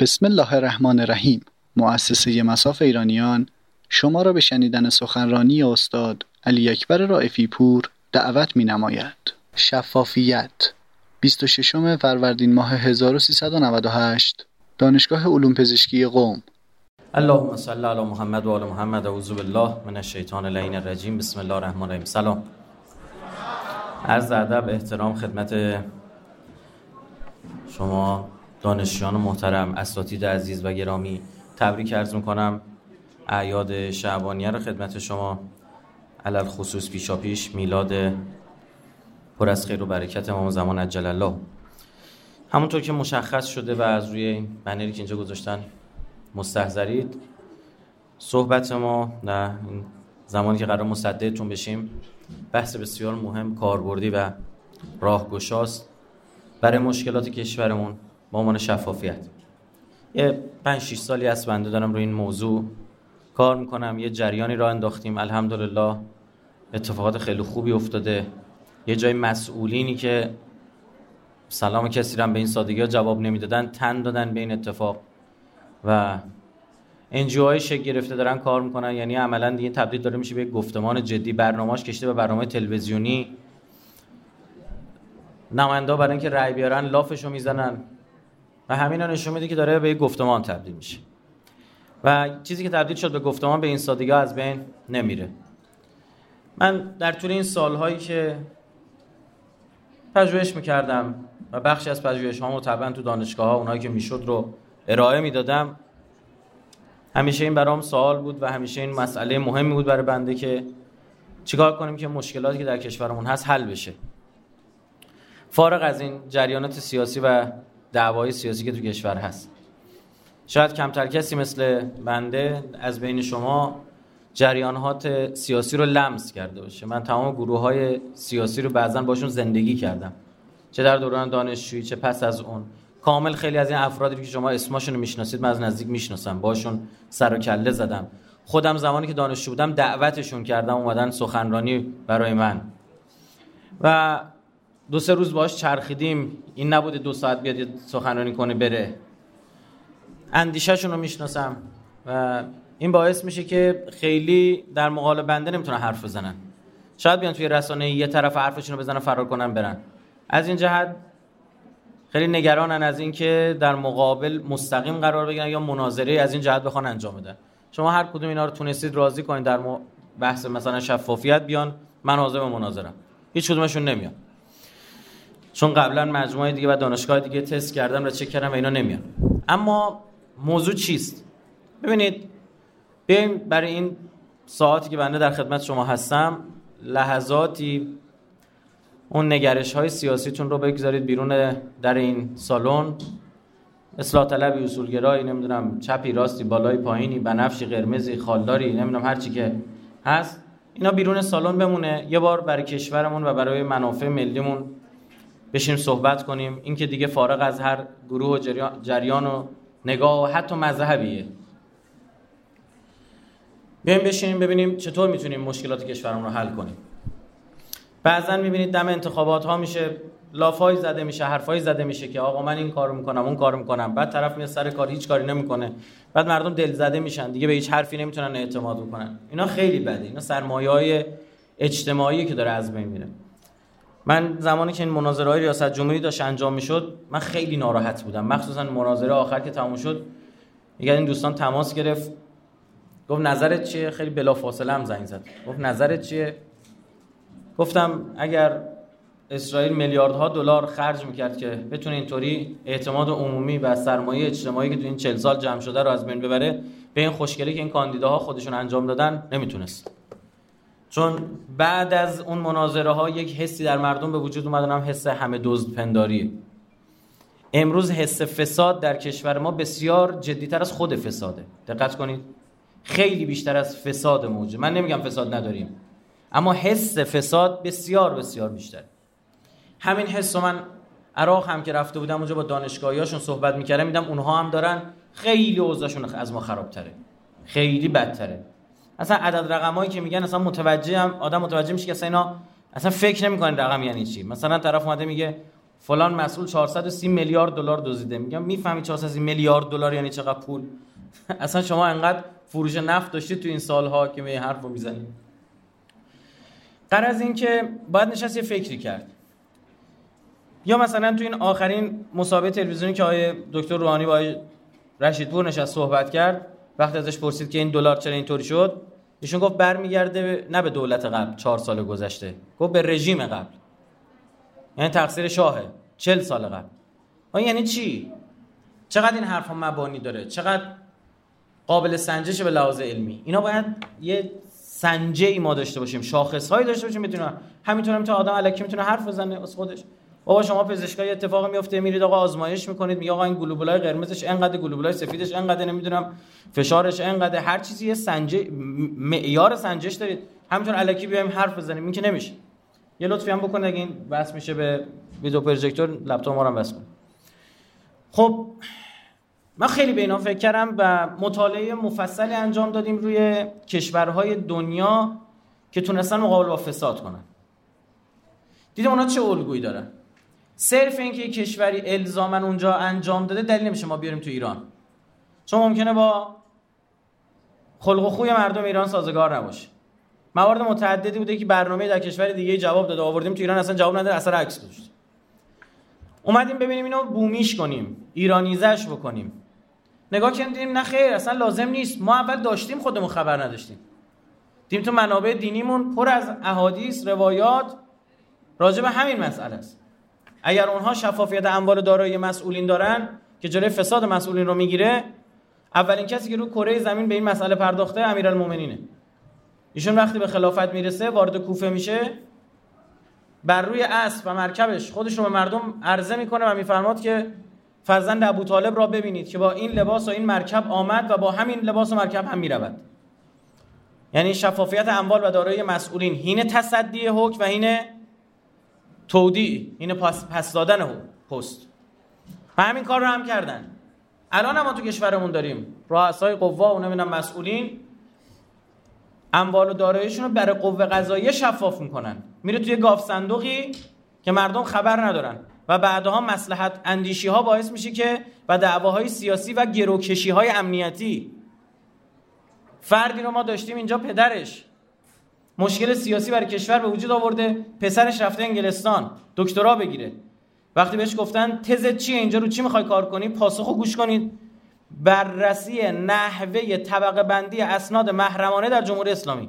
بسم الله الرحمن الرحیم. مؤسسه مصاف ایرانیان شما را به شنیدن سخنرانی استاد علی اکبر رائفی پور دعوت می‌نماید. شفافیت 26 فروردین ماه 1398 دانشگاه علوم پزشکی قم. اللهم صل علی محمد و آل محمد. اعوذ بالله من الشیطان اللعین الرجیم. بسم الله الرحمن الرحیم. سلام. عرض ادب، احترام خدمت شما دانشجویان محترم، اساتید عزیز و گرامی. تبریک عرض میکنم اعیاد شعبانیه رو خدمت شما، علل خصوص پیشاپیش میلاد پر از خیر و برکت امام زمان عجل الله. همونطور که مشخص شده و از روی این بنری که اینجا گذاشتن مستحضرید، صحبت ما در این زمانی که قرار مصدقتون بشیم بحث بسیار مهم، کاربردی و راهگشاست برای مشکلات کشورمون با عنوان شفافیت. یه 5-6 سالی است بنده دارم روی این موضوع کار میکنم. یه جریانی راه انداختیم، الحمدلله اتفاقات خیلی خوبی افتاده. یه جای مسئولینی که سلام کسی رو به این سادگی ها جواب نمیدادن تن دادن به این اتفاق و NGO شکل گرفته دارن کار میکنن. یعنی عملا دیگه تبدیل داره میشه به گفتمان جدی. برنامه‌اش کشیده به برنامه تلویزیونی. نماینده برای اینکه رأی بیارن لافشو میزنن و همینا نشون میده که داره به گفتمان تبدیل میشه و چیزی که تبدیل شد به گفتمان به این سادگی از بین نمیره. من در طول این سالهایی که پژوهش میکردم و بخشی از پژوهش‌هامو طبعا تو دانشگاه‌ها اونایی که میشد رو ارائه میدادم، همیشه این برام سوال بود و همیشه این مسئله مهمی بود برای بنده که چیکار کنیم که مشکلاتی که در کشورمون هست حل بشه. فارغ از این جریانات سیاسی و دعوای سیاسی که تو کشور هست، شاید کمتر کسی مثل بنده از بین شما جریانات سیاسی رو لمس کرده باشه. من تمام گروه‌های سیاسی رو بعضن باشون زندگی کردم، چه در دوران دانشجویی چه پس از اون. کامل خیلی از این افرادی که شما اسمشون رو میشناسید من از نزدیک میشناسم، باشون سر و کله زدم. خودم زمانی که دانشجو بودم دعوتشون کردم اومدن سخنرانی برای من و 2-3 روز باهاش چرخیدیم. این نبوده 2 ساعت بیاد سخنرانی کنه بره. اندیشه‌شون رو میشناسم و این باعث میشه که خیلی در مقابل بنده نمیتونن حرف بزنن. شاید بیان توی رسانه یه طرف حرفشون رو بزنن فرار کنن برن. از این جهت خیلی نگرانن از این که در مقابل مستقیم قرار بگیرن یا مناظره از این جهت بخوان انجام بدن. شما هر کدوم اینا رو تونستید راضی کنید در بحث مثلا شفافیت بیان، من حاضر به مناظرم. هیچ کدومشون نمیان، چون قبلا مجموعه دیگه و دانشگاه دیگه تست کردم و چک کردم و اینا نمیان. اما موضوع چیست؟ ببینید، بیایم برای این ساعتی که بنده در خدمت شما هستم لحظاتی اون نگرش‌های سیاسیتون رو بگذارید بیرون در این سالن. اصلاح طلبی، اصولگرایی، نمیدونم چپی راستی، بالایی پایینی، بنفشی قرمزی، خالداری، نمیدونم هر چی که هست، اینا بیرون سالن بمونه. یه بار برای کشورمون و برای منافع ملیمون بشیم صحبت کنیم. این که دیگه فارغ از هر گروه و جریان و نگاه و حتی مذهبیه. بیایم بشینیم ببینیم چطور میتونیم مشکلات کشورمون رو حل کنیم. بعضن میبینید دم انتخابات ها میشه لافای زده میشه، حرفای زده میشه که آقا من این کارو میکنم اون کارو میکنم، بعد طرف میاد سر کار هیچ کاری نمیکنه، بعد مردم دل زده میشن دیگه به هیچ حرفی نمیتونن اعتماد بکنن. اینا خیلی بده. اینا سرمایه‌های اجتماعی که داره از بین میره. من زمانی که این مناظره‌های ریاست جمهوری داشت انجام میشد من خیلی ناراحت بودم، مخصوصا مناظره آخر که تموم شد. یکی از این دوستان تماس گرفت، گفت نظرت چیه؟ خیلی بلافاصله هم زنگ زد، گفت نظرت چیه؟ گفتم اگر اسرائیل میلیاردها دلار خرج میکرد که بتونه اینطوری اعتماد عمومی و سرمایه اجتماعی که تو این 40 سال جمع شده رو از بین ببره، به این خوشگلی که این کاندیداها خودشون انجام دادن نمیتونست. چون بعد از اون مناظره ها یک حسی در مردم به وجود اومد، اونم حس همه دزد پنداری. امروز حس فساد در کشور ما بسیار جدیتر از خود فساده. دقت کنید، خیلی بیشتر از فساد موجه. من نمیگم فساد نداریم، اما حس فساد بسیار بسیار بیشتر. همین حس من عراق هم که رفته بودم اونجا با دانشگاهیاشون صحبت میکردم، میدم اونها هم دارن. خیلی اوضاعشون از ما خرابتره، خیلی بدتره. اصلا عدد رقمایی که میگن اصلا آدم متوجه میشه که اصلا اینا اصلا فکر نمیکنن رقم یعنی چی. مثلا طرف اومده میگه فلان مسئول 430 میلیارد دلار دزدیده. میگم میفهمی 430 میلیارد دلار یعنی چقدر پول؟ اصلا شما انقدر فروش نفت داشتید تو این سالها که می حرفو میزنید. غرض این که باید نشست یه فکری کرد. یا مثلا تو این آخرین مسابقه تلویزیونی که آقای دکتر روحانی با آقای رشیدپور نشست صحبت کرد، وقتی ازش پرسید که این دلار چرا اینطوری شد، ایشون گفت برمیگرده نه به دولت قبل 4 سال گذشته، گفت به رژیم قبل، یعنی تقصیر شاهه 40 سال قبل. آن یعنی چی؟ چقدر این حرفا مبانی داره، چقدر قابل سنجشه به لحاظ علمی. اینا باید یه سنجه‌ای ما داشته باشیم، شاخص‌هایی داشته باشیم بتونیم. همینطور هم تا آدم الکی میتونه حرف بزنه از خودش. بابا شما پزشکای اتفاقی میفته میرید آقا آزمایش میکنید، میگه آقا این گلوبولای قرمزش اینقدر، گلوبولای سفیدش اینقدر، نمیدونم فشارش اینقدر، هر چیزی یه سنجه معیار سنجش دارید. همینطور الکی بیایم حرف بزنیم این که نمیشه. یه لطفی هم بکنید اگه این بس میشه به ویدیو پروژکتور لپتاپ ما رو بس کن. خب من خیلی به اینا فکر کردم و مطالعه مفصلی انجام دادیم روی کشورهای دنیا که تونستن مقابله با فساد کنن. دیدیم اونا چه الگویی دارن. صرف اینکه یک کشوری الزاماً اونجا انجام داده دلیل نمیشه ما بیاریم تو ایران. چون ممکنه با خلق و خوی مردم ایران سازگار نباشه. موارد متعددی بوده که برنامه در کشور دیگه جواب داده، آوردیم تو ایران اصلا جواب نداره، اثر عکس گذاشت. اومدیم ببینیم اینو بومیش کنیم، ایرانیزش بکنیم. نگاه کردیم نه خیر، اصلا لازم نیست. ما اول داشتیم خودمون خبر نداشتیم. دیدیم تو منابع دینیمون پر از احادیث، روایات راجع به همین مسئله است. اگر اونها شفافیت اموال دارایی مسئولین دارن که جلوی فساد مسئولین رو میگیره، اولین کسی که رو کره زمین به این مسئله پرداخته امیرالمومنینه. ایشون وقتی به خلافت میرسه، وارد کوفه میشه، بر روی اسب و مرکبش خودش رو به مردم عرضه میکنه و میفرماد که فرزند ابوطالب را ببینید که با این لباس و این مرکب آمد و با همین لباس و مرکب هم میرود. یعنی شفافیت اموال و دارایی مسئولین، هین تصدی حکم و هین تودیع، این پس دادن پست. و همین کار رو هم کردن. الان هم ما تو کشورمون داریم رؤسای قوا و نمیدونم مسئولین اموال و داراییشون رو برای قوه قضاییه شفاف میکنن. میره توی گاف صندوقی که مردم خبر ندارن و بعدها مصلحت اندیشی ها باعث میشه که و دعواهای سیاسی و گروکشی های امنیتی. فردی رو ما داشتیم اینجا، پدرش مشکل سیاسی برای کشور به وجود آورده، پسرش رفته انگلستان دکترا بگیره. وقتی بهش گفتن تزت چیه، اینجا رو چی میخوای کار کنی، پاسخو گوش کنید: بررسی نحوه طبقه بندی اسناد محرمانه در جمهوری اسلامی.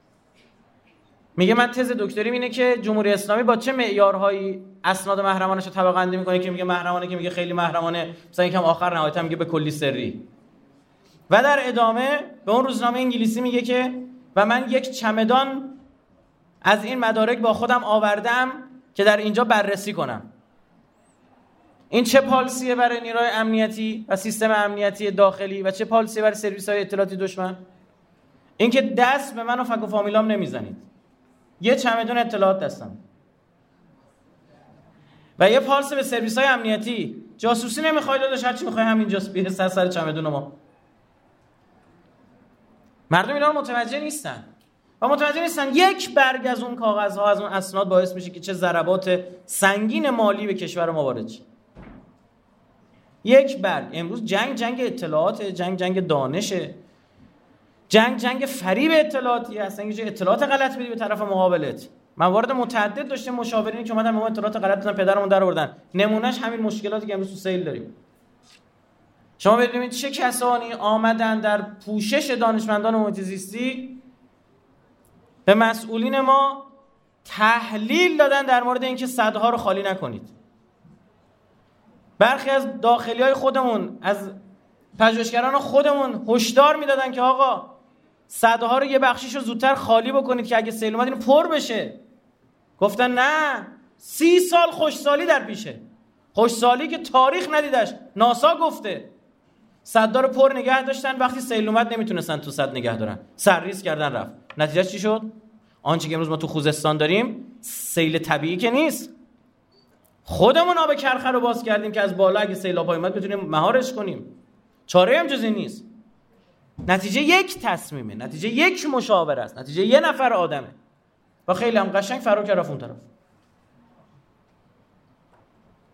میگه من تز دکتریم اینه که جمهوری اسلامی با چه معیارهایی اسناد محرمانه رو طبقه بندی میکنه، که میگه محرمانه، که میگه خیلی محرمانه، مثلا یکم آخر نهایتا میگه به کلی سری. و در ادامه به اون روزنامه انگلیسی میگه که و من یک چمدان از این مدارک با خودم آوردم که در اینجا بررسی کنم. این چه پالیسیه برای نیروی امنیتی و سیستم امنیتی داخلی و چه پالیسیه برای سرویس‌های اطلاعاتی دشمن؟ این که دست به من و فک و فامیلام نمیزنید. یه چمدون اطلاعات دستم و یه پالس به سرویس‌های امنیتی. جاسوسی نمیخوای داداش، هر چی میخوای همینجاست، بیه سر چمدون ما. مردم اینا متوجه نیستن و متوجه نیستن یک برگ از اون کاغذها، از اون اسناد باعث میشه که چه ضربات سنگین مالی به کشور ما وارد شه. یک برگ. امروز جنگ اطلاعات، جنگ دانشه، جنگ فریب اطلاعاتی هست. اینکه اطلاعات غلط میدی به طرف مقابلت. موارد متعدد داشتیم مشاورینی که اومدن به ما اطلاعات غلط دادن، پدرمون در آوردن. نمونهش همین مشکلاتی که امروز تو سیل داریم. شما ببینید چه کسانی آمدن در پوشش دانشمندان محیط زیستی به مسئولین ما تحلیل دادن در مورد اینکه سدها رو خالی نکنید. برخی از داخلیای خودمون، از پژوهشگران خودمون هشدار میدادن که آقا سدها رو یه بخشیشو زودتر خالی بکنید که اگه سیل اومد اینو پر بشه. گفتن نه، 30 سال خوشسالی در پیشه، خوشسالی که تاریخ ندیدش، ناسا گفته. سدها رو پر نگه داشتن، وقتی سیل اومد نمیتونستن تو سد نگه دارن، سرریز کردن رفت. نتیجهش چی شد؟ آنچه که امروز ما تو خوزستان داریم سیل طبیعی که نیست. خودمون آب کرخه رو باز کردیم که از بالا اگه سیلاب اومد بتونیم مهارش کنیم. چاره هم جزی نیست. نتیجه یک تصمیمه، نتیجه یک مشاوره است، نتیجه یه نفر آدمه و خیلی هم قشنگ فرار کرد اون طرف.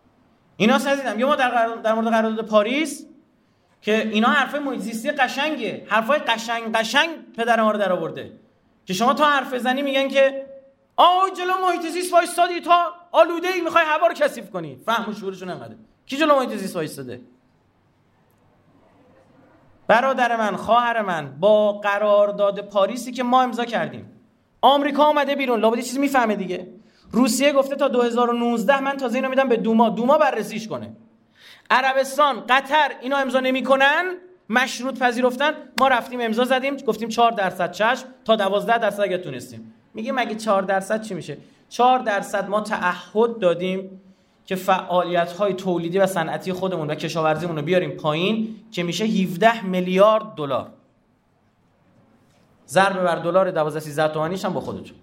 اینا شنیدم یه ما در مورد قرارداد پاریس که اینا حرفای محیط زیستی قشنگه، حرفای قشنگ پدر ما رو در آورده که شما تا حرف بزنی میگن که جلو محیط زیست وایسادی، تا آلوده‌ای میخوای هوا رو کثیف کنی. فهم و شعورشون انقدره. کی جلو محیط زیست وایساده؟ برادر من، خواهر من، با قرارداد پاریسی که ما امضا کردیم آمریکا اومده بیرون، لابد یه چیزی میفهمه دیگه. روسیه گفته تا 2019 من تازه اینو میدم به دوما بررسیش کنه. عربستان، قطر اینا امضا نمیکنن، مشروط پذیرفتن. ما رفتیم امضا زدیم، گفتیم 4% چشم تا 12% اگه تونستیم. میگه مگه 4% چی میشه؟ 4% ما تعهد دادیم که فعالیت‌های تولیدی و صنعتی خودمون و کشاورزیمون رو بیاریم پایین که میشه 17 میلیارد دلار. ضرب بر دلار 12-13 تومانیش هم با خودتون.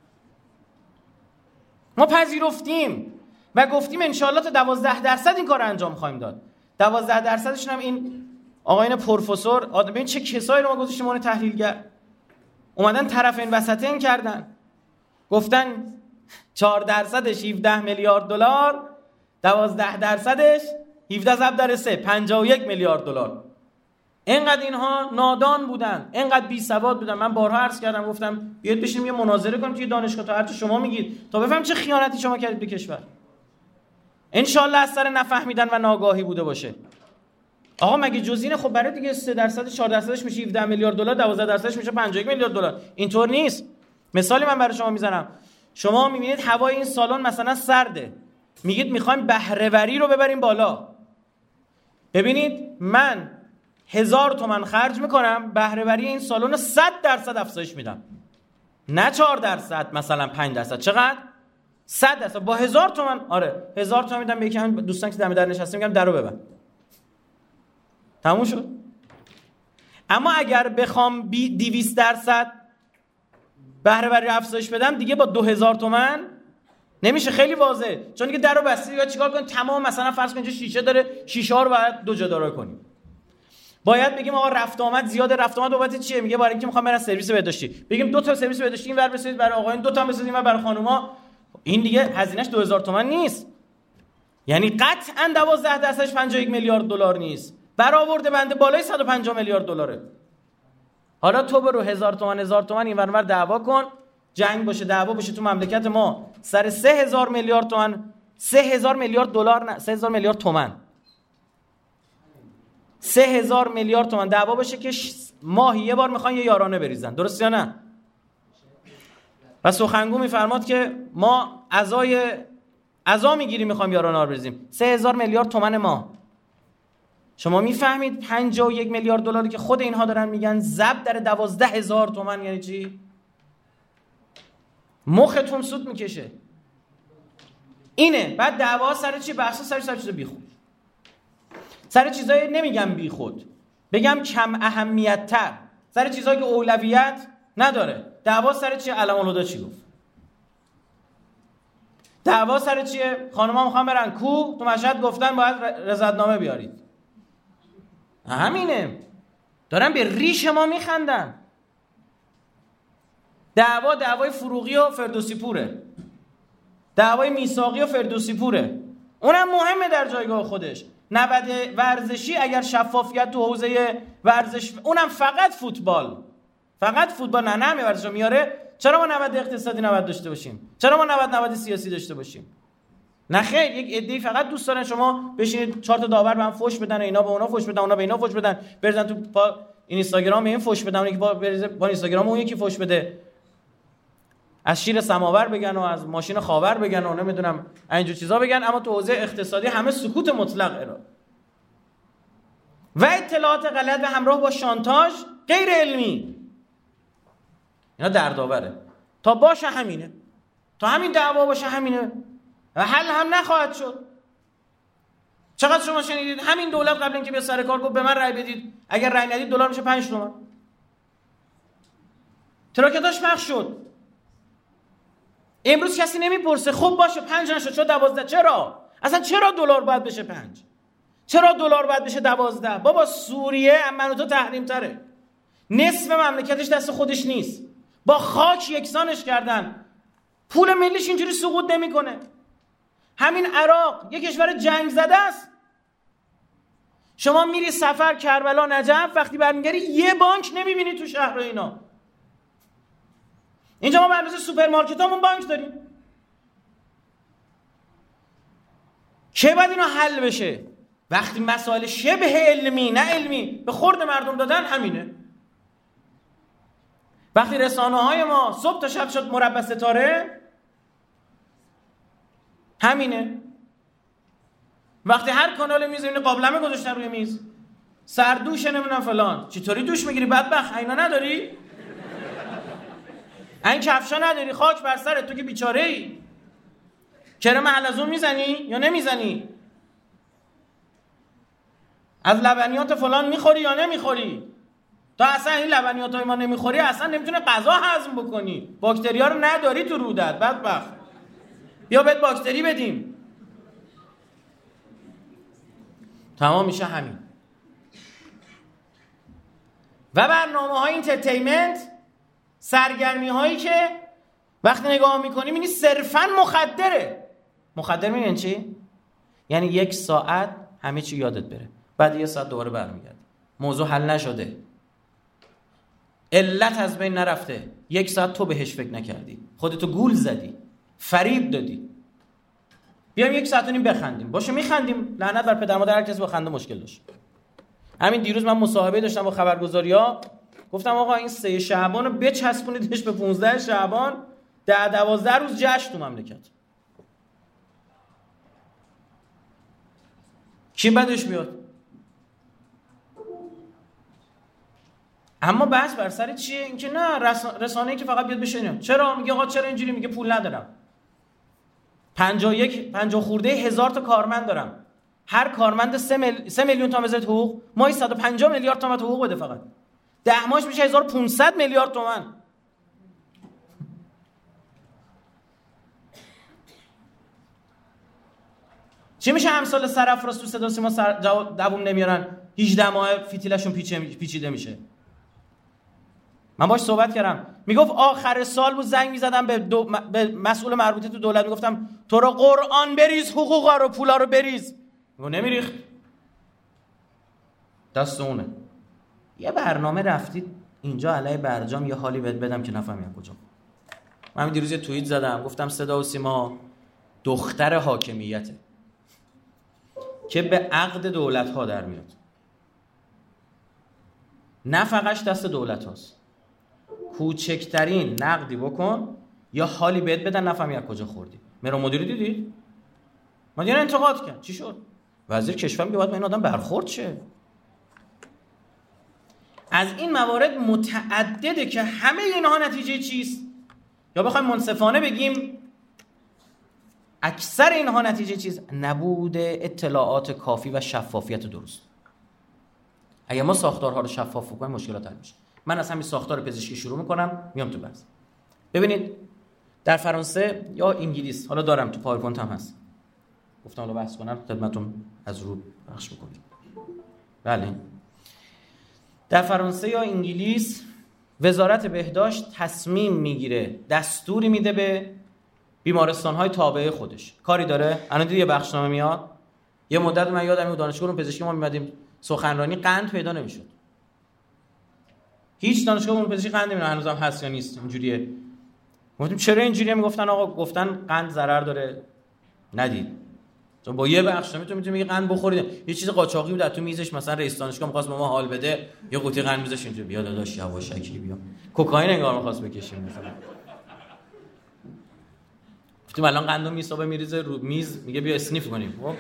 ما پذیرفتیم و گفتیم انشالله تا 12% این کار رو انجام خواهیم داد. 12%شون هم این آقایان پروفسور، ببین چه کسایی رو ما گذاشتیم اون تحلیلگر، اومدن طرفین وسطین کردن، گفتن 4%ش 17 میلیارد دلار، 12%ش 17 ضرب در 3 51 میلیارد دلار. اینقدر اینها نادان بودن، اینقدر بی سواد بودن. من بارها عرض کردم، گفتم بیاید بشینیم یه مناظره کنیم توی دانشگاه تا هرچی شما میگید تا بفهم چه خیانتی شما کردید به کشور. انشالله از سر نفهمیدن و ناگاهی بوده باشه. آقا مگه جزینه؟ خب برای دیگه 3% 4%ش میشه 17 میلیارد دلار، 12%ش میشه 51 میلیارد دلار. اینطور نیست. مثالی من برای شما میزنم. شما میبینید هوای این سالن مثلا سرده، میگید میخوایم بهره وری رو ببریم بالا. ببینید من 1000 تومان خرج میکنم، بهره وری این سالن رو 100% افزایش میدم، نه 4%، مثلا 5%. چقدر؟ 100%. با 1000 تومان، آره 1000 تومان میدم به یکی همین دوستان که دم در نشسته، میگم درو ببند، تموم شد. اما اگر بخوام 200% بهره وری افزایش بدم دیگه با 2000 تومان نمیشه. خیلی واضحه، چون دیگه درو بستی. یا چیکار کنیم؟ تمام مثلا فرض کن اینجا شیشه داره، شیشه ها رو باید دو جا داره کنیم. باید بگیم آقا رفت آمد زیاده. رفت آمد بابت چیه؟ میگه برای اینکه میخوام برن سرویس بهداشتی. بگیم 2 تا سرویس بهداشتی اینور بسازید برای آقایان، 2 تا بسازید اینور برای خانوما. این دیگه هزینه‌اش 2000 تومان نیست. یعنی قطعاً 12%ش 51 میلیارد دلار نیست. برآورده بنده بالای 150 میلیارد دلاره. حالا تو برو 1000 تومان اینور اونور دعوا کن، جنگ باشه، دعوا باشه تو مملکت ما سر 3000 میلیارد تومان، 3000 میلیارد دلار، نه 3000 میلیارد تومان، 3000 میلیارد تومان دعوا باشه که ماهی یه بار میخوان یه یارانه بریزن. درست یا نه؟ و سخنگو میفرماد که ما عزا میگیریم میخوام یارانه رو بریزیم. 3000 میلیارد تومان ما. شما میفهمید 51 میلیارد دلاری که خود اینها دارن میگن ضرب در 12000 تومان یعنی چی؟ مختون سود میکشه. اینه. بعد دعوا سر چی؟ بحثا سر چیز بیخود، سر چیزای نمیگم بیخود، بگم کم اهمیت تر، سر چیزایی که اولویت نداره. دعوا سر چیه؟ علم الهدا چی گفت؟ دعوا سر چیه؟ خانم‌ها میخوان برن کو، تو مشهد گفتن باید رضایتنامه بیارید. همینه. دارن به ریش ما میخندن. دعوای فروغی و فردوسی پوره، دعوای میثاقی و فردوسی پوره. اونم مهمه در جایگاه خودش. نود ورزشی اگر شفافیت تو حوزه ورزش، اونم فقط فوتبال نه همه ورزشو میاره. چرا ما 90 اقتصادی 90 داشته باشیم؟ چرا ما 90 سیاسی داشته باشیم؟ نه خیر، یک عده‌ای فقط دوست دارن شما بشینید 4 تا داور به هم فوش بدن، اینا به اونا فوش بدن، اونا به اینا فوش بدن، بریزن تو پا اینستاگرام این فوش بدن، اون یکی با اینستاگرام اون یکی فوش بده، از شیر سماور بگن و از ماشین خاور بگن و نمیدونم اینجور چیزا بگن. اما تو حوزه اقتصادی همه سکوت مطلق ارائه و اطلاعات غلط و همراه با شانتاژ غیر علمی. اینا دردآوره. تا باشه همینه، تا همین دعوا باشه همینه و حل هم نخواهد شد. چقدر شما شنیدید همین دولت قبل اینکه بیا سر کار گفت به من رأی بدید، اگر رأی ندید دلار میشه 5 تومن. تراکتاش پخش شد. امروز کسی نمیپرسه خب باشه 5 نشد شد 12. چرا؟ اصلا چرا دلار باید بشه 5؟ چرا دلار باید بشه 12؟ بابا سوریه من و تو تحریم تره، نصف مملکتش دست خودش نیست، با خاک یکسانش کردن، پول ملیش اینجوری سقوط نمیکنه. همین عراق یک کشور جنگ زده است. شما میری سفر کربلا نجف، وقتی برمیگردی یه بانک نمیبینی تو شهر اینا. اینجا ما به اندازه سوپرمارکتامون بانک داریم. چه باید اینا حل بشه؟ وقتی مسائل شبه علمی نه علمی به خورد مردم دادن، همینه. وقتی رسانه‌های ما صبح تا شب شد مربع ستاره، همینه. وقتی هر کانال میز این قابلمه گذاشتن روی میز، سردوش نمیدونم فلان، چطوری دوش میگیری بدبخت؟ اینا نداری؟ این کفشا نداری؟ خاک بر سرت، تو که بیچاره ای. کرم حلزون میزنی یا نمیزنی؟ از لبنیات فلان میخوری یا نمیخوری؟ تا اصلا این لبنیات های ما نمیخوری، اصلا نمیتونه غذا هضم بکنی. باکتریا رو نداری تو رودت بدبخت. یا بهت باکتری بدیم. تمام میشه همین. و برنامه‌های اینترتینمنت، سرگرمی هایی که وقتی نگاه میکنی میبینی صرفاً مخدره. مخدر میبینی چی؟ یعنی 1 ساعت همه چی یادت بره، بعد 1 ساعت دوباره برمیگردی، موضوع حل نشده، علت از بین نرفته، 1 ساعت تو بهش فکر نکردی، خودتو گول زدی، فریب دادی. بیایم 1 ساعت و نیم بخندیم. باشه میخندیم، لعنت بر پدر مادر هر کسی با خنده مشکل داشت. همین دیروز من مصاحبه داشتم با خبرگزاریا، گفتم آقا این 3 شعبان رو بچسبونیدش به 15 شعبان، 10-12 روز جشن تو مملکت. کی بدش میاد؟ اما بحث بر سر چیه؟ اینکه نه رسانه‌ای که فقط بیاد بشینه. چرا؟ میگه آقا چرا اینجوری؟ میگه پول ندارم. 50 خورده هزار تا کارمند دارم. هر کارمند 3 میلیون تومان بذارید حقوق، ماهی 150 میلیارد تومان حقوق بده فقط. 10 ماهش میشه 1500 میلیارد تومان. چی میشه امثال سرافراز تو صدا سیما دووم نمیارن، 18 ماه فیتیلشون پیچیده میشه؟ من باش صحبت کردم، میگفت آخر سال بود زنگ میزدم به مسئول مربوطه تو دولت، میگفتم تو رو قرآن بریز حقوقا رو، پولا رو بریز. میگو نمیریخت، دست اونه. یه برنامه رفتید اینجا علیه برجام یه حالی بهت بدم که نفهمی کجا. من دیروز یه توییت زدم، گفتم صدا و سیما دختر حاکمیته که به عقد دولت ها در میاد، نفقش دست دولت هاست. کوچکترین نقدی بکن یا حالی بهت بدن نفهمی از کجا خوردی. مهران مدیری دیدید؟ مدیر انتقاد کرد، چی شد؟ وزیر کشور میگه باید با این آدم برخورد شه. از این موارد متعدده که همه اینها نتیجه چیست؟ یا بخوایم منصفانه بگیم اکثر اینها نتیجه چیز؟ نبود اطلاعات کافی و شفافیت درست. اگه ما ساختارها رو شفاف کنیم مشکلات حل میشه. من از همین ساختار پزشکی شروع میکنم، میام تو بحث. ببینید در فرانسه یا انگلیس، حالا دارم تو پاورپوینت هم هست، گفتم حالا بحث کنم خدمتتون از رو پخش میکنم. بله، در فرانسه یا انگلیس وزارت بهداشت تصمیم میگیره، دستوری میده به بیمارستان‌های تابعه خودش. کاری داره؟ الان دیگه یه بخشنامه میاد. یه مدت من یادم میاد دانشگاه علوم پزشکی ما می‌مدیم سخنرانی، قند پیدا نمی‌شد. هیچ دانشگاه علوم پزشکی قند نمی‌دونه هنوزم هست یا نیست، اینجوریه. گفتیم چرا اینجوریه؟ میگفتن آقا گفتن قند ضرر داره. ندید. تو با یه بخشنامه تو میتونی میگی قند بخورید. یه چیز قاچاقی بود تو میزش، مثلا رئیس دانشگاه می‌خواست به ما حال بده، یه قوطی قند میذاش اینجا، بیا داداش یواشکی بیا. کوکائین انگار می‌خواست بکشیم مثلا. گفتیم الان قندو میسابه میریزه رو میز، میگه بیا اسنیف کنیم. خب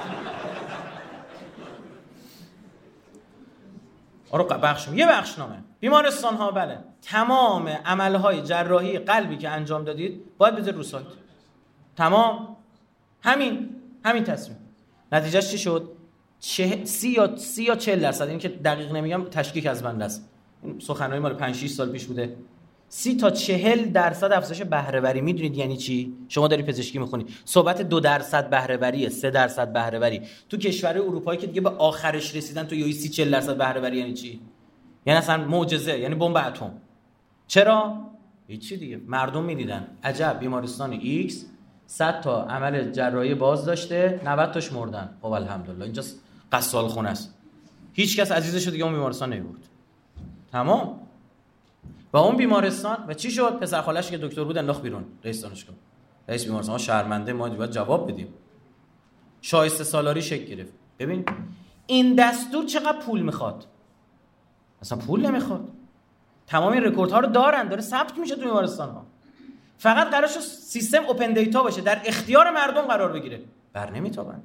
آره یه بخشنامه بیمارستان ها، بله، تمام عملهای جراحی قلبی که انجام دادید باید بذارید رو سایت. تمام همین تصمیم. نتیجهش چی شد؟ 30 یا 40%، این که دقیق نمیگم، تشکیک از بنده است. این سخنرانی مال 5-6 سال پیش بوده. 30 تا 40% افزایش بهره وری. میدونید یعنی چی؟ شما داری پزشکی میخونی، صحبت 2% بهره وریه، 3% بهره وری. تو کشورهای اروپایی که دیگه به آخرش رسیدن، تو یه 30-40% بهره وری یعنی چی؟ یعنی اصلا معجزه، یعنی بمب اتم. چرا؟ هیچی دیگه. مردم میدیدن عجب بیمارستان ایکس 100 تا عمل جراحی باز داشته، 90 تاش مردن. خب الحمدلله اینجا قصال خونه است، هیچ کس عزیزش رو دیگه اون بیمارستان نمیبرد. تمام. و اون بیمارستان و چی شد؟ پسر خالش که دکتر بود انداخت بیرون رئیس دانشگاه. رئیس بیمارستان شرمنده، ما باید جواب بدیم. شایسته سالاری شکل گرفت. ببین این دستور چقدر پول میخواد؟ اصلا پول نمیخواد. تمام این رکوردها رو داره ثبت میشه تو بیمارستان ها. فقط قرارش سیستم اوپن دیتا باشه، در اختیار مردم قرار بگیره. بر نمیتابن.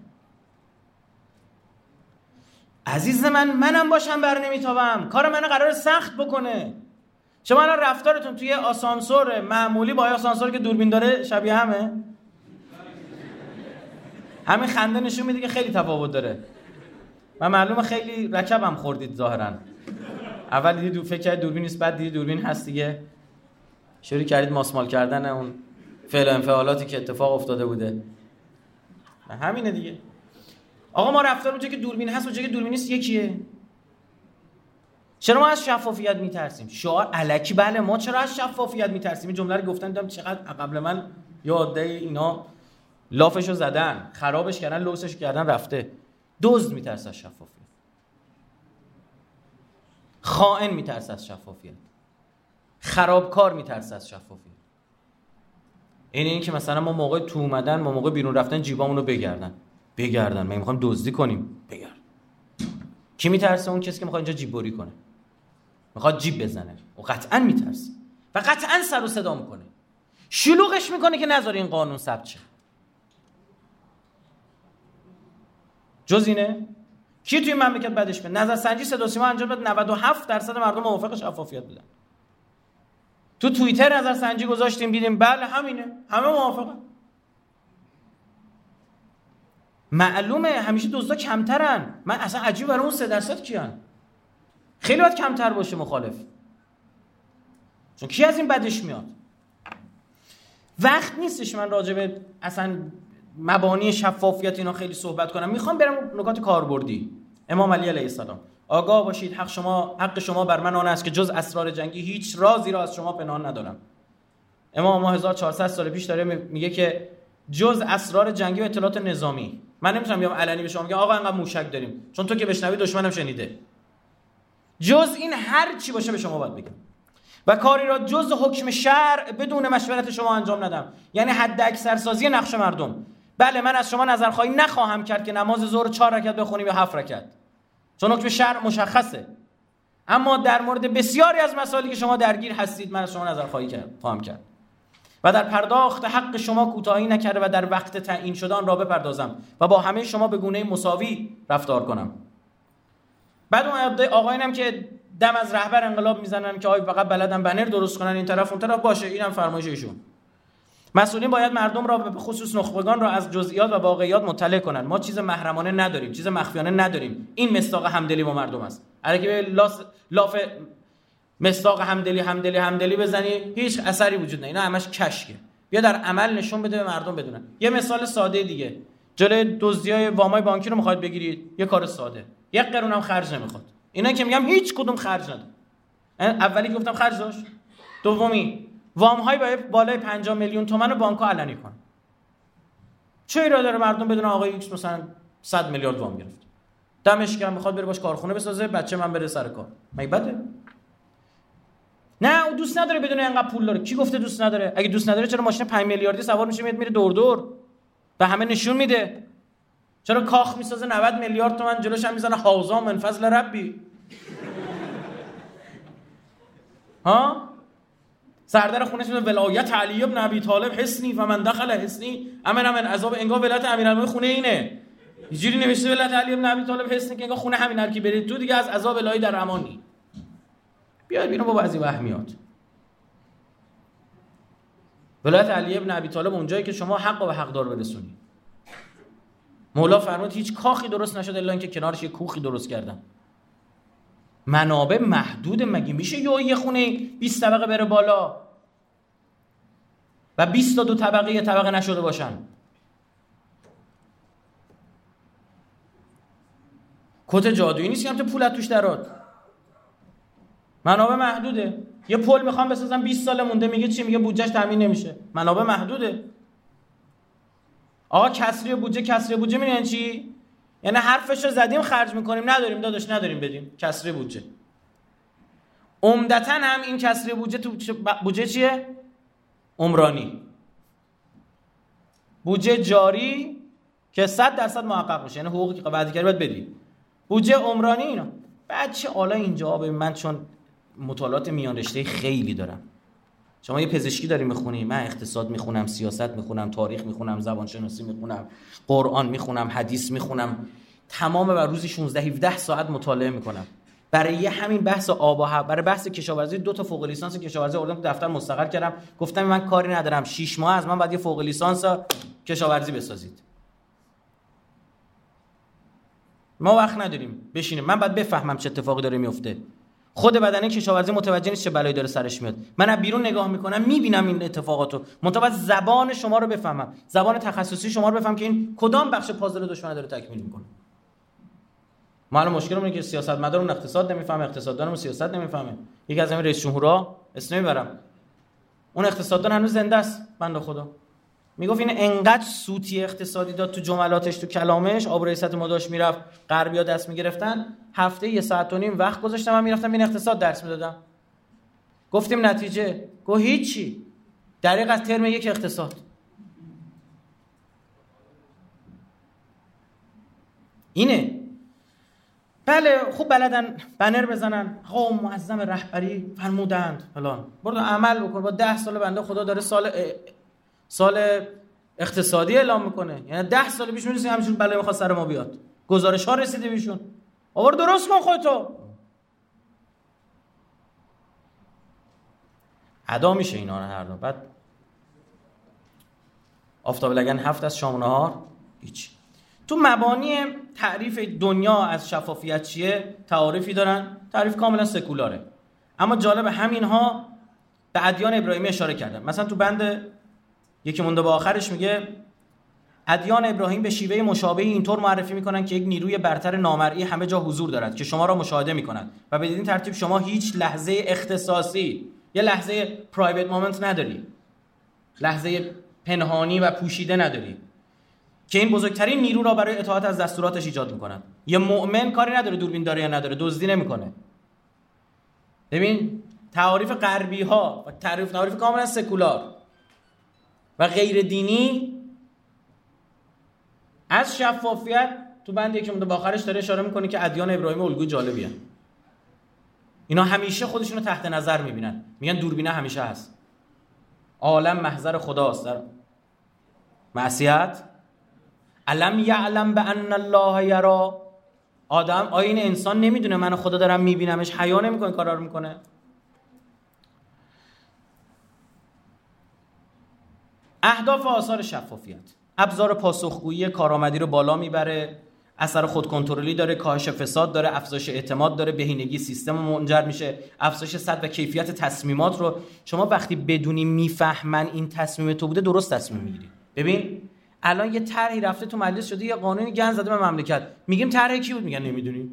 عزیز منم باشم بر نمیتابم. کار من قرار سخت بکنه. شما الان رفتارتون توی آسانسور معمولی با آسانسور که دوربین داره شبیه همه؟ همین خنده نشون میده که خیلی تفاوت داره. و معلومه خیلی رکبم خوردید ظاهرا. اول دیدید فکر کردید دوربین نیست، بعد دیدید دوربین هست دیگه. شروع کردید ماسمال کردن اون فعل و انفعالاتی که اتفاق افتاده بوده. همینه دیگه. آقا ما رفتار اونجا که دوربین هست و اونجا که دوربین نیست یکیه. چرا ما از شفافیت میترسیم؟ شعار الکی. بله ما چرا از شفافیت میترسیم؟ این جمله رو گفتن دیدم چقدر قبل من یاده اینا لافشو زدن، خرابش کردن، لوسش کردن، رفته. دزد میترسه از شفافیت. خائن میترسه از شفافیت. خرابکار میترسه از شفافیت. این که مثلا ما موقع تو اومدن، ما موقع بیرون رفتن جیبامونو بگردن. ما میخوایم دزدی کنیم، بگرد. کی میترسه؟ اون کسی که میخواد اینجا جیب بری کنه، میخواد جیب بزنه، و قطعا میترسه و قطعا سر و صدا میکنه، شلوغش میکنه که نذاره این قانون ثبت شه. جز اینه کی توی مملکت بعدش به نظرسنجی صدا و سیما انجام داد، 97% مردم موافق شفافیت بودن. تو توییتر نظرسنجی گذاشتیم دیدیم بله همینه، همه موافقن. معلومه همیشه دزدا کمترن. من اصلا عجیب برام اون 3% کیان؟ خیلی باید کمتر باشه مخالف، چون کی از این بدش میاد؟ وقت نیستش من راجع به اصلا مبانی شفافیت اینا خیلی صحبت کنم. میخوام برم نکات کاربردی. امام علی علیه السلام: آگاه باشید حق شما بر من آن است که جز اسرار جنگی هیچ رازی را از شما پنهان ندارم. امام ما 1400 سال پیش داره میگه که جز اسرار جنگی و اطلاعات نظامی. من نمیتونم بیام علنی به شما بگم آقا انقدر موشک داریم، چون تو که بشنوی دشمنم شنیده. جز این هر چی باشه به شما باید بگم. و کاری را جز حکم شرع بدون مشورت شما انجام ندم. یعنی حد اکثر سازی نقش مردم. بله من از شما نظرخواهی نخواهم کرد که نماز ظهر 4 رکعت بخونیم یا 7 رکعت، چون حکم شرع مشخصه. اما در مورد بسیاری از مسائلی که شما درگیر هستید من از شما نظرخواهی خواهم کرد و در پرداخت حق شما کوتاهی نکرده و در وقت تعیین شده آن را بپردازم و با همه شما به گونه مساوی رفتار کنم. بعد اون آقایانم که دم از رهبر انقلاب میزنن که آی فقط بلدن بنر درست کنن این طرف اون طرف، باشه اینم فرمایش ایشون. مسئولین باید مردم را به خصوص نخبگان را از جزئیات و واقعیات مطلع کنن. ما چیز محرمانه نداریم، چیز مخفیانه نداریم. این مصداق همدلی با مردم است. اگه به لاف مصداق همدلی بزنی هیچ اثری وجود نداره. اینا همش کشکه. بیا در عمل نشون بده به مردم بدونن. یه مثال ساده دیگه، جلوی دزدیای وامای بانکی رو میخواید بگیرید، یه کار ساده، 1 قرون هم خرج نمیخواد. اینا که میگم هیچ کدوم خرج نداره. اولی گفتم خرج داشت، دومی وام های بالای 50 میلیون تومان بانک‌ها علنی کن. چه ایراد داره مردم بدون آقای ایکس مثلا 100 میلیارد وام گرفت، دمش گرم میخواد بره باش کارخونه بسازه، بچه من بره سر کار، مگه بده؟ نه او دوست نداره بدون اینقدر پول داره. کی گفته دوست نداره؟ اگه دوست نداره چرا ماشین 5 میلیاردی سوار میشه میره دور و همه نشون میده؟ چرا کاخ میسازه 90 میلیارد تومان جلوش هم میزنه حوزا من فضل ربی؟ ها؟ سردر خونش میگه ولایت علی ابن ابی طالب حسنی و من دخل حسنی امن عذاب. انگار ولایت امیرالمومنین خونه اینه. اینجوری نوشته ولایت علی ابن ابی طالب حسنی که انگار خونه همین هر کی برید تو دیگه از عذاب الهی در امانی. بیاید بیرون با بعضی وهمیات. ولایت علی ابن ابی طالب اونجایی که شما حق و حقدار برسونی. مولا فرمود هیچ کاخی درست نشد الا اینکه کنارش یه کوخی درست کردن. منابع محدود، مگه میشه یه خونه 20 طبقه بره بالا و 22 طبقه یه طبقه نشده باشن؟ کت جادویی نیست که هم تو پولت توش درات. منابع محدوده. یه پل میخوام بسازم 20 سال مونده، میگه چی؟ میگه بودجهش تامین نمیشه. منابع محدوده. آقا کسری بودجه میدونن چی؟ یعنی حرفش رو زدیم خرج میکنیم، نداریم داداش نداریم بدیم. کسری بودجه. عمدتاً هم این کسری بودجه تو بودجه چیه؟ عمرانی. بودجه جاری که 100% محقق میشه، یعنی حقوقی که بعدی کردی باید بدی. بودجه عمرانی اینا. بعد چه حالا اینجا ببین، من چون مطالعات میان رشته خیلی دارم. شما یه پزشکی داری میخونی، من اقتصاد میخونم، سیاست میخونم، تاریخ میخونم، زبان شناسی میخونم، قرآن میخونم، حدیث میخونم، تمام بر روزی 16 17 ساعت مطالعه میکنم. برای همین بحث آب و هوا، برای بحث کشاورزی 2 تا فوق لیسانس کشاورزی آوردم تو دفتر مستقر کردم، گفتم من کاری ندارم 6 ماه از من بعد یه فوق لیسانس کشاورزی بسازید. ما وقت نداریم بشینیم، من باید بفهمم چه اتفاقی داره میفته. خود بدنه کشاورزی متوجه نیست چه بلایی داره سرش میاد. من از بیرون نگاه میکنم میبینم این اتفاقاتو، منتها زبان شما رو بفهمم، زبان تخصصی شما رو بفهمم که این کدام بخش پازل دشمن داره تکمیل میکنه. ما الان مشکلمون اینه که سیاستمدارمون اقتصاد نمیفهمه، اقتصاددانمون سیاست نمیفهمه. یکی از همین رئیس جمهورها اسم نمیبرم، اون اقتصاددان هنوز زنده است بنده خدا، میگفت این انقدر سوتی اقتصادی داد تو جملاتش، تو کلامش، آب رئیست ما داشت میرفت غربیا دست میگرفتن، هفته 1.5 ساعت وقت گذاشتم من میرفتم این اقتصاد درس میدادم. گفتیم نتیجه، گفت هیچی، دریغ از ترم 1 اقتصاد. اینه. بله خوب بلدن بنر بزنن، آقا معظم رهبری فرمودند فلان، برو عمل بکن. با 10 سال بنده خدا داره سال اقتصادی اعلام میکنه، یعنی 10 سال پیش میرسیم همینجور بلای بخواد سر ما بیاد، گزارش ها رسیده بیشون، آور درست کن خودتو. ادا میشه اینا هر دو. بعد آفتاب لگن 7 از شام و نهار هیچ. تو مبانی تعریف دنیا از شفافیت چیه تعاریفی دارن، تعریف کاملا سکولاره، اما جالب همینها به ادیان ابراهیمی اشاره کردن. مثلا تو بند یکی مونده به آخرش میگه ادیان ابراهیم به شیوه مشابهی اینطور معرفی میکنن که یک نیروی برتر نامرئی همه جا حضور دارد که شما را مشاهده میکند و بدین ترتیب شما هیچ لحظه اختصاصی، یه لحظه پرایوت مومنت نداری، لحظه پنهانی و پوشیده نداری که این بزرگترین نیرو را برای اطاعت از دستوراتش ایجاد میکنن. یه مؤمن کاری نداره دوربین داره یا نداره، دزدی نمیکنه. ببین تعاریف غربی ها و تعاریف کاملا سکولار و غیر دینی از شفافیت تو بند یکی مونده با آخرش داره اشاره میکنه که ادیان ابراهیم الگوی جالبیه. اینا همیشه خودشونو تحت نظر میبینن، میگن دوربینه همیشه هست، عالم محضر خداست در معصیت. علم یعلم بان الله یرا. آدم آیا این انسان نمیدونه من خدا دارم میبینمش، حیا نمیکنه کارا رو میکنه؟ اهداف و آثار شفافیت: ابزار پاسخگویی کارآمدی رو بالا میبره، اثر خودکنترلی داره، کاهش فساد داره، افزایش اعتماد داره، بهینگی سیستم منجر میشه، افزایش سطح و کیفیت تصمیمات رو. شما وقتی بدونی میفهمن این تصمیم تو بوده درست تصمیم میگیری. ببین الان یه طرحی رفته تو مجلس شده، یه قانونی گند زده به مملکت، میگیم طرح کی بود؟ میگن نمیدونی.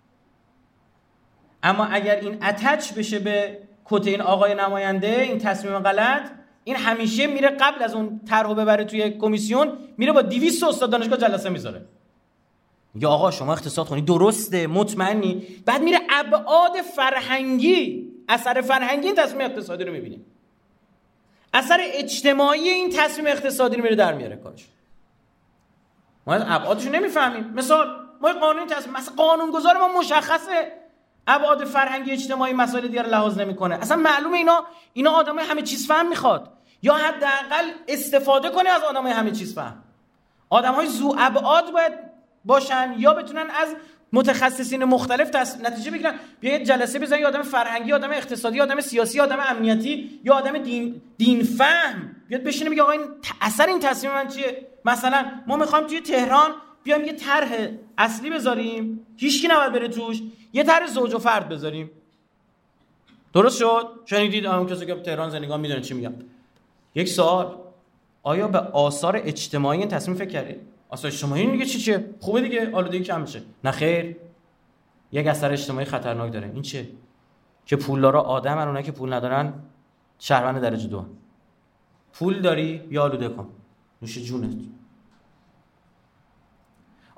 اما اگر این اتچ بشه به کت این آقای نماینده، این تصمیم غلط، این همیشه میره قبل از اون طرحو ببره توی کمیسیون، میره با 200 استاد دانشگاه جلسه میذاره، میگه آقا شما اقتصاد خونی درسته، مطمئنی؟ بعد میره ابعاد فرهنگی، اثر فرهنگی این تصمیم اقتصادی رو میبینه، اثر اجتماعی این تصمیم اقتصادی رو میره در میاره کارش. ما ابعادش رو نمیفهمیم. مثلا ما قانون تصمیم، مثلا قانونگذار ما مشخصه ابعاد فرهنگی اجتماعی مسائل دیگر لحاظ نمیکنه، اصلا معلومه اینا آدمای همه چیز فهم میخواد، یا حداقل استفاده کنه از آدمای همه چیز فهم. آدمای ذو ابعاد باید باشن یا بتونن از متخصصین مختلف نتیجه بگیرن. بیا یه جلسه بزن، یه آدم فرهنگی، آدم اقتصادی، آدم سیاسی، آدم امنیتی، یا آدم دین فهم بیاد بشینه بگه آقا این اثر این تصمیم من چیه. مثلا ما میخوایم توی تهران بیایم یه طرح اصلی بذاریم، هیچکی نباید بره توش، یه طرح زوج و فرد بذاریم. درست شد؟ شنیدید اون کسی که تهران زندگی میدونه چی میگم. یک سوال، آیا به آثار اجتماعی این تصمیم فکر کردید؟ آثار اجتماعی میگه چیه؟ خوبه دیگه، آلودگی کم میشه. نه خیر، یک اثر اجتماعی خطرناک داره. این چه؟ که پولدارا آدمن، اونایی که پول ندارن شهروند درجه 2. پول داری یا آلوده کن، نوش جونت.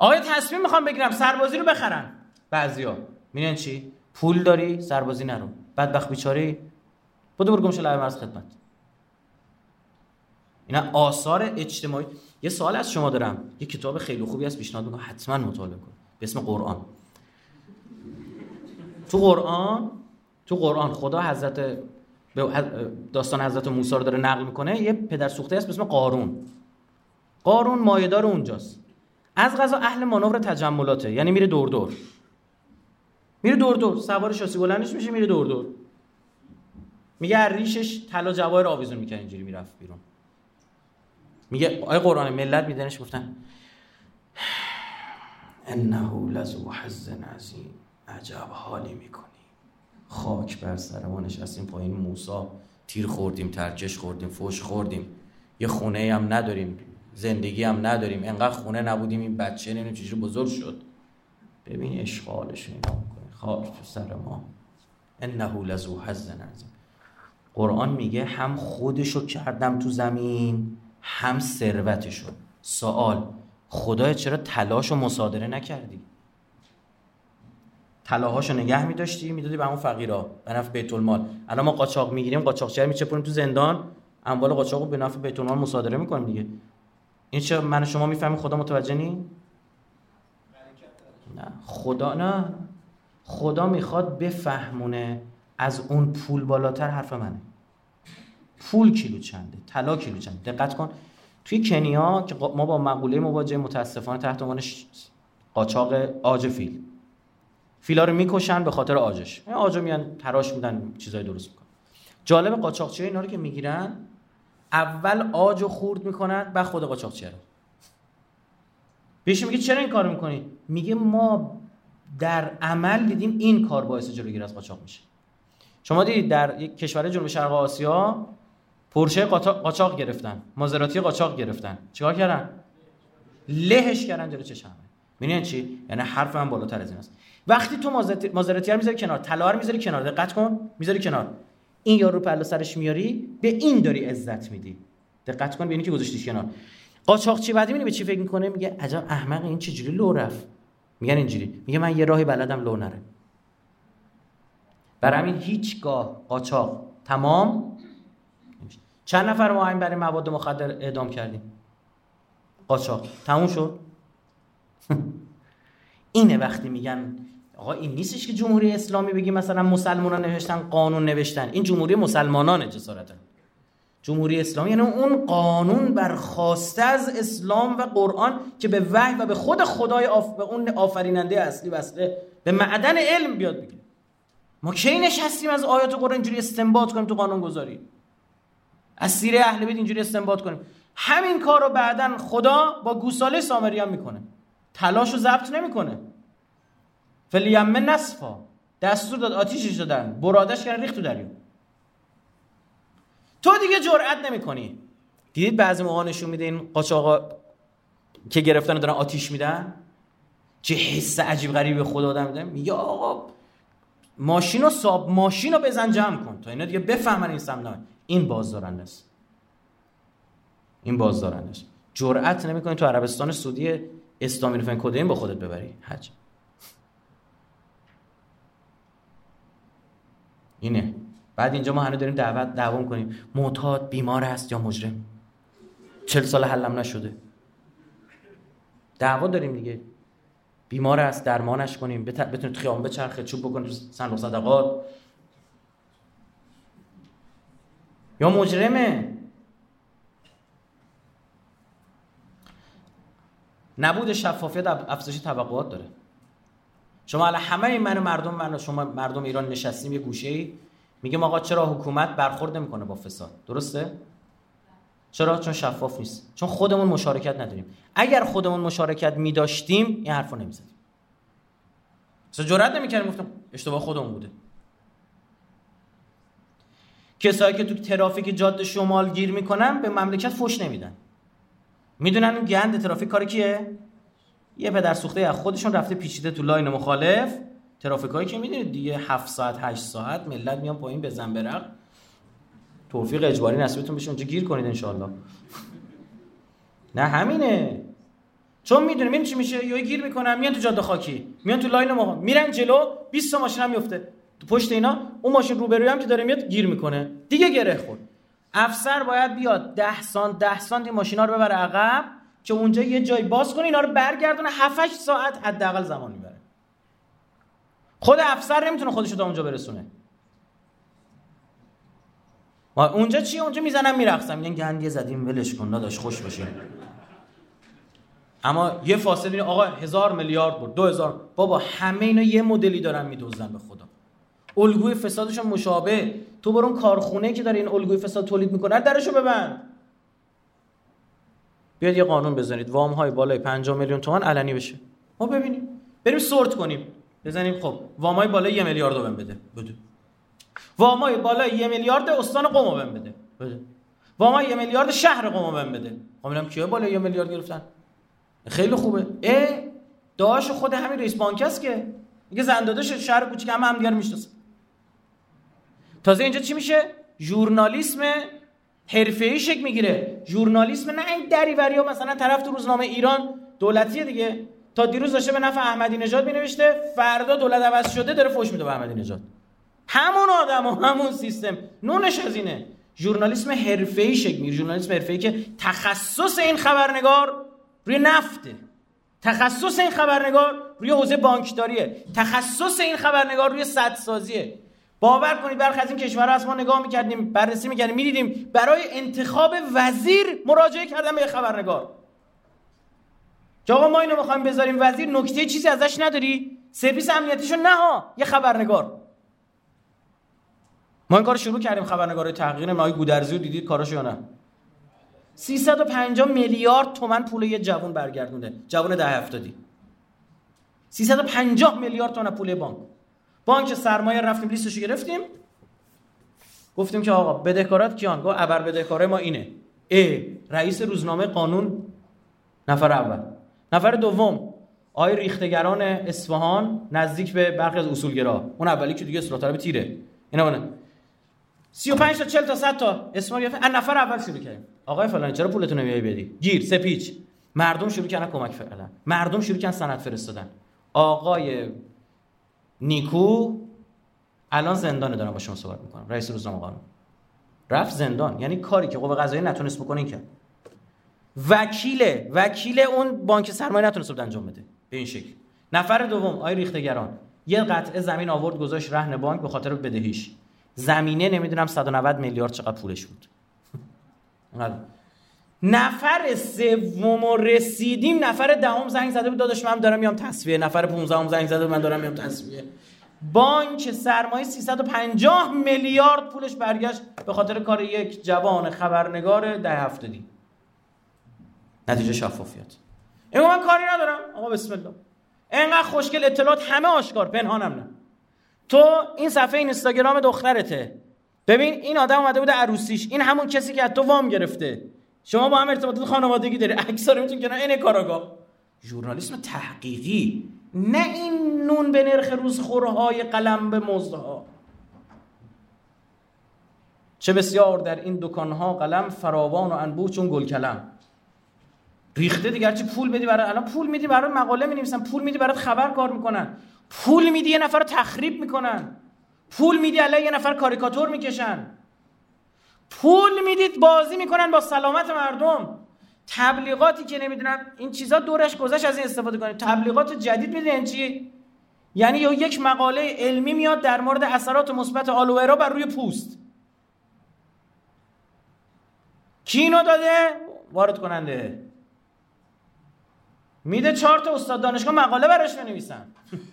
آقای تصمیم میخوام بگیرم سربازی رو بخرن. بعضیا میگن چی؟ پول داری سربازی نرو، بدبخت بیچاره برو گم شو لبه مرز خدمت. اینا آثار اجتماعی. یه سوال از شما دارم، یه کتاب خیلی خوبی هست پیشنهاد میکنم حتما مطالعه کن به اسم قرآن. تو قرآن خدا داستان حضرت موسی رو داره نقل میکنه. یه پدر سوخته هست به اسم قارون مایه‌دار اونجاست. از قضا اهل مانور تجملاته، یعنی میره دور دور سوار شاسی بلندش میشه میره دور دور. میگه از ریشش طلا جواهر آویزون میکنه اینجوری میرفت بیرون. میگه آیه قرآن ملت میدنش گفتن انه لذو حظ عظیم، عجب حالی میکنی، خاک بر سر ما نشستیم پایین موسی، تیر خوردیم، ترکش خوردیم، فوش خوردیم، یه خونه هم نداریم، زندگی هم نداریم، انقدر خونه نبودیم این بچه نمیدونم چجوری بزرگ شد. ببین اشغالش اینا میکنه، خاک تو سر ما، انه لذو حظ عظیم. قرآن میگه هم خودشو کردم تو زمین هم ثروتشو. سوال، خدای چرا طلاشو مصادره نکردی؟ طلاهاشو نگه می‌داشتی میدادی به همون فقیرا به نفع بیت المال. الان ما قاچاق میگیریم، قاچاقچی میچپونیم تو زندان، اموال قاچاقو به نفع بیت المال مصادره میکنیم دیگه. این چه من و شما میفهمیم خدا متوجه نی؟ نه خدا میخواد بفهمونه از اون پول بالاتر حرف منه. پول کیلو چنده، طلا کیلو چنده. دقت کن توی کنیا که ما با مقوله مواجه متاسفانه تحت عنوان قاچاق عاج فیلا رو میکشن به خاطر عاجش. این عاجو میان تراش میدن چیزای درست میکنن. جالب قاچاقچی‌ها اینا رو که میگیرن اول عاجو خورد میکنن بعد خود قاچاقچی رو. بهش میگه چرا این کارو میکنی؟ میگه ما در عمل دیدیم این کار باعث جلوگیری از قاچاق میشه. شما دیدید در یک کشور جنوب شرق آسیا پورشه قاچاق گرفتن، مازراتی قاچاق گرفتن، چیکار کردن؟ لهش کردن جلو چشم. می‌بینین چی؟ یعنی حرف من بالاتر از این است. وقتی تو مازراتی رو میذاری کنار، طلا رو میذاری کنار، دقت کن، میذاری کنار، این یارو پهلو سرش میاری، به این داری عزت میدی. دقت کن ببینی که گذاشتیش کنار. قاچاقچی بعدی می‌بینی به چی فکر می‌کنه؟ میگه عجب احمق، این چجوری لو رفت. میگن اینجوری، میگه من یه راهی بلدم لو نره. برای همین هیچگاه قاچاق تمام نمیشه. چند نفر ما این برای مواد مخدر اعدام کردیم؟ قاچاق تموم شد. اینه وقتی میگن آقا این نیستش که جمهوری اسلامی بگی مثلا مسلمانان نوشتن قانون نوشتن، این جمهوری مسلمانانه جسارتا. جمهوری اسلامی یعنی اون قانون برخواسته از اسلام و قرآن که به وحی و به خود خدای به اون آفریننده اصلی وصله به معدن علم بیاد بگه. ما کی نشستیم از آیات قرآن اینجوری استنباط کنیم تو قانون گذاری؟ از سیره اهل بیت اینجوری استنباط کنیم؟ همین کارو بعدن خدا با گوساله سامری هم میکنه. تلاشو ضبط نمیکنه. فلیمن نصفا، دستور داد آتیشش دادن، برادش کردن ریخت تو دریا. تو دیگه جرئت نمیکنی. دیدید بعضی موقع نشون میده این قاچاقا که گرفتن دارن آتیش میدن، چه حس عجیب غریبی خدا آدم میده. میگه آقا ماشینو بزن جمع کن تا اینا دیگه بفهمن این سمنه. این بازدارنده است. این بازدارنده است. جرئت نمیکنی تو عربستان سعودی اسلامی رو کدین با خودت ببری حج. اینه. بعد اینجا ما هنوز داریم دعوا می‌کنیم معتاد بیمار است یا مجرم. 40 سال حلم نشده. دعوا داریم دیگه. بیمار است درمانش کنیم، بتونه تو خیابون بچرخه، چوب بکنه تو صندوق صدقات. یا مجرمه. نبود شفافیت افزایش توقعات داره. شما الان همه من و شما مردم ایران نشستیم یه گوشه‌ای میگیم آقا چرا حکومت برخورد نمیکنه با فساد؟ درسته؟ چرا؟ چون شفاف نیست. چون خودمون مشارکت نداریم. اگر خودمون مشارکت می‌داشتیم این حرفو نمی‌زدیم. اصلا جرئت نمی‌کردیم گفتم اشتباه خودمون بوده. کسایی که تو ترافیک جاده شمال گیر میکنن به مملکت فوش نمیدن. میدونن این گند ترافیک کار کیه؟ یه پدر سوخته از خودشون رفته پیچیده تو لاین مخالف. ترافیکایی که میدونید دیگه 7 ساعت 8 ساعت ملت میان پایین بزن برق. توفیق اجباری نصیبتون بشه اونجا گیر کنید ان شاءالله. نه همینه. چون میدونیم چی میشه، یا گیر میکنن میان تو جاده خاکی، میان تو لاین ما، میرن جلو 20 تا ماشین هم میفته تو پشت اینا، اون ماشین روبروی هم که داره میاد گیر میکنه دیگه، گره خورد. افسر باید بیاد 10 سانتی ماشینا رو ببره عقب که اونجا یه جای باز کنه، اینا رو برگردونه. 7-8 ساعت حداقل زمان میبره. خود افسر نمیتونه خودشو تا اونجا برسونه. اونجا چی؟ اونجا میزنن میرقصن، میگن گندی زدیم ولش کن داداش خوش بشه. اما یه فاصله ببین آقا 1000 میلیارد بود 2000، بابا همه اینا یه مدلی دارن میدوزن به خدا. الگوی فسادشون مشابه. تو برو اون کارخونه که داره این الگوی فساد تولید میکنه درشو ببند. بیاد یه قانون بزنید وام های بالای 50 میلیون تومان علنی بشه، ما ببینیم، بریم سورت کنیم، بزنیم خب وام های بالای 1 میلیارد رو بده، وام های بالای 1 میلیارد استان قم رو بده، وام های 1 میلیارد شهر قم رو بده. خب ببینم کیا بالای 1 میلیارد گرفتن. خیلی خوبه. داعش خود همین رئیس بانک است که میگه زنداداش شهر کوچیک هم دیگه رو میشناسه. تازه اینجا چی میشه؟ ژورنالیسم حرفه‌ای شکل میگیره. ژورنالیسم نه این دریوریا، مثلا طرف تو روزنامه ایران دولتیه دیگه، تا دیروز داشته به نفع احمدی نژاد مینوشته، فردا دولت عوض شده داره فحش میده به احمدی نژاد. همون آدم و همون سیستم نونش از اینه. ژورنالیسم حرفه‌ای شکل میگیره. ژورنالیسم حرفه‌ای که تخصص این خبرنگار روی نفته، تخصص این خبرنگار روی حوزه بانکداریه، تخصص این خبرنگار روی سدسازیه. باور کنید برخی از این کشورها از ما نگاه می‌کردیم، بررسی می‌کردیم، می‌دیدیم برای انتخاب وزیر مراجعه کردن به خبرنگار. که آقا ما اینو می‌خوایم بذاریم وزیر، نکته چیزی ازش نداری؟ سرویس امنیتیشو نه ها، یه خبرنگار. ما این کارو شروع کردیم، خبرنگارای تحقیق نمای گودرزی رو دیدید کاراشو یا نه؟ 350 میلیارد تومان پول یه جوون برگردونده، جوون 10-70. 350 میلیارد تومان پول بانک سرمایه رفتیم لیستشو گرفتیم، گفتیم که آقا بدهکارات کیان؟ گفت ابر بدهکاره ما اینه. رئیس روزنامه قانون نفر اول. نفر دوم آقای ریختگران اصفهان نزدیک به برخی از اصولگرا، اون اولی که دیگه اصلاح طلب تیره، اینا اونه. 35 تا 40 تا 100 تا اسم رو گرفتن. نفر اول شروع کردیم، آقای فلان چرا پولتون نمیای بدی؟ گیر سپیچ. مردم شروع کردن کمک فعلا، مردم شروع کردن سند فرستادن. آقای نیکو الان زندانه، دارم با شما صحبت میکنم، رئیس روزنامه قانون رفت زندان. یعنی کاری که قوه قضاییه نتونست بکنه این کرد. وکیل اون بانک سرمایه نتونست بود انجام بده به این شکل. نفر دوم آقای ریختگران یه قطعه زمین آورد گذاشت رهن بانک به خاطر بدهیش. زمینه نمیدونم 190 میلیارد چقدر پولش بود. نفر سوم رسیدیم، نفر دهم زنگ زده بود داداش من دارم میام تصفیه. نفر 15ام زنگ زده بود من دارم میام تصفیه. بانک سرمایه 350 میلیارد پولش برگشت به خاطر کار یک جوان خبرنگار 10-70. نتیجه شفافیت. اینو من کاری ندارم آقا بسم الله. اینقدر خوشگل اطلاعات همه آشکار، پنهانم نه. تو این صفحه اینستاگرام دخترته، ببین این آدم اومده بوده عروسیش، این همون کسی که از تو وام گرفته، شما با هم ارتباطات خانوادگی داری، عکس‌ها رو میتونی کنار این کاراگاه. ژورنالیسم تحقیقی، نه این نون به نرخ روزخورهای قلم به مزدها. چه بسیار در این دکانها قلم فراوان و انبوه چون گل کلم. ریخته دیگر چی پول بدی برای، الان پول میدی برای مقاله می‌نویسن، پول میدی برای خبر کار میکنن، پول میدی یه نفر رو تخریب میکنن، پول میدی علیه یه نفر کاریکاتور میکشن، پول میدید بازی میکنن با سلامت مردم. تبلیغاتی که نمیدونم این چیزا دورش گذشت از این استفاده کنید. تبلیغات جدید میدونن چی؟ یعنی یک مقاله علمی میاد در مورد اثرات مثبت آلوویرا بر روی پوست. کی اینو داده؟ وارد کننده. میده 4 تا استاد دانشگاه مقاله براش بنویسن.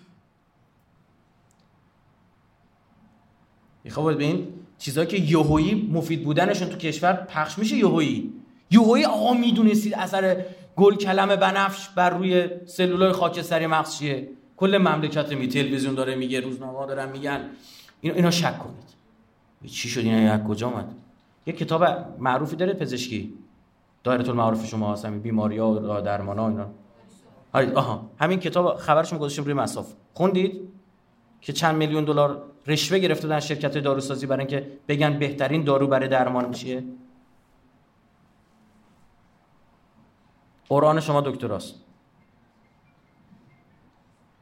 خب ببین چیزایی که یهویی مفید بودنشون تو کشور پخش میشه، یهویی آقا میدونستید اثر گل کلم بنفش بر روی سلولای خاکستری مغز چیه؟ کل مملکت تلویزیون داره میگه، روزنامه‌ها دارن میگن. اینا شک کنید. چی شد اینا از کجا اومد؟ یه کتاب معروفی داره پزشکی، دایره المعارف شما هستم، بیماری‌ها و درمان‌ها اینا. همین کتاب خبرش گذاشتیم روی مصاف. خوندید که چند میلیون دلار رشوه گرفته بودن شرکت داروسازی برای اینکه بگن بهترین دارو برای درمان چیه؟ قرآن شما دکتراست.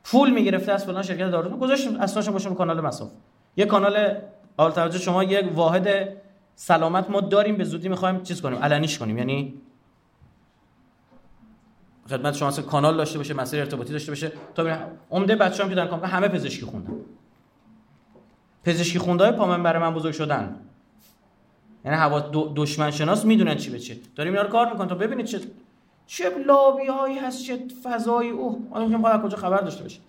پول میگرفته از فلان شرکت دارو، گذاشتیم اسنادش باشه کانال مصاف. یه کانال قابل توجه شما، یک واحد سلامت ما داریم، به زودی میخوایم چیز کنیم، علنیش کنیم. یعنی خدمت شما اصلا کانال داشته باشه، مسیر ارتباطی داشته باشه. تا عمده بچه‌ام که دارن کار همه پزشکی خوندن. پزشکی خوندهای پامنبر من بزرگ شدن. یعنی هوا دشمن شناس میدونن چی به چه. داریم اینا رو کار میکنن تا ببینید چه لابی‌هایی هست، چه فضایی. ما میگیم باید کجا خبر داشته باشه.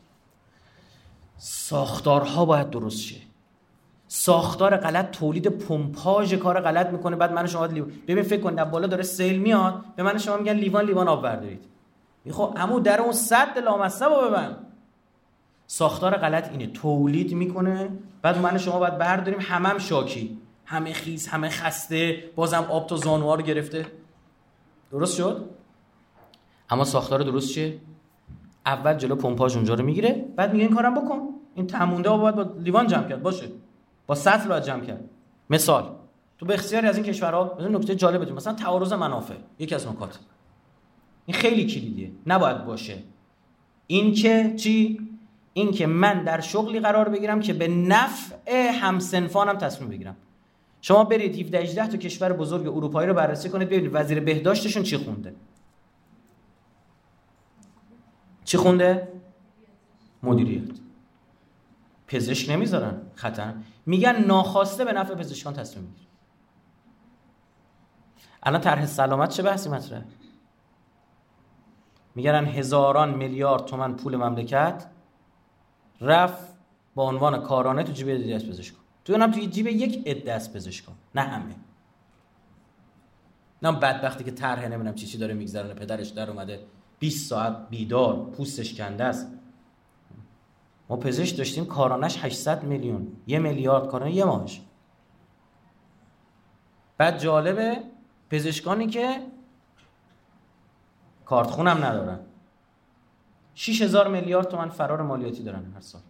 ساختارها باید درست شه. ساختار غلط تولید پمپاژ کار غلط میکنه. بعد من شما ببین فکر کن بالا داره سیل میاد، به من شما میگن لیوان آب بردارید. خب عمو در اون سد لامصب رو ببند. ساختار غلط اینه، تولید میکنه، بعد من شما باید برداریم، همم شاکی، همه خیس، همه خسته، بازم آب تا زانوها رو گرفته. درست شد؟ اما ساختار درست چیه؟ اول جلو پمپاژ اونجا رو میگیره، بعد میگه این کارم بکن. این تمونده رو باید با لیوان جمع کرد باشه، با سطل باید جمع کرد. مثال تو بسیاری از این کشورها مثلا نکته جالبه، مثلا تعارض منافع یکی از نکات، این خیلی کلیدیه، نباید باشه. این که چی؟ این که من در شغلی قرار بگیرم که به نفع همسنفانم تصمیم بگیرم. شما برید 17-18 تا کشور بزرگ اروپایی رو بررسی کنید، ببینید وزیر بهداشتشون چی خونده. چی خونده؟ مدیریت. پزشک نمیذارن، خطر. میگن ناخواسته به نفع پزشکان تصمیم میگیره. الان طرح سلامت چه بحثی مطرحه؟ میگن هزاران میلیارد تومان پول مملکت رفت با عنوان کارانه تو جیب یه دست پزشکان. تو اونم توی جیب یک عده از پزشکان، نه همه. نه بدبختی که طرح نمیدونم چی داره میگذرونه، پدرش در اومده 20 ساعت بیدار، پوستش کنده است. ما پزشک داشتیم کارانش 800 میلیون، 1 میلیارد کارانه یه ماهش. بعد جالبه پزشکانی که کارت خونم ندارن 6000 میلیارد تومان فرار مالیاتی دارن هر سال.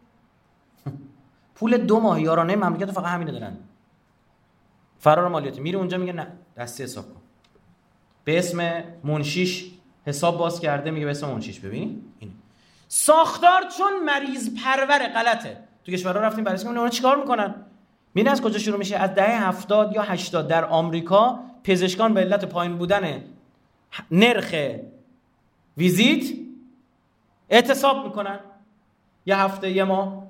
پول 2 ماه یارانه مملکت فقط همینه دارن، فرار مالیاتی. میره اونجا میگه نه دستی حساب کن، به اسم منشیش حساب باز کرده، میگه به اسم منشیش. ببین این ساختار چون مریض پرور غلطه. تو کشورها رفتیم بررسی کنیم اونا چیکار میکنن. ببین از کجا شروع میشه. از دهه 70 یا 80 در آمریکا پزشکان به علت پایین بودن نرخ ویزیت اعتصاب میکنن. یه هفته یه ماه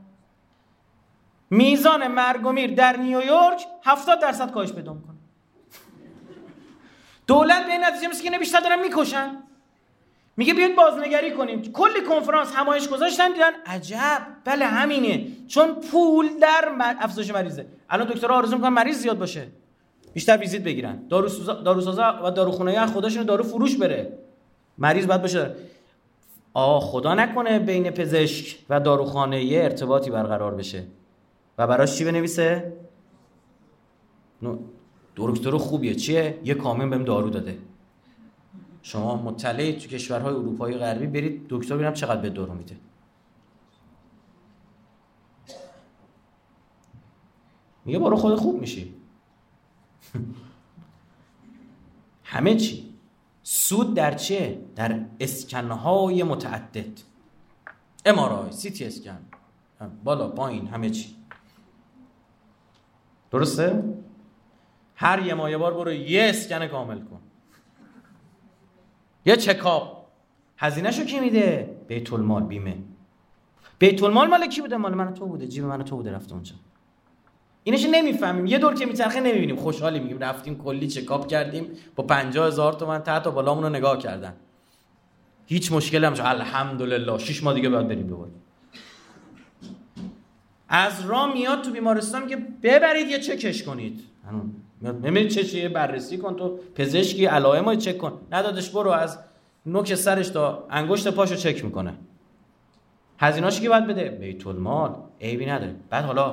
میزان مرگ و میر در نیویورک 70% کاهش پیدا میکنه. دولت به این نتیجه میرسه که بیشتر دارن میکشن. میگه بیاید بازنگری کنیم. کلی کنفرانس همایش گذاشتن، دیدن عجب بله همینه، چون پول در افزایش مریضه. الان دکترها آرزو میکنن مریض زیاد باشه، بیشتر ویزیت بگیرن، داروسازا و داروخونه‌ها خودشون دارو فروش بره، مریض باید باشه. خدا نکنه بین پزشک و داروخانه یه ارتباطی برقرار بشه و براش چی بنویسه؟ دکتر خوبیه، چیه؟ یه کامل بهم دارو داده. شما مطلعید تو کشورهای اروپایی غربی برید دکتر ببینم چقدر به دارو میده. میگه برو خود خوب میشی. همه چی سود در چه؟ در اسکنهای متعدد، MRI، CT اسکن، بالا پایین، همه چی. درسته؟ هر یه ماه یه بار برو یه اسکن کامل کن، یه چکاپ. هزینه‌شو کی میده؟ بیت المال، بیمه. بیت المال مال کی بوده؟ مال من تو بوده، جیب من تو بوده، رفته اونجا. اینش نمیفهمیم. یه دور که میچرخه نمیبینیم، خوشحالیم، میگیم رفتیم کلی چکاپ کردیم با 50,000 تومان تحت و بالامون رو نگاه کردن، هیچ مشکلی هم الحمدلله 6 ماه دیگه باید بریم دوباره. از راه میاد تو بیمارستان میگه ببرید یه چکش کنید، نمیدونی چه بررسی کن، تو پزشکی علائمو چک کن. ندادش برو از نوک سرش تا انگشت پاشو چک میکنه. هزینه‌اش کی باید بده؟ بیت المال. عیبی نداره. بعد حالا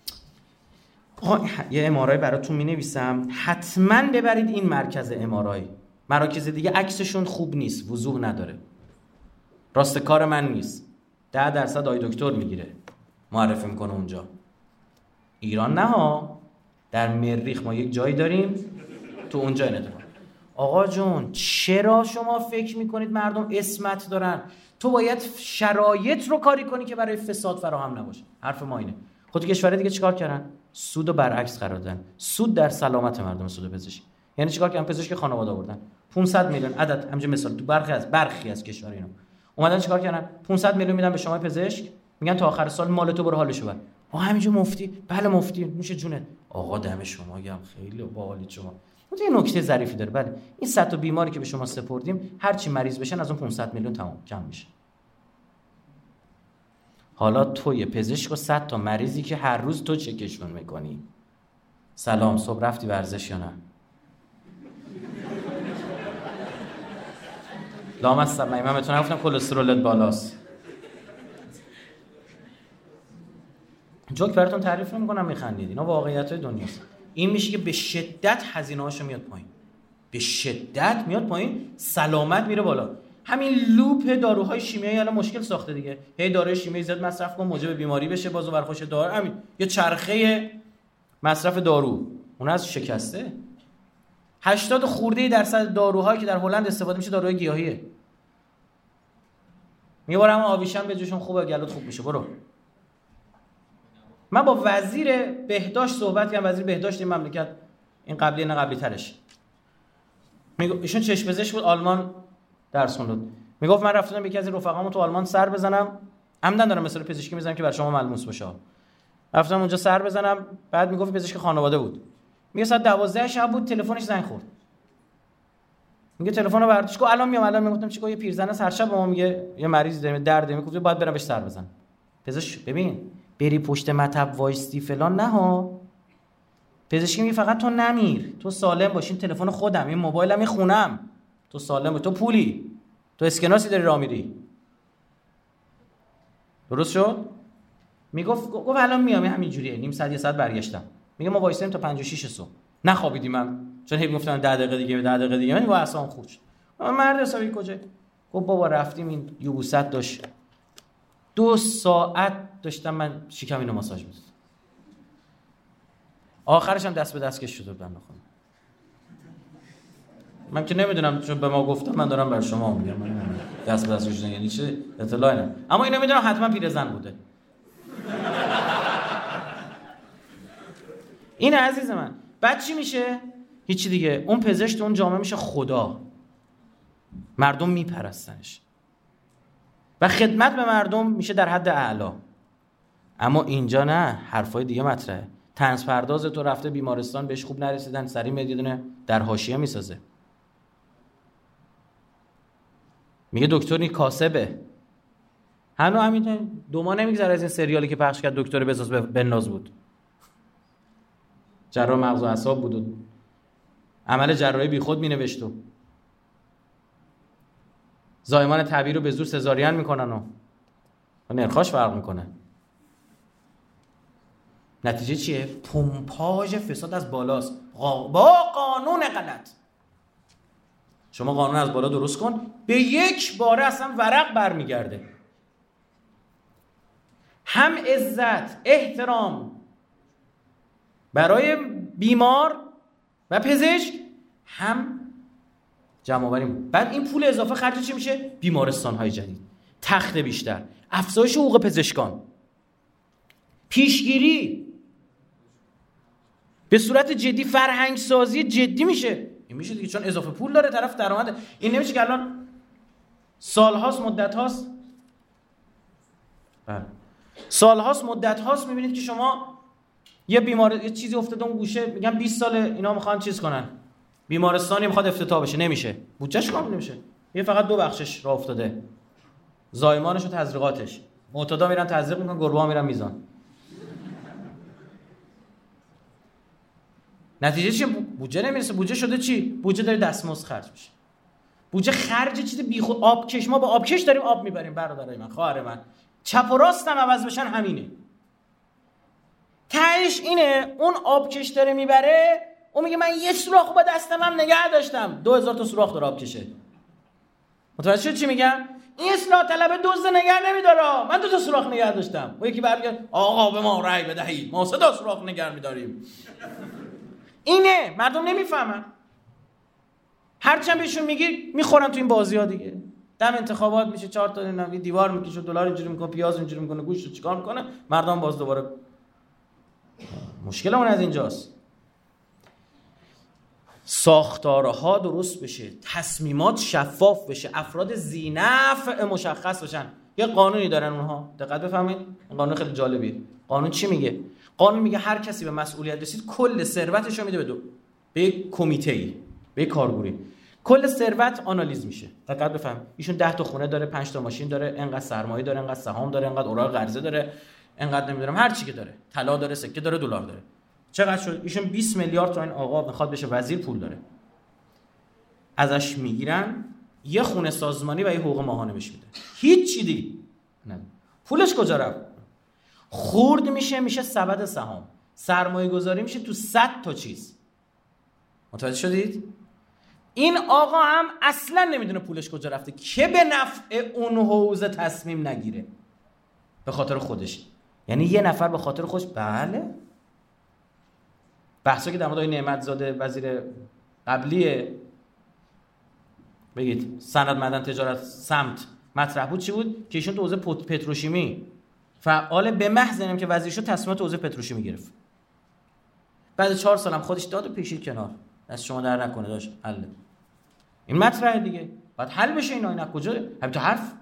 یه امارای براتون مینویسم، حتما ببرید این مرکز امارای. مراکز دیگه عکسشون خوب نیست، وضوح نداره، راست کار من نیست. 10% آی دکتر میگیره، معرفی میکنه اونجا. ایران نه ها، در مریخ ما یک جایی داریم تو اونجا ندارم. آقا جون چرا شما فکر میکنید مردم اسمت دارن؟ تو باید شرایط رو کاری کنی که برای فساد فراهم نباشه. حرف ما اینه. خود کشور دیگه چیکار کردن؟ سودو برعکس قرار دادن. سود در سلامت مردم، سود پزشکی. یعنی چیکار کردن؟ پزشک خانواده آوردن 500 میلیون عدد، همینجا مثال تو برخی از کشور اینا اومدن چیکار کردن؟ 500 میلیون میدن به شما پزشک، میگن تا آخر سال مال تو برو حالشو بر. آقا همینجا مفتی، بله مفتی، میشه جونه. آقا دم شما گرم، خیلی باحالید شما. اون یه نکته ظریفی داره. بله این 100 تا بیماری که به شما سپردیم هر چی مریض بشن از اون 500 میلیون تمام کم میشه. حالا توی پزشک و 100 تا مریضی که هر روز تو چکشون میکنی. سلام، صبح رفتی ورزش یا نه؟ لامصب من بهتون گفتم کلسترولت بالاست. جوک براتون تعریف نمی‌کنم میخندید، اینا واقعیت‌های دنیاست. این میشه که به شدت هزینه‌هاشو میاد پایین، به شدت میاد پایین، سلامت میره بالا. همین لوپ داروهای شیمیایی الان مشکل ساخته دیگه. هی داروی شیمیایی زیاد مصرف کن موجب بیماری بشه، بازو برخوش دارو، همین یه چرخه مصرف دارو اون از شکسته. 80% داروهایی که در هلند استفاده میشه داروهای گیاهیه. میبرم آویشم به جوشون خوبه، گلوت خوب میشه. برو. من با وزیر بهداشت صحبت کردم، وزیر بهداشت این مملکت، این قبلی نه قبلی ترش، ایشون چشم پزشک بود، آلمان درس خوند. میگفت من رفتم یکی از رفقامو تو آلمان سر بزنم، عمدن دارم مثلا پزشکی میزنم که بر شما ملموس باشه. رفتم اونجا سر بزنم، بعد میگفت پزشک خانواده بود. میگه ساعت 12 شب بود، تلفنش زنگ خورد. میگه تلفن رو برداشت، گفت الان میام. الان میگفتم چیکار، یه پیرزن سرشب به ما میگه یه مریض داره درد، میگفت باید برم بهش سر بزنم. پزشک ببین بری پشت مطب وایستی فلان نه ها. پزشکی میگه فقط تو نمیر، تو سالم باشین، تلفن خودم، این موبایلم، این خونم، تو سالم، تو پولی، تو اسکناسی داری راه میری. درست شد؟ میگفت الان میام، همینجوریه، نیم ساعت یه ساعت برگشتم. میگه ما وایسیم تا 5 و 6 صبح. نخوابیدیم من، چون هی میگفتن 10 دقیقه دیگه 10 دقیقه دیگه. من با اعصابم خورد شد. مرد حسابی کجا؟ گفت بابا رفتیم این یوبوست داشت 2 ساعت داشتم من شکم اینو ماساژ می‌دادم. آخرش هم دست به دست کش شده بودم بخونم. من که نمیدونم، چون به ما گفتم من دارم بر شما میگم، من دست به دست کش یعنی چه اطلاعی ندارم. اما اینو میدونم حتما پیرزن بوده. این عزیز من بعد چی میشه؟ هیچی دیگه. اون پزشک تو اون جامعه میشه خدا، مردم میپرستنش و خدمت به مردم میشه در حد اعلا. اما اینجا نه، حرفای دیگه مطرحه. طنز پرداز تو رفته بیمارستان، بهش خوب نرسیدن، سری میدونه در حاشیه میسازه، میگه دکتر این کاسبه. همین 2 ماه نمیگذره از این سریالی که پخش کرد دکتر بزاس بناز بود، جراح مغز و اعصاب بود و عمل جراحی بیخود مینوشت و زایمان طبیعی رو به زور سزارین میکنن و نرخاش فرق میکنه. نتیجه چیه؟ پمپاژ فساد از بالاست با قانون غلط. شما قانون از بالا درست کن، به یک باره اصلا ورق برمیگرده. هم عزت، احترام برای بیمار و پزشک، هم جمع آوری. بعد این پول اضافه خرج چی میشه؟ بیمارستان‌های جدید، تخت بیشتر، افزایش حقوق پزشکان، پیشگیری به صورت جدی، فرهنگ سازی جدی میشه. این میشه دیگه، چون اضافه پول داره طرف، درآمد. این نمیشه که الان سال‌هاست مدت‌هاست، سال‌هاست مدت‌هاست میبینید که شما یه بیمار یه چیزی افتاده اون گوشه، میگن 20 سال اینا میخوان چیز کنن، بیمارستانی میخواد افتتاح بشه، نمیشه، بودجهش کامل نمیشه. یه فقط 2 بخشش راه افتاده، زایمانش و تزریقاتش. معتادا میرن تزریق میکنن، گربه‌ها میرن میزان. نتیجه چیه؟ بودجه نمیرسه. بودجه شده چی؟ بودجه داره دستمزد خرج میشه. بودجه خرج چیز بیخود. آبکش، ما با آبکش داریم آب میبریم برادرای من، خواهر من. چپ و راستم عوض بشن همینه. تهش اینه، اون آبکش داره میبره، اون میگه من یه سوراخ با دستم هم نگه داشتم، 2000 تا سوراخ داره آبکشه. متوجه شد چی میگم؟ این اصلاح طلب دزد نگه نمیداره، من 2 تا سوراخ نگه داشتم. و یکی برمیگه آقا به ما رأی بدهید، ما 3 تا سوراخ نگه میداریم. اینه، مردم نمیفهمن. هرچند بهشون میگی میخورن تو این بازی‌ها دیگه. دم انتخابات میشه 4 تا دیوار میکشه، دلار اینجوری میکنه، پیاز اینجوری میکنه، گوشت رو چیکار میکنه، مردم باز دوباره. مشکل اون از اینجاست. ساختارها درست بشه، تصمیمات شفاف بشه، افراد ذی‌نفع مشخص بشن. یه قانونی دارن اونها، دقت بفهمید. این قانون خیلی جالبیه. قانون چی میگه؟ قانون میگه هر کسی به مسئولیت رسید کل ثروتش رو میده به یک کمیته‌ای، به یک کارگروهی. کل ثروت آنالیز میشه. دقت بفهم. ایشون 10 تا خونه داره، 5 تا ماشین داره، انقدر سرمایه داره، انقدر سهام داره، انقدر اوراق قرضه داره، انقدر نمیدونم هر چی که داره، طلا داره، سکه داره، دلار داره. چقدر شد؟ ایشون 20 میلیارد تا این آقا میخواد بشه وزیر پول داره. ازش میگیرن یه خونه سازمانی و یه حقوق ماهانه بهش میده. هیچ چی دیگه نه. پولش کجا رفت؟ خورد میشه سبد سهام. سرمایه گذاری میشه تو 100 تا چیز. متوجه شدید؟ این آقا هم اصلا نمیدونه پولش کجا رفته که به نفع اون حوزه تصمیم نگیره به خاطر خودش. یعنی یه نفر به خاطر خودش. بله بحثا که در مورد آقای نعمتزاده وزیر قبلیه بگید صنعت معدن تجارت سمت مطرح بود چی بود؟ که ایشون تو حوزه پتروشیمی فعال به محض اینکه وزیر شد تصمیمات تو حوزه پتروشیمی گرفت. بعد 4 سالم خودش داد و پیشید کنار. دست شما در نکنه داشت حل. این مطرحه دیگه. باید حل بشه اینا کجا؟ همین تو حرف.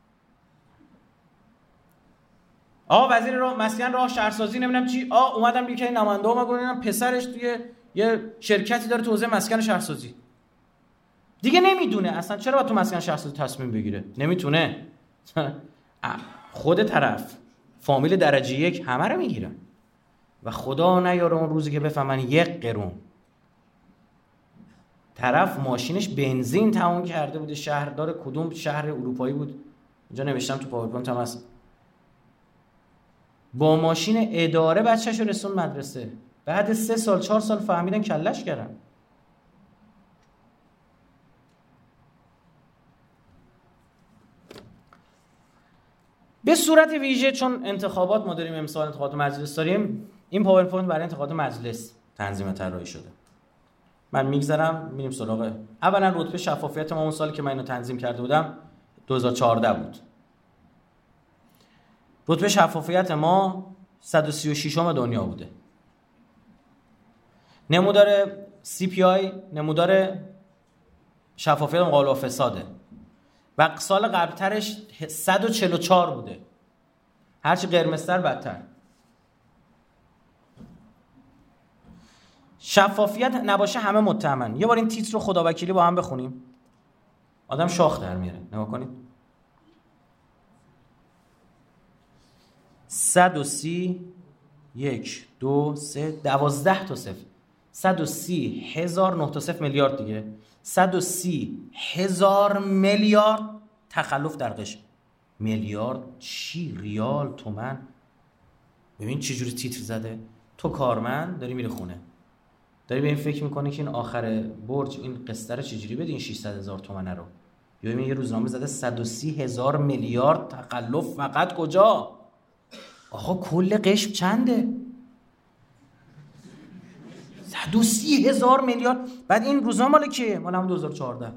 وزیر راه مسکن راه شهرسازی نمیدونم چی. اومدم دیگه نماینده ما گفتن پسرش توی یه شرکتی داره تو حوزه مسکن شهرسازی. دیگه نمیدونه اصلا چرا باید تو مسکن شهرسازی تصمیم بگیره. نمیتونه. خود طرف فامیل درجه 1 همه رو میگیرن و خدا نیاره اون روزی که بفهمن 1 قرون طرف ماشینش بنزین تموم کرده بوده. شهردار کدوم شهر اروپایی بود اینجا نوشتم تو پاورپوینت هم هست. با ماشین اداره بچه‌شو رسون مدرسه. بعد 3 سال 4 سال فهمیدن کلش کردن. به صورت ویژه چون انتخابات ما داریم، امسال انتخابات مجلس داریم، این پاورپوینت برای انتخابات مجلس تنظیم طراحی شده. من میگذرم میریم سراغ. اولا رتبه شفافیت ما اون سالی که من اینو تنظیم کرده بودم 2014 بود. رتبه شفافیت ما 136م دنیا بوده. نمودار CPI نمودار شفافیت مقابل فساده و سال قبلترش 144 بوده. هرچی قرمزتر بدتر. شفافیت نباشه همه متهمن. یه بار این تیتر رو خداوکیلی با هم بخونیم. آدم شاخ در میاره. نگاه کنید. 130 1 2 3 12 تا صفر. 130,009 تا صفر میلیارد دیگه. 130,000 میلیارد تخلف در قشم. میلیارد چی؟ ریال، تومن. ببین چه جوری تیتر زده. تو کارمند داری میره خونه، داری به این فکر میکنی که این آخر برج این قسط رو چجوری بدین 600,000 تومنه رو. یا یه روزنامه زده 130,000 میلیارد تخلف فقط کجا؟ آقا کل قشم چنده؟ 130,000 میلیارد. بعد این روزنامه مال کیه؟ مال هم 2014.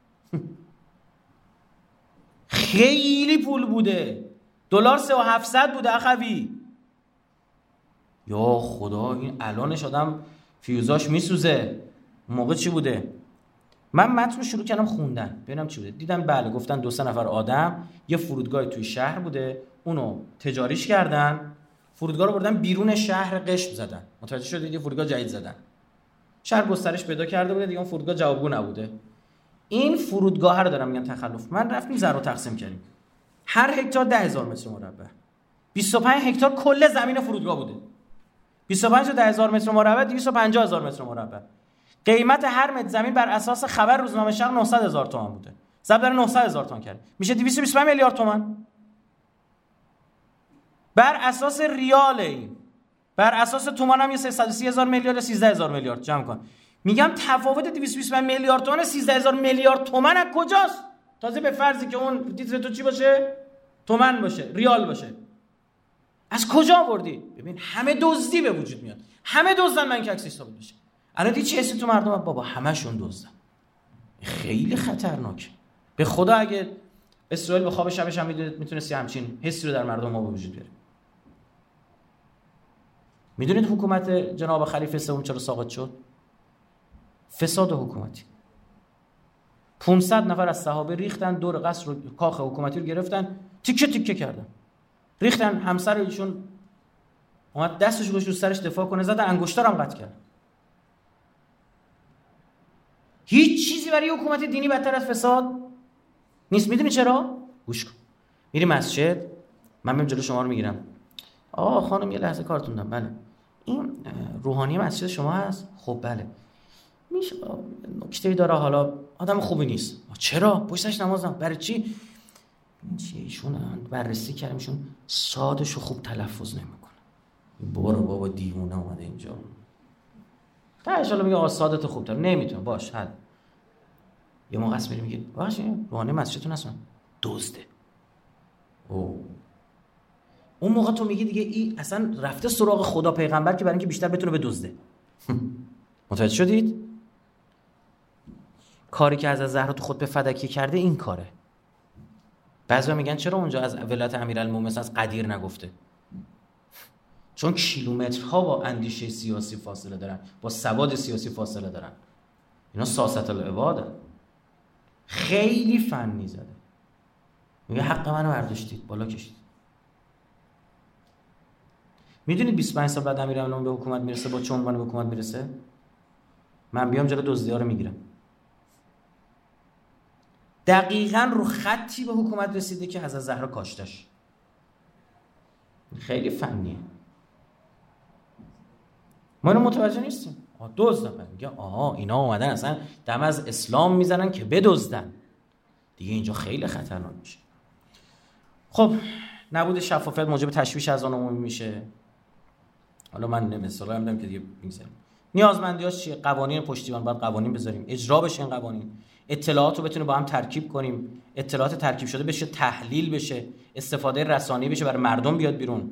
خیلی پول بوده. دلار 3700 بوده اخوی. یا خدا این الانش آدم فیوزاش میسوزه. اون موقع چی بوده؟ من متن شروع کردم خوندن ببینم چی بوده. دیدم بله گفتن 2-3 نفر آدم یه فرودگاه توی شهر بوده، اونو تجاریش کردن، فرودگاه رو بردن بیرون شهر قشم زدن. متوجه شدید؟ یه فرودگاه جدید زدن. شهر گسترش پیدا کرده بوده دیگه، اون فرودگاه جوابگو نبوده. این فرودگاه رو دارم میگم تخلف. من رفتیم ضرب و تقسیم کردیم. هر هکتار 10,000 متر مربع. 25 هکتار کل زمین فرودگاه بوده. 25 تا 10,000 متر مربع 250,000 متر مربع. قیمت هر متر زمین بر اساس خبر روزنامه شرق 900,000 تومان بوده. ضرب در 900,000 تومان کرد. میشه 225 میلیارد تومان. بر اساس ریال این. بر اساس تومان هم یه 330,000 میلیارد 13,000 میلیارد جمع کن. میگم تفاوت 225 میلیارد تومان 13,000 میلیارد تومان از کجاست؟ تازه به فرضی که اون تیتر تو چی باشه؟ تومان باشه، ریال باشه. از کجا آوردی؟ ببین همه دزدی به وجود میاد. همه دزدن من که عکس ثابت بشه. الان دیگه چه حسی تو مردم؟ بابا همشون دزدن. خیلی خطرناکه. به خدا اگه اسرائیل به خواب شبش هم میتونست همچین حسی رو در مردم ما به وجود بیاره. میدونید حکومت جناب خلیفه سوم چرا ساقط شد؟ فساد حکومتی. 500 نفر از صحابه ریختن دور قصر رو، کاخ حکومتی رو گرفتن، تیکه تیکه کردن، ریختن. همسر ایشون اومد دستش گذاشت رو سرش دفاع کنه، زدن انگشتر هم قطع کرد. هیچ چیزی برای حکومت دینی بدتر از فساد نیست. میدونی چرا؟ گوش کن. میری مسجد، من میام جلو شما رو میگیرم، آقا خانم یه لحظه کارتون دارم. بله این روحانی مسجد شما هست؟ خب بله. میشه نکته‌ای داره، حالا آدم خوبی نیست. چرا؟ پشتش نمازم. برای چی؟ ایشون بررسی کردم، ایشون صادشو خوب تلفظ نمیکنه. برو بابا دیوونه اومده اینجا. تا ان شاءالله میگه آقا صادت خوب تر نمیتونه باش حل. یه موقع اسمی میگه باشه روحانی مسجدتون هستن دزده. او اون موقع تو میگی دیگه این اصلا رفته سراغ خدا پیغمبر که برای اینکه بیشتر بتونه بدزده. متوجه شدید؟ کاری که از زهرا تو خود به فدکی کرده این کاره. بعضیا میگن چرا اونجا از ولایت امیرالمومنین از قدیر نگفته؟ چون کیلومترها با اندیشه سیاسی فاصله دارن، با سواد سیاسی فاصله دارن. اینا سیاست العباده. خیلی فنی زده. میگه حق منو برداشتید، بالا کشید. میدونید 25 سال بعد امیرالمومنین به حکومت میرسه، با چه عنوان به حکومت میرسه؟ من بیام جلو دزدی‌ها رو میگیرم. دقیقاً رو خطی به حکومت رسیده که حضرت زهرا کاشتش. خیلی فنیه. ما اینو متوجه نیستیم. دزدن. میگه آها اینا اومدن اصلا دم از اسلام میزنن که بدزدن. دیگه اینجا خیلی خطرناک میشه. خب نبود شفافیت موجب تشویش از آن عمومی میشه. حالا من مثلا میدم که دیگه میگذاریم. نیازمندیاش چیه؟ قوانین پشتیبان، باید قوانین بذاریم، اجرا بشه این قوانین. اطلاعات رو بتونه با هم ترکیب کنیم، اطلاعات ترکیب شده بشه تحلیل بشه، استفاده رسانه‌ای بشه برای مردم بیاد بیرون.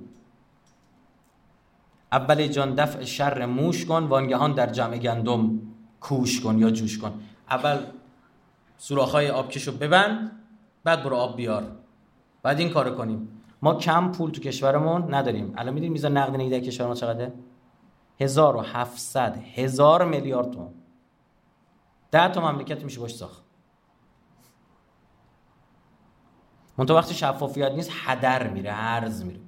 اول جان دفع شر موش کن، وانگهان در جمع گندم کوش کن یا جوش کن. اول سوراخ‌های آبکشو ببند، بعد برو آب بیار. بعد این کارو کنیم. ما کم پول تو کشورمون نداریم. الان میدونید میزان نقد نگی در کشور ما چقدره؟ 1700 میلیارد تومان. 10 تا مملکت میشه باش ساخت. منتها وقتی شفافیت نیست هدر میره، هرز میره.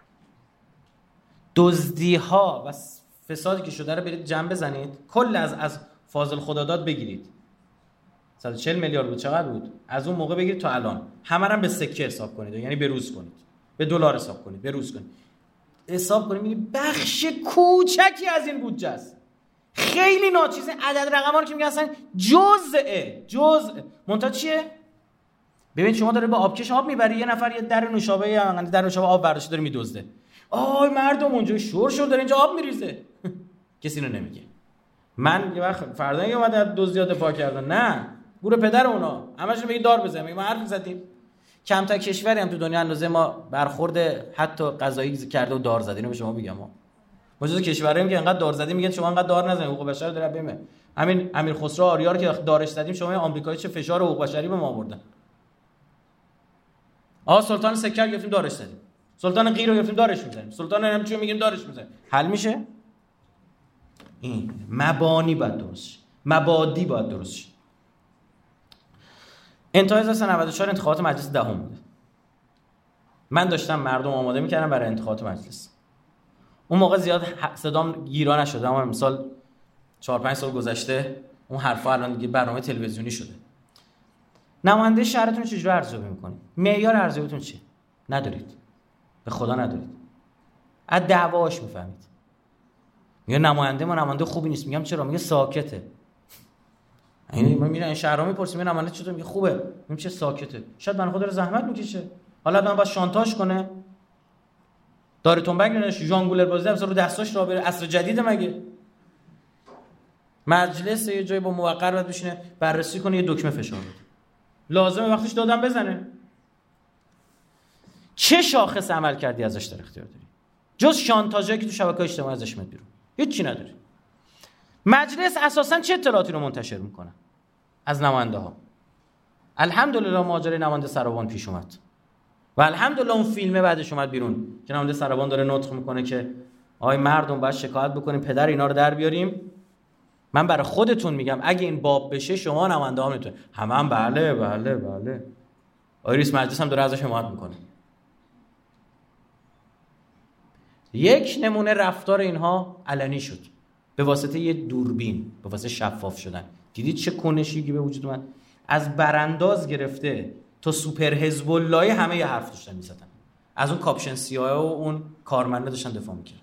دزدی‌ها و فسادی که شده رو برید جمع بزنید، کل از فاضل خداداد بگیرید. 140 میلیارد بود، چقدر بود؟ از اون موقع بگیرید تا الان. همه رو به سکه حساب کنید، یعنی به روز کنید. به دلار حساب کنید، به روز کنید. حساب کنید می‌بینید بخش کوچکی از این بودجه است. خیلی ناچیزه. عدد رقم‌ها رو که میگن اصلا جزء. منتها چیه؟ ببین شما داره با آبکش آب میبری، یه نفر یه در نوشابه آب برداشته داره میدزده. آی مردم اونجا شور شد داره اینجا آب میریزه. کسی رو نمیگه. من یه وقت فردا که اومد از دزدی‌ها دفاع کردن، نه گور پدر اونا همشون میگه دار بزنیم. ما حرف زدیم. کمتر کشوری هم تو دنیا اندازه ما برخورد حتی غذایی کرده و دار زدین. اینو به شما بگم. ما جز کشوریم که انقدر دار زدیم میگن شما انقدر دار نزنید، حقوق بشر داره بمه. همین امیر خسرو آریار که دارش زدیم، شما آمریکایی چه فشار حقوق بشری به ما آوردن. سلطان سکر گرفتیم دارش زدیم، سلطان غیر رو گرفتیم دارش میزنیم، سلطان نمیچو میگیم دارش میزنیم. حل میشه؟ این مبانی باید درست، مبادی باید درست. انتهای 1994 انتخابات مجلس دهم بوده. من داشتم مردم آماده میکردم برای انتخابات مجلس. اون موقع زیاد صدام گیرا نشده، اما مثلا 4-5 سال گذشته اون حرفا الان دیگه برنامه تلویزیونی شده. نماینده شهرتون چجوری ارزیابی میکنید؟ معیار ارزیابیتون چیه؟ ندارید. به خدا ندارید. از دعواش میفهمید. میگه نماینده ما نماینده خوبی نیست. میگم چرا؟ میگه ساکته. یعنی ما میرن شهرها میپرسیم نماینده چطور؟ میگه خوبه. میگم چه ساکته. شاید من خود رو زحمت میکشه. حالا من باید شانتاژ کنه. داره تنبک نش ژانگولر بازی مثلا رو دستاش را بره. عصر جدید مگه؟ مجلس یه جایی با موقر باید بشینه بررسی کنه، یه دکمه فشار بده. لازمه وقتش دادم بزنه. چه شاخص عمل کردی ازش در اختیار داری؟ جز شانتاژی که تو شبکه‌های اجتماعی ازش میاد بیرون. هیچ چی نداری. مجلس اساساً چه اطلاعاتی رو منتشر میکنه از نماینده ها؟ الحمدلله ماجرای نماینده سرابان پیش اومد و الحمدلله اون فیلمه بعدش اومد بیرون که نماینده سرابان داره نطق میکنه که آقای مردم باید شکایت بکنیم پدر اینا رو در بیاریم. من برای خودتون میگم اگه این باب بشه شما نماینده ها میتونید هم بله بله بله. آقای رئیس مجلس هم داره ازش حمایت میکنه. یک نمونه رفتار اینها علنی شد به واسطه یه دوربین، به واسطه شفاف شدن. دیدید چه کنشیگی به وجود اومد؟ از برانداز گرفته تا سوپر حزب الله همه یه حرف داشتن میزدن. از اون کاپشن سیاه و اون کارمنده داشتن دفاع میکردن.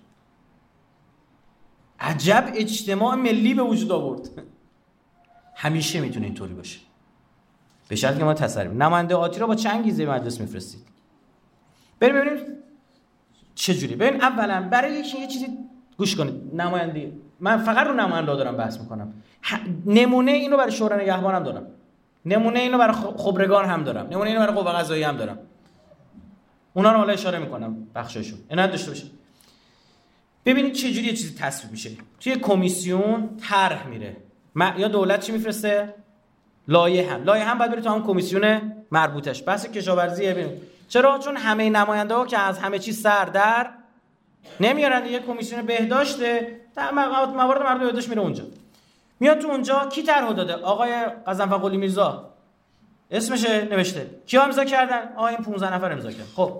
عجب اجتماع ملی به وجود آورد. همیشه میتونه اینطوری باشه. به شرطی که ما تصریم. نماینده آتی را با چه انگیزه مجلس میفرستید؟ بریم ببینیم چه جوری. ببین اولا برای یه چیزی گوش کنید. نماینده من فقط رو نماینده دارم بحث میکنم. نمونه اینو برای شورای نگهبان هم دارم. نمونه اینو برای خبرگان هم دارم. نمونه اینو برای قوه قضاییه هم دارم. اونا رو حالا اشاره میکنم بخشایشون. عنایت داشته باشید. ببینید چه جوری یه چیزی تصویب میشه. توی کمیسیون طرح میره. یا دولت چی میفرسته؟ لایحه هم بعد بره تو هم کمیسیون مربوطش. بحث کشاورزیه. ببینید چرا؟ چون همه نماینده ها که از همه چیز سر در نمیارن. یه کمیسیون بهداشته، موارد مربوط به بهداشت میره اونجا. میاد تو اونجا کی طرحو داده؟ آقای غضنفر قلی میرزا اسمش نوشته. کیا امضا کردن؟ این 15 نفر امضا کردن. خب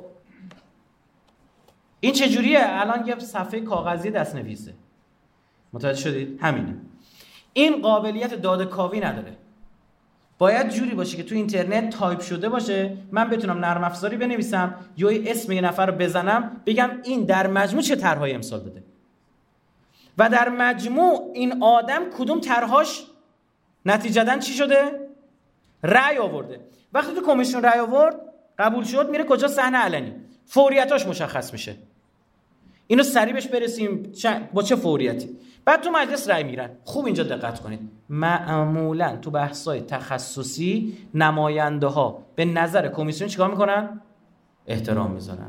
این چه جوریه؟ الان یه صفحه کاغذی دست نویسه. متوجه شدید؟ همینه. این قابلیت داده‌کاوی نداره. باید جوری باشه که تو اینترنت تایپ شده باشه، من بتونم نرم افزاری بنویسم یا اسم یه نفر رو بزنم بگم این در مجموع چه طرح‌هایی امسال داده و در مجموع این آدم کدوم طرحاش نتیجتاً چی شده؟ رأی آورده. وقتی تو کمیسیون رأی آورد قبول شد میره کجا؟ صحنه علنی. فوریتاش مشخص میشه. اینو سریع بهش برسیم با چه فوریتی. بعد تو مجلس رأی میرن. خوب اینجا دقت کنید. معمولا تو بحث‌های تخصصی نماینده ها به نظر کمیسیون چیکار میکنن؟ احترام میذارن.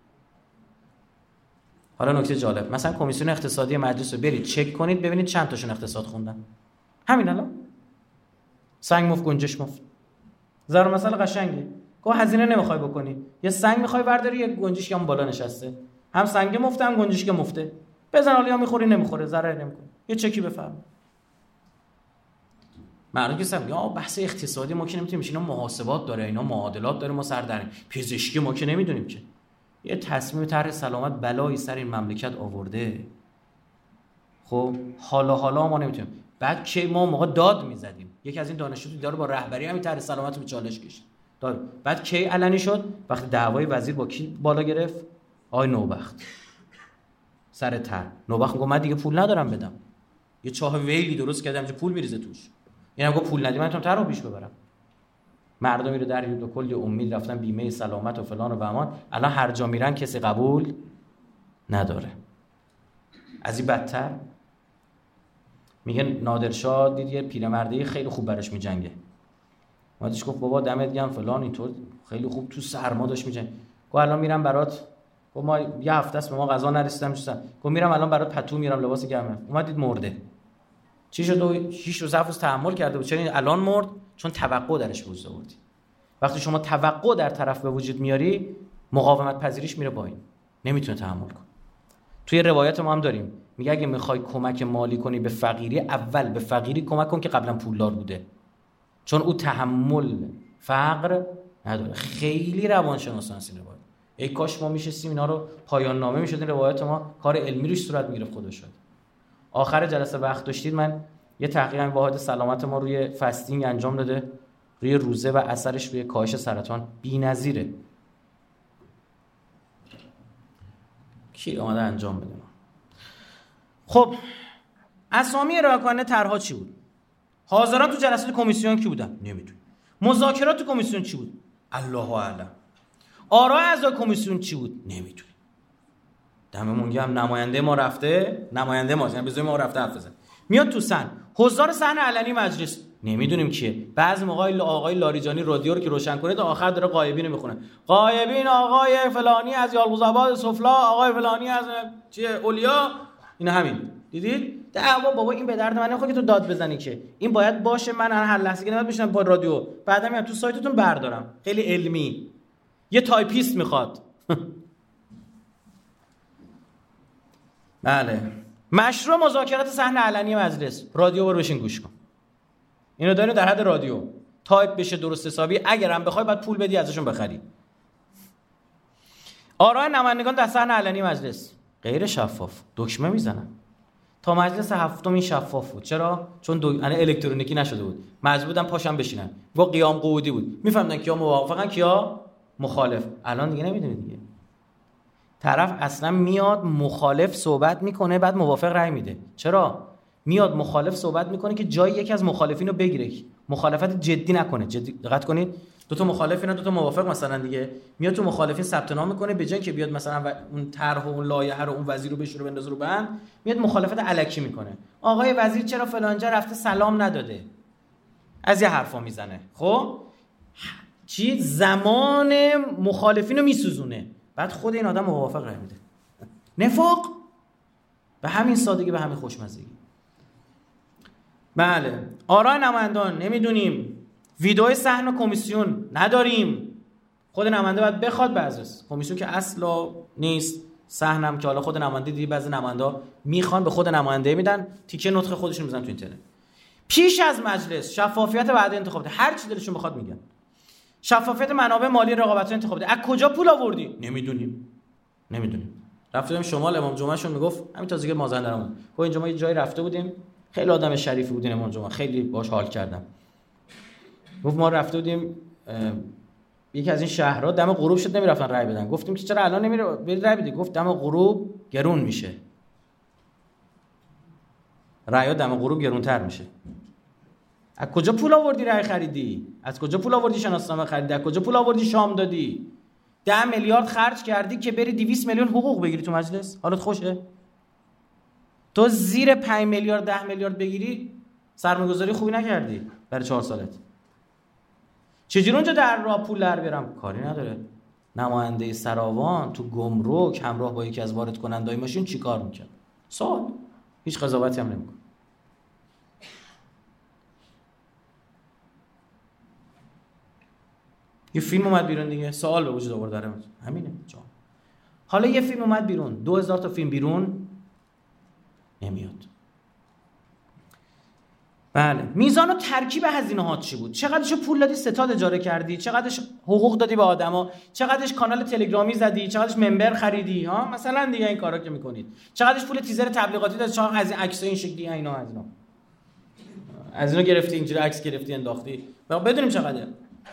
حالا نکته جالب، مثلا کمیسیون اقتصادی مجلس رو برید چک کنید ببینید چند تاشون اقتصاد خوندن. همین الان سنگ مفت گنجش مفت. ضرب مثل قشنگی. گفت هزینه نمیخوای بکنی، یه سنگ میخوای برداری، یه گنجش هم بالا نشسته، هم سنگ مفته هم گنجش که مفته. بزن حالا یا میخوری نمیخوره، ضرر نمیکنه، یه چکی بفرما. معلومه که سم یا بحث اقتصادی ما که نمیتونیم، اینا محاسبات داره، اینا معادلات داره، ما سر در پزشکی ما که نمیدونیم که. یه تصمیم طرح سلامت بلایی سر این مملکت آورده. خب حالا ما نمیتونیم. بعد که ما موقع داد میزدیم، یکی از این دانشجویان داره با رهبری همین طرح سلامت رو چالش کشید. بعد کی علنی شد؟ وقتی دعوای وزیر با کی بالا گرفت؟ آقای نوبخت. سر طرح نوبخت میگه من دیگه پول ندارم بدم. یه چاه ویلی درست کردم که پول میریزه توش. اینم گفت پول ندی من میتونم طرحو پیش ببرم. مردمی رو در یه کلی امید رفتن بیمه سلامت و فلان و بهمان، الان هر جا میرن کسی قبول نداره. از این بدتر میگه نادرشاه دید یه پیرمرده خیلی خوب براش میجنگه. اومدش گفت بابا دمت گرم فلان، اینطور خیلی خوب تو سرما داشت میجنگه. گفت الان میرم برات، گفت ما یه هفته است به ما غذا نرسیدم چیزا. گفت میرم الان برات پتو میارم لباس گرمه. اومدید مرده. چی شد؟ 6 روز 7 روز تحمل کرده بود. چرا الان مرد؟ چون توقع درش به وجود آوردی. وقتی شما توقع در طرف به وجود میاری، مقاومت پذیریش میره پایین، نمیتونه تحمل کنه. توی روایت ما هم داریم میگه اگه میخوای کمک مالی کنی به فقیری، اول به فقیری کمک کن که قبلا پولدار بوده، چون او تحمل فقر نداره. خیلی روانشناسان این روایت. ای کاش ما میشستیم اینا رو پایان نامه میشد این روایت ما، کار علمی روش صورت میگرفت. خدا شد آخر جلسه وقت داشتید، من یه تحقیق واحد سلامت ما روی فاستینگ انجام داده، روی روزه و اثرش روی کاهش سرطان بی‌نظیره. کی اومده انجام بده؟ خب اسامی ارائه کننده طرح‌ها چی بود؟ حاضران تو جلسات کمیسیون کی بودن؟ نمیدونم. مذاکرات تو کمیسیون چی بود؟ الله اعلم. آرای اعضای کمیسیون چی بود؟ نمیدونم. دممون گرم نماینده ما رفته، نماینده ما یعنی بزرگ ما رفته حرف بزنه. میاد تو حضار صحن علنی مجلس نمیدونیم کیه. بعضی موقع آقای لاریجانی رادیو رو که روشن کنه تا آخر داره غایبین رو میخونه. غایبین آقای فلانی از یالبوزآباد سفلا، آقای فلانی از چیه اولیا، اینا همین دیدید دعوا بابا این به درد من نمیخواد که تو داد بزنی که این باید باشه. من هر لحظه که نمیاد بشینم با رادیو بعدا میام تو سایتتون بردارم. خیلی علمی. یه تایپیست میخواد. بله. مشروع مذاکرات صحن علنی مجلس. رادیو برو بشین گوش کن. اینو داریم در حد رادیو. تایپ بشه درست حسابی. اگرم بخوای بعد پول بدی ازشون بخری. آرای نمایندگان در صحن علنی مجلس غیر شفاف. دکمه میزنن. تا مجلس هفتم این شفاف بود. چرا؟ چون الکترونیکی نشده بود. مجبور بودن پاشم بشینن. با قیام قعودی بود. میفهمدن کیا موافقن کیا مخالف. الان دیگه نمیدونید دیگه. طرف اصلا میاد مخالف صحبت میکنه بعد موافق رأی میده. چرا؟ میاد مخالف صحبت میکنه که جای یکی از مخالفین رو بگیره. مخالفت جدی نکنه. جدی دقت کنید. دو تا مخالفین و دو تا موافق مثلا دیگه میاد تو مخالفین ثبت نام میکنه به جای که بیاد مثلا اون طرح و اون لایحه رو اون وزیر رو بشوره بندازه رو بند میاد مخالفت الکی میکنه. آقای وزیر چرا فلانجا رفته سلام نداده؟ از یه حرفا میزنه. خب چی زمان مخالفین رو میسوزونه. بعد خود این آدم موافق رأی میده. نفاق به همین سادگی به همین خوشمزگی. بله. آرای نمایندگان نمیدونیم. ویدئوی صحن کمیسیون نداریم. خود نماینده باید بخواد بعضیش. کمیسیون که اصلا نیست. صحنم که حالا خود نماینده دیدی بعضی نماینده‌ها میخوان به خود نماینده میدن تیکه نطق خودشون میزنن تو اینترنت. پیش از مجلس شفافیت بعد انتخابات هر چی دلشون بخواد میگن. شفافیت منابع مالی رقابت انتخابات. از کجا پول آوردی؟ نمیدونیم. رفتیم شمال امام جمعهشون میگفت همین تازگی مازندران. خب اینجا ما یه جایی رفته بودیم. خیلی آدم شریفی بودین امام جمعه. خیلی باهاش حال کردم. گفت ما رفته بودیم یکی از این شهرها دم غروب شد نمیرفتن رای بدن. گفتیم که چرا الان نمیره برید رای بدید؟ گفت دم غروب گرون میشه. رای‌ها دم غروب گرونتر میشه. از کجا پول آوردی رای خریدی؟ از کجا پول آوردی شناسنامه خریدی؟ از کجا پول آوردی شام دادی؟ 10 میلیارد خرج کردی که بری 200 میلیون حقوق بگیری تو مجلس؟ حالت خوشه؟ تو زیر 5 میلیارد 10 میلیارد بگیری سرمایه‌گذاری خوبی نکردی برای 4 سالت. چجوری اونجا در راه پول در بیارم؟ کاری نداره. نماینده سراوان تو گمرک همراه با یکی از وارد کننده‌های ماشین چیکار میکنه؟ سوال. هیچ قضاوتی هم نمیکنه. یه فیلم اومد بیرون دیگه سوال به وجود آورد داره همینه جان. حالا یه فیلم اومد بیرون 2000 تا فیلم بیرون نمیاد. بله. میزان و ترکیب هزینه‌هات چی بود؟ چقدرش پول دادی ستاد اجاره کردی؟ چقدرش حقوق دادی به آدما؟ چقدرش کانال تلگرامی زدی؟ چقدرش ممبر خریدی؟ ها مثلا دیگه این کارا که میکنید. چقدرش پول تیزر تبلیغاتی دادی؟ چقدر از این عکسای این شکلی اینا از اینا گرفتی اینجوری عکس گرفتی انداختی؟ بدونیم چقدره.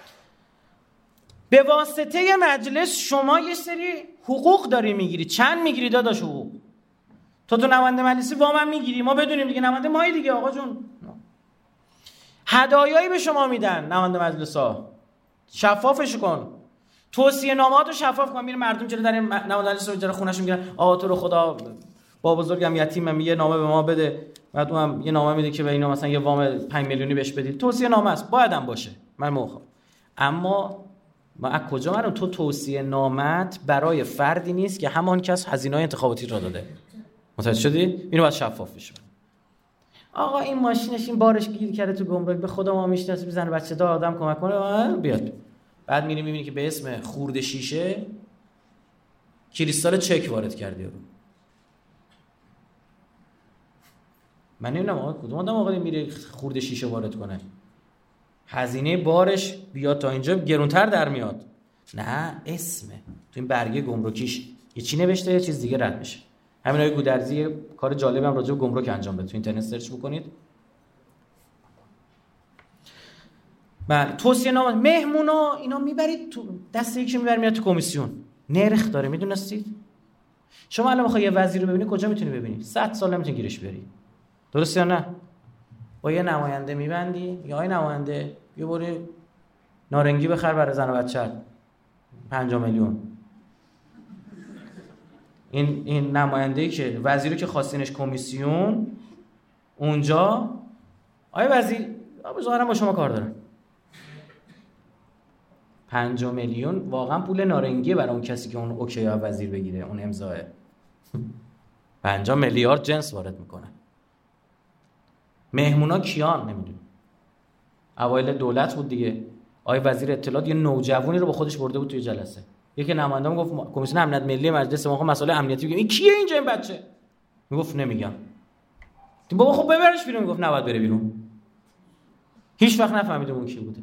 به واسطه مجلس شما یه سری حقوق داری میگیری. چند میگیری داداش حقوق؟ تو نماینده مجلسی وام میگیری. ما بدونیم دیگه نماینده مایی دیگه آقا جون. هدایایی به شما میدن نماینده مجلس‌ها. شفافش کن. توصیه نامه‌هاتو شفاف کن. میره مردم جلو در نماینده مجلس رو جلو خونه‌شون میگن آقا تو رو خدا با بزرگم یتیمم یه نامه به ما بده. بعد اونم یه نامه میده که به اینا مثلا یه وام 5 میلیونی بهش بدید. توصیه نامه است. باید هم باشه. من موافقم. اما ما از کجا معلوم تو توصیه نامت برای فردی نیست که همان کس هزینه‌های انتخاباتی را داده؟ متوجه شدی؟ اینو باید شفاف بشه. آقا این ماشینش این بارش گیر کرده تو گمرک به خدا ما میشناسیم بزنه بچه دار آدم کمک کنه بیاد. بعد میری میبینی که به اسم خورده شیشه کریستال چک وارد کردی رو. من نمیدونم آقا کدوم آدم آقا میره خورده شیشه وارد کنه. هزینه بارش بیاد تا اینجا گرونتر در میاد. نه اسمه تو این برگه گمرکیش یه چی نوشته یه چیز دیگه رد میشه. همین آقای گودرزی کار جالبی هم راجع به گمرک انجام بده. تو اینترنت سرچ بکنید. بله توصیه نامه مهمونا اینا میبرید تو دست یکی میبرید میاد تو کمیسیون. نرخ داره میدونستید؟ شما الان بخوای یه وزیر رو ببینی کجا میتونی ببینی؟ 100 سال نمیتونی گیرش بیاری. درسته یا نه؟ با یه نماینده میبندی یا آقای نماینده یه باری نارنگی بخر برای زن و بچه‌ت 5 میلیون. این نماینده‌ای که وزیری که خواستینش کمیسیون اونجا آقای وزیر ظاهرا با شما کار داره. 5 میلیون واقعا پول نارنگیه برای اون کسی که اون اوکی وزیر بگیره اون امضاه. 50 میلیارد جنس وارد میکنن. مهمونا کیان نمیدونم. اوایل دولت بود دیگه. آقای وزیر اطلاعات یه نوجوانی رو با خودش برده بود توی جلسه. یکی نماینده‌ام گفت کمیسیون امنیت ملی مجلس ما مسئله امنیتی بگیم این کیه اینجا این بچه؟ میگفت نمیگم. بابا خب ببرش بیرون. میگفت نباید بره بیرون. هیچ وقت نفهمیدم اون کی بوده.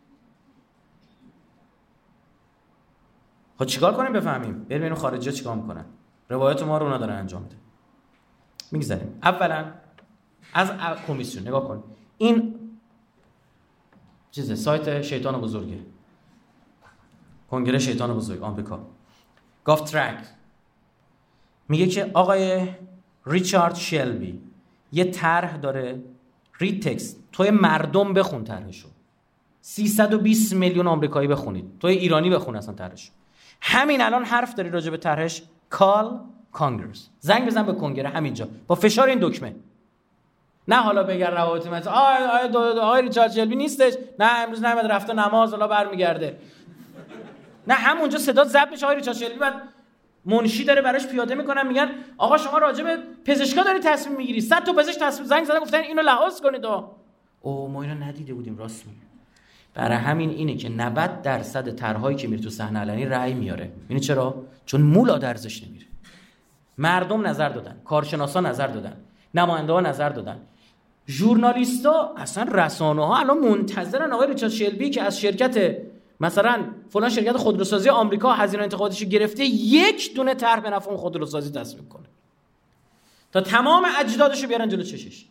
خب چیکار کنیم بفهمیم؟ بریم اینو خارجی‌ها چیکار میکنن؟ روایت ما رو اونا دارن انجام میدن. میگذاریم. اولا از کمیسیون نگاه کن. این چیزه سایت شیطان بزرگه. کنگره شیطان بزرگ آمریکا. گاف ترک میگه که آقای ریچارد شلبی یه طرح داره، رید تکست، توی مردم بخون طرحشو. 320 میلیون آمریکایی بخونید. توی ایرانی بخون اصلا طرحشو. همین الان حرف داری راجع به طرحش. کال کانگرس. زنگ بزن به کنگره همینجا با فشار این دکمه. نه حالا بگر روابط مجلس آقای ریچارد شلبی نیستش، نه امروز نمیاد رفته نماز حالا برمیگرده. نه همونجا صدا ضبط میشه آقای ریچارد شلبی بعد منشی داره براش پیاده میکنن میگن آقا شما راجع به پزشکا داری تصمیم میگیری. 100 تا پزشک تصمیم زنگ زدن گفتن اینو لحاظ کنید. او ما اینو ندیده بودیم. راست میگه. برای همین اینه که 90% طرحایی که میره تو صحنه علنی رأی میاره. یعنی چرا؟ چون مولا درزش نمیره. مردم نظر دادن، کارشناسا نظر دادن، نماینده‌ها نظر دادن، ژورنالیستا، اصلا رسانه‌ها الان منتظرن آقای ریچارد شلبی که از شرکت مثلا فلان شرکت خودروسازی آمریکا هزینه انتقادیش گرفته یک دونه طرح به نفع اون خودروسازی تصویب کنه تا تمام اجدادشو بیارن جلو چشش.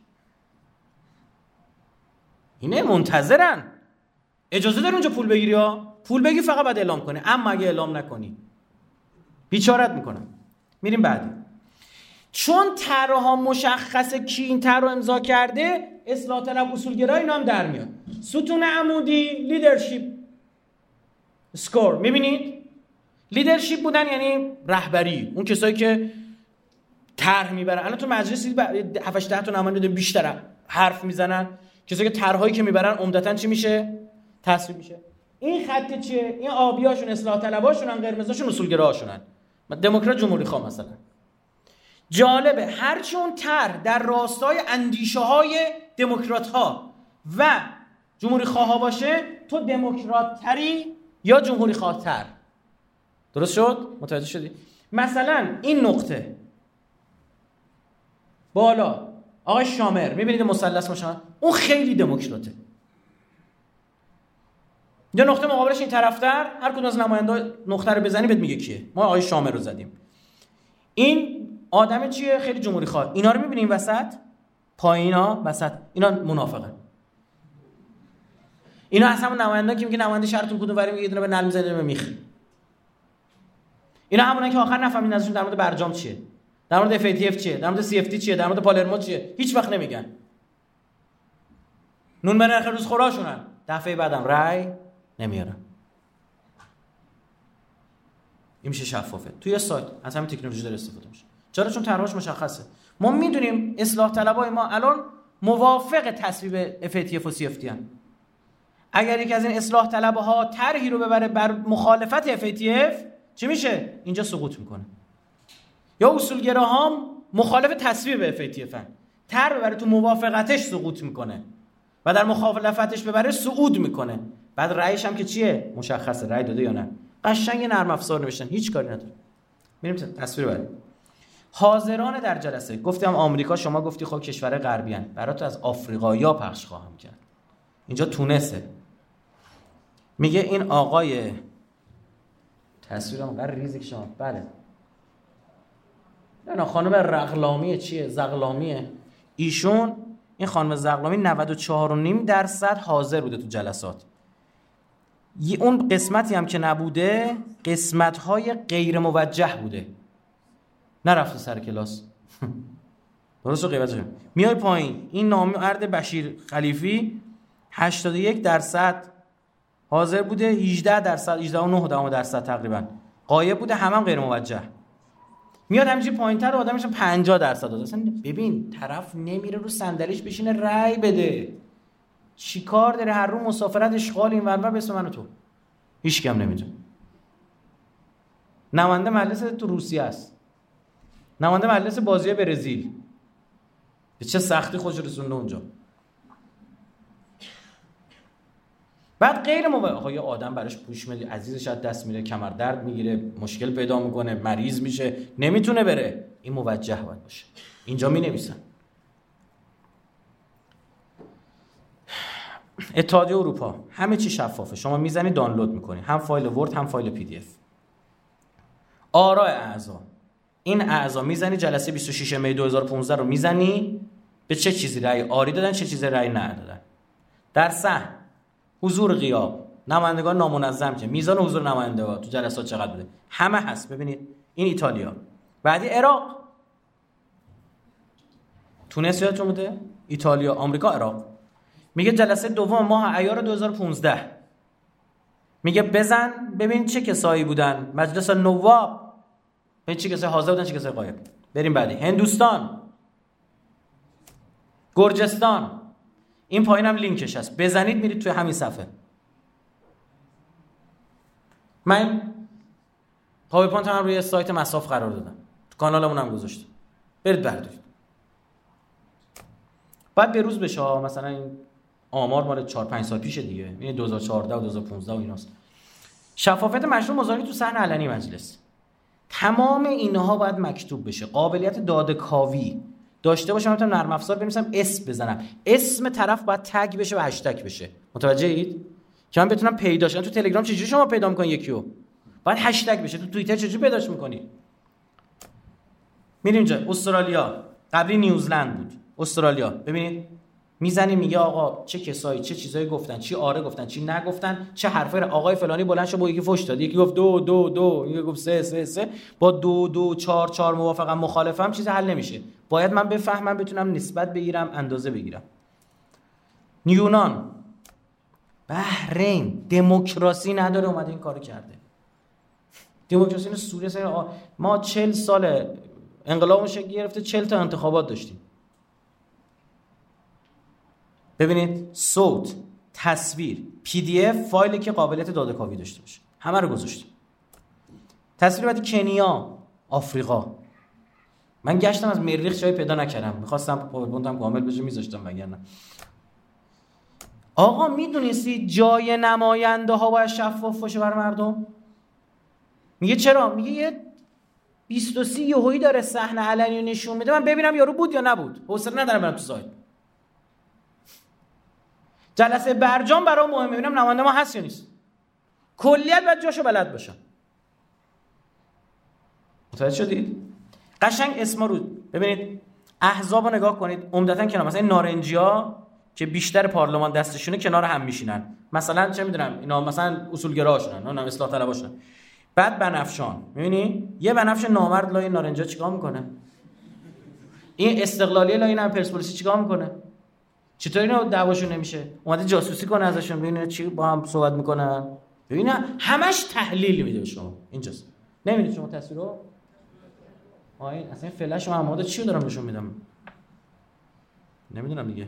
اینه منتظرن. اجازه داری اونجا پول بگیری ها، پول بگی فقط بعد اعلام کنی، اما اگه اعلام نکنی بیچارت میکنن. میریم بعدی. چون طرح‌ها مشخصه کی این طرح رو امضا کرده، اصلاح طلب اصولگرا اینا هم در میاد. ستون عمودی لیدرشپ اسکور. میبینید لیدرشپ بودن یعنی رهبری، اون کسایی که طرح میبرن. الان تو مجلس 7 10 تا نماینده بیشتر حرف میزنن، کسایی که طرحایی که میبرن عمدتاً چی میشه؟ تصویب میشه. این خط چیه؟ این آبیاشون اصلاح طلباشونن، قرمزاشون اصولگراهاشونن. دموکرات جمهوری خواه مثلا. جالبه هرچی اون طرح در راستای اندیشه‌های دموکرات‌ها و جمهوری خواها باشه، تو دموکرات تری یا جمهوری خواه تر. درست شد؟ متوجه شدی؟ مثلا این نقطه بالا آقای شامر، میبینید مثلث ماشا، اون خیلی دموکراته. یا نقطه مقابلش این طرفتر، هر کدوم از نماینده نقطه رو بزنی بهت میگه کیه. ما آقای شامر رو زدیم. این آدم چیه؟ خیلی جمهوری خواه. اینا رو میبینیم وسط، پایینا وسط، اینا منافقن. اینا اصلا اون نماینده که میگه نماینده شهرتون کدوم وری میگه یه دونه به نل میزنه به میخ. اینا همونن که آخر نفهمید ازشون در مورد برجام چیه، در مورد FATF چیه، در مورد CFT چیه، در مورد پالرمو چیه، هیچ وقت نمیگن. نون به نرخ روز خوراشونن، دفعه بعدم رأی نمیارن. این میشه شفافه. توی سایت از همین تکنولوژی داره استفاده میشه. چرا؟ چون طرحش مشخصه. ما میدونیم اصلاح طلبای ما الان موافق تصویب FATF و CFT ان. اگر یکی از این اصلاح طلبها طرحی رو ببره بر مخالفت FATF چی میشه؟ اینجا سقوط میکنه. یا اصولگراها مخالف تصویب FATF ان، طرح ببره تو موافقتش سقوط میکنه و در مخالفتش ببره صعود میکنه. بعد رأیش هم که چیه؟ مشخصه رأی داده یا نه. قشنگ نرم افزار نوشتن، هیچ کاری نداره. میریم تصویر بعدی. حاضران در جلسه. گفتم آمریکا، شما گفتی خب کشور غربی ان، برات از آفریقایی‌ها پخش خواهم کرد. اینجا تونسه. میگه این آقای تصویرم قرار ریزی که شما بله نه خانم رغلامی چیه؟ زغلامیه. ایشون این خانم زغلامی 94.5% حاضر بوده تو جلسات. اون قسمتی هم که نبوده قسمت‌های غیر موجه بوده، نرفته سر کلاس. درست غیبتش میای پایین. این نامرد بشیر خلیفی 81% حاضر بوده، 18% 18.9% تقریبا غایب بوده، هم غیر موجه. میاد همینجوری پایین‌تر آدمش 50% داده. اصلا ببین طرف نمیره رو صندلیش بشینه رأی بده. چیکار داره؟ هر رو مسافرت اشغال این ور به اسم من و تو. هیچ کم نمیدونه. نماینده مجلس تو روسیه است، نماینده مجلس بازی برزیل به چه سختی خودش رسونده اونجا. بعد غیر یه آدم براش پوش میده، عزیزش از دست میره، کمر درد میگیره، مشکل پیدا میکنه، مریض میشه، نمیتونه بره، این موجه باید باشه. اینجا مینویسن اتحادیه اروپا همه چی شفافه، شما میزنی دانلود میکنی، هم فایل ورد هم فایل پی دی اف. آراء اعضا، این اعضا میزنی جلسه 26 می 2015 رو میزنی به چه چیزی رأی آری دادن، چه چیزی رأی ندادن. در صحن حضور غیاب، نمایندگان نامنظم که میزان حضور نمایندگان تو جلسات چقدر بوده، همه هست. ببینید این ایتالیا. بعدی عراق، تونس یادتون بوده، ایتالیا، آمریکا، عراق. میگه جلسه دوم ماه ایار 2015 میگه بزن ببین چه کسایی بودن، مجلس نواب ببین چه کسایی حاضر بودن چه کسایی غایب. بریم بعدی هندوستان، گرجستان، این پایینم لینکش هست، بزنید میرید توی همین صفحه. من پاورپوینت هم روی سایت مصاف قرار دادم، تو کانالمون هم گذاشتم، برید بردارید. بعد به روز بشه، مثلا این آمار مال 4-5 سال پیشه دیگه، این 2014 و 2015 و ایناست. شفافیت مشروع مذاکره تو صحن علنی مجلس، تمام اینها باید مکتوب بشه. قابلیت داده‌کاوی داشته باشم، مثلا نرم افزار بنویسم، اسم بزنم، اسم طرف باید تگ بشه و هشتگ بشه. متوجه اید که من بتونم پیداش کنم. تو تلگرام چجوری شما پیدا می‌کنی یکیو؟ باید هشتگ بشه. تو توییتر چجوری پیداش می‌کنی؟ میریم اینجا استرالیا، قبلی نیوزلند بود، استرالیا ببینید میزنی میگه آقا چه کسایی چه چیزایی گفتن، چی آره گفتن چی نگفتن، چه حرفای آقای فلانی بلند شد با یکی فوش داد، یکی گفت 2 یکی گفت 3 با 2 4 موافقم مخالفم، چیز حل نمیشه. باید من بفهمم بتونم نسبت بگیرم، اندازه بگیرم. یونان، بحرین دموکراسی نداره، اومده این کارو کرده. دموکراسی نه سوریه ما 40 سال انقلابمون شکل گرفته، 40 تا انتخابات داشتیم. ببینید صوت، تصویر، پی دی اف، فایلی که قابلیت داده‌کاوی داشته باشه، همه رو گذاشتیم. تصویر بعد کنیا، آفریقا. من گشتم از مریخ جای پیدا نکردم، می‌خواستم پاورپوینتم کامل بشه می‌ذاشتم وگرنه. آقا میدونستی جای نماینده ها باید شفاف باشه برای مردم؟ میگه چرا؟ میگه یه 23 یهویی داره صحنه علنی رو نشون میده، من ببینم یارو بود یا نبود، حوصله ندارم برم تو سایت. جلسه برجام برام مهمه، ببینم نماینده ما هست یا نیست. کلیت باید جاشو بلد باشم. متوجه شدید؟ قشنگ اسما رو ببینید، احزاب رو نگاه کنید، عمدتاً کنار مثلا نارنجیا که بیشتر پارلمان دستشونه کنار هم میشینن، مثلا چه میدونم اینا مثلا اصولگراشونن، اونا اصلاح طلباشونن. بعد بنفشان، میبینی یه بنفش نامرد لای نارنجیا چیکار میکنه، این استقلالیه لای این پرسپولیسی چیکار میکنه، چطور اینا دعواشون نمیشه، اومده جاسوسی کنه ازشون، ببینه چی با هم صحبت میکنن. ببینه همش تحلیل میده به شما. اینجاست نمیدونید شما تصویرو این اصلا فلش و عماده چی دارم نشون میدم نمیدونم دیگه.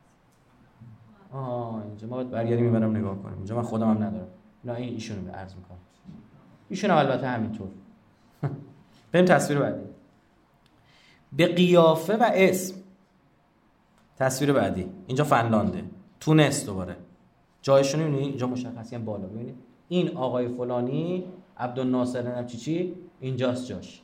اینجا ما باید برگردیم میبرم نگاه کنیم، اینجا من خودم هم ندارم. نه این ایشونو به عرض میکنم، ایشون البته همینطور. بریم تصویر بعدی، به قیافه و اسم. تصویر بعدی اینجا فنلانده، تونس دوباره جایشون میبینید اینجا مشخصی هم بالا. ببینید این آقای فلانی عبدالناصر نمیدونم چی اینجاست جاش،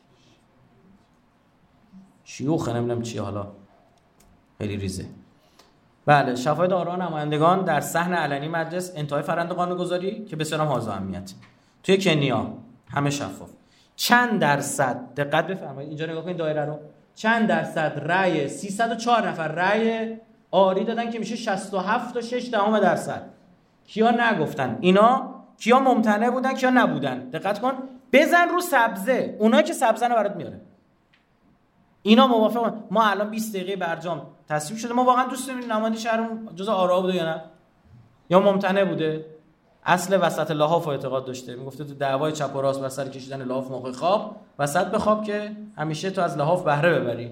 شیوخ نمیدونم چی، حالا خیلی ریزه. بله، شفاعت آراء نمایندگان در صحن علنی مجلس، انتهای فرآیند قانون‌گذاری که بسیار هم حائز اهمیت. توی کنیا همه شفاف. چند درصد، دقت بفرمایید اینجا نگاه کنید دایره رو، چند درصد رأی 304 نفر رأی آری دادن که میشه 67.6%. کیا نگفتن؟ اینا کیا ممتنع بودن کیا نبودن؟ دقت کن، بزن رو سبزه، اونایی که سبزه رو برات میاره. اینا موافقن. ما الان 20 دقیقه برجام تصویب شده، ما واقعا دوست داریم نماینده شهرمون جزء آرا بوده یا نه، یا ممتنع بوده. اصل وسط لحاف اعتقاد داشته، میگفته تو دعوای چپ و راست بر سر کشیدن لحاف موقع خواب وسط بخواب که همیشه تو از لحاف بهره ببری.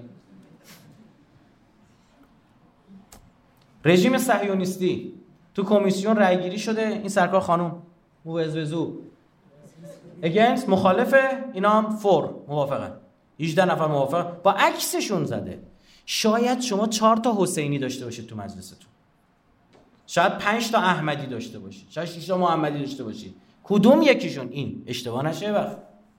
رژیم صهیونیستی تو کمیسیون رأی گیری شده، این سرکار خانم موزوزو اگینست مخالفه، اینا هم فور موافقه. 18 نفر موافق با عکسشون زده. شاید شما 4 تا حسینی داشته باشید تو مجلستون، شاید 5 تا احمدی داشته باشید، شاید 6 تا محمدی داشته باشید. کدوم یکیشون این اشتباه نشه وقت.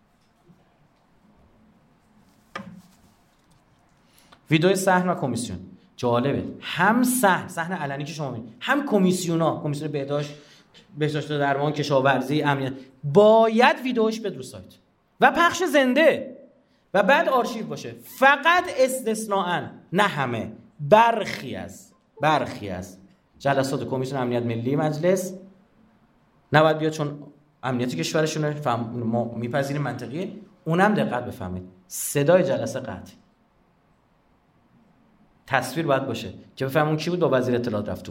ویدیو صحن و کمیسیون جالبه، هم صحن علنی که شما میبینید، هم کمیسیون بهداشت و درمان، کشاورزی، امنیت، باید ویدیوش بد رو سایت و پخش زنده و بعد آرشیو باشه. فقط استثناءً، نه همه، برخی از جلسات کمیسیون امنیت ملی مجلس نباید بیاد، چون امنیت کشورشونه، ما میپذیریم، منطقیه. اونم دقت بفهمید، صدای جلسه قطع، تصویر باید باشه که بفهمون کی بود با وزیر اطلاعات رفت تو.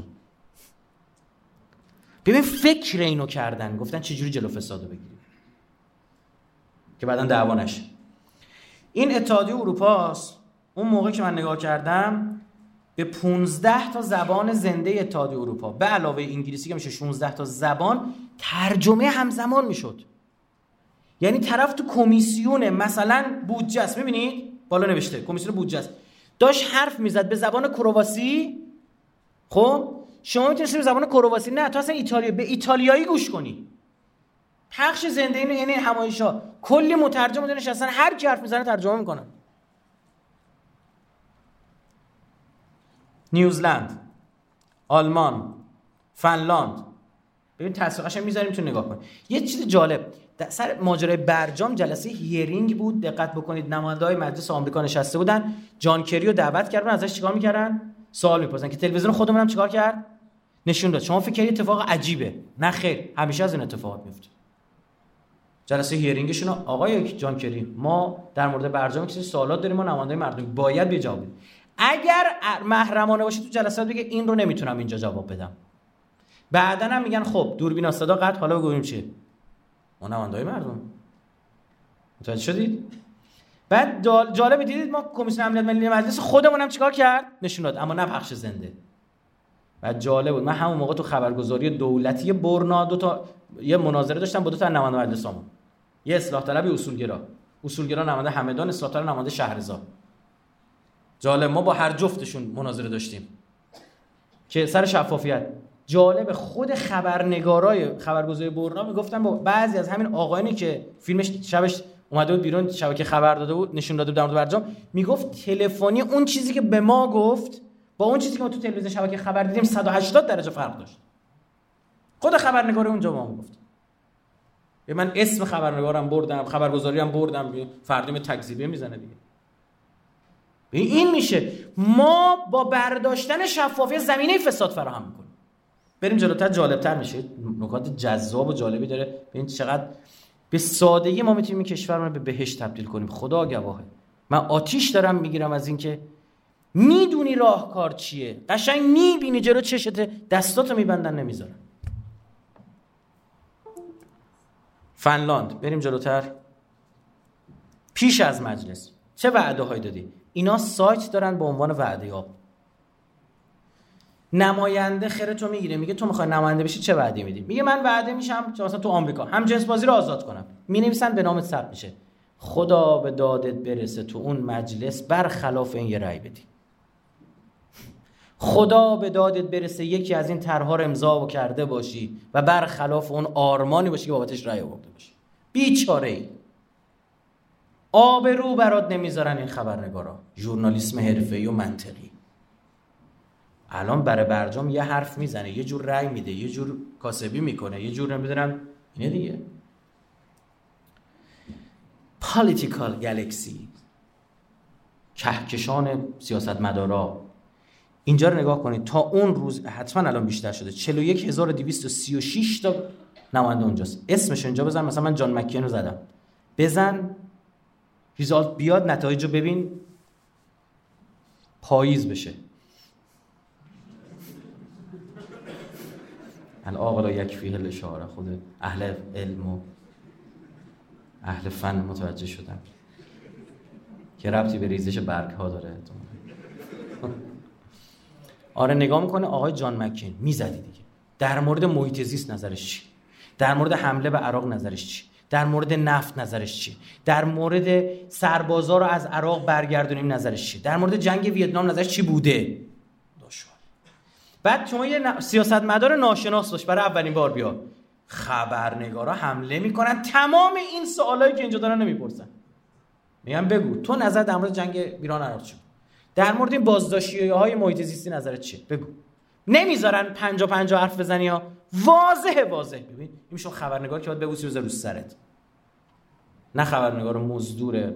ببین فکر اینو کردن، گفتن چجوری جلو فسادو بگیریم که بعداً دعوا نشه. این اتحادیه اروپاست. اون موقع که من نگاه کردم به 15 تا زبان زنده اتحادیه اروپا به علاوه انگلیسی که میشه 16 تا زبان ترجمه همزمان میشد. یعنی طرف تو کمیسیون مثلا بودجه است، میبینید بالا نوشته کمیسیون بودجه است، داشت حرف میزد به زبان کرواسی. خب شما میتونید به زبان کرواسی، نه تو اصلا به ایتالیایی گوش کنی. پخش زنده اینو، یعنی همایشا کلی مترجم اونجا نشستن، هر کی حرف میزنه ترجمه میکنن. نیوزلند، آلمان، فنلاند. ببین تصویرش میذاریم تو نگاه کن. یه چیز جالب در سر ماجرای برجام جلسه هیرینگ بود، دقت بکنید نماینده‌های مجلس آمریکا نشسته بودن، جان کری رو دعوت کردن، ازش چیکار میکردن؟ سوال میپرسن که تلویزیون خودمون هم چیکار کرد؟ نشون داد. شما فکر کنید اتفاق عجیبه؟ نه خیر، همیشه از این اتفاقات میفته. جلسه هیرینگشون، آقای جان کری ما در مورد برجام چیزی سوالات داریم، ما نماینده مردم باید به جواب بدیم. اگر محرمانه باشه تو جلسات بگه این رو نمیتونم اینجا جواب بدم. بعدن هم میگن خب دوربین صدا قطع، حالا بگویم چیه؟ ما نماینده‌های مردم. متوجه شدید؟ بعد جالب دیدید ما کمیسیون امنیت ملی مجلس خودمون هم چیکار کرد؟ نشون داد، اما نه پخش زنده. بعد جالب بود، من همون موقع تو خبرگزاری دولتی برنا یه مناظره داشتم با دو تا نماینده مجلسمون. یه اصلاح طلبی اصولگرا نماینده همدان، اصلاح طلب نماینده شهرزاد. جالب ما با هر جفتشون مناظره داشتیم که سر شفافیت. جالب خود خبرنگارای خبرگزاری برنا میگفتن با بعضی از همین آقایانی که فیلمش شبش اومده بود بیرون، شبکه خبر داده بود، نشون داده بود در مورد برجام، میگفت تلفنی اون چیزی که به ما گفت با اون چیزی که ما تو تلویزیون شبکه خبر دیدیم 180 درجه فرق داشت. خود خبرنگار اونجا ما میگفت. من اسم خبرنگارم بردم، خبرگزاریم بردم، فردیم تکذیبی میزنه دیگه. این میشه ما با برداشتن شفافیت زمینه فساد فراهم میکنیم. بریم جلوتر، جالبتر میشه، نکات جذاب و جالبی داره. ببین چقدر به سادگی ما میتونیم این کشور رو به بهشت تبدیل کنیم. خدا گواهه من آتیش دارم میگیرم از این که میدونی راهکار چیه، قشنگ میبینی جلو چشت، دستاتو میبندن نمیذارن. فنلاند، بریم جلوتر. پیش از مجلس چه وعده هایی دادی؟ اینا سایت دارن به عنوان وعده یاب. نماینده خیرتو میگیره، میگه تو میخوای نماینده بشی چه وعده میدی؟ میگه من وعده میشم که مثلا تو آمریکا هم جنس بازی رو آزاد کنم. مینویسن به نامت ثبت میشه. خدا به دادت برسه تو اون مجلس برخلاف این یه رأی بدی. خدا به دادت برسه یکی از این طرح‌ها رو امضا کرده باشی و برخلاف اون آرمانی باشی که بابتش رأی آورده باشی. بیچاره‌ای. آبرو برات نمیذارن این خبرنگارا. ژورنالیسم حرفه‌ای و منطقی. الان برای برجام یه حرف میزنه، یه جور رأی میده، یه جور کاسبی میکنه، یه جور نمیدونم اینه دیگه. پالیتیکال گالاکسی، کهکشان سیاستمدارا. اینجا رو نگاه کنید، تا اون روز حتما الان بیشتر شده، 41236 تا نماینده اونجاست. اسمش اینجا بزن، مثلا من جان مکین رو زدم، بزن ریزالت بیاد، نتایج رو ببین، پاییز بشه. العاقل لا یکفیه الاشاره. خود اهل علم و اهل فن متوجه شدن که ربطی به ریزش برگ ها داره. آره نگاه میکنه آقای جان مکین، میزدی دیگه. در مورد محیط زیست نظرش چی؟ در مورد حمله به عراق نظرش چی؟ در مورد نفت نظرش چیه، در مورد سربازا رو از عراق برگردونیم نظرش چیه، در مورد جنگ ویتنام نظرش چی بوده. دشوار. بعد شما یه سیاستمدار ناشناس باش برای اولین بار بیا، خبرنگارا حمله میکنن تمام این سوالایی که اینجا دارن نمیپرسن، میگن بگو تو نظر در مورد جنگ ایران عراق چیه، در مورد این بازداشتی‌های محیط زیستی نظرت چیه، بگو. نمیذارن 50 حرف بزنی یا واضح. ببین این میشه خبرنگار که باید ببوسی بذار رو سرت، نه خبرنگار مزدور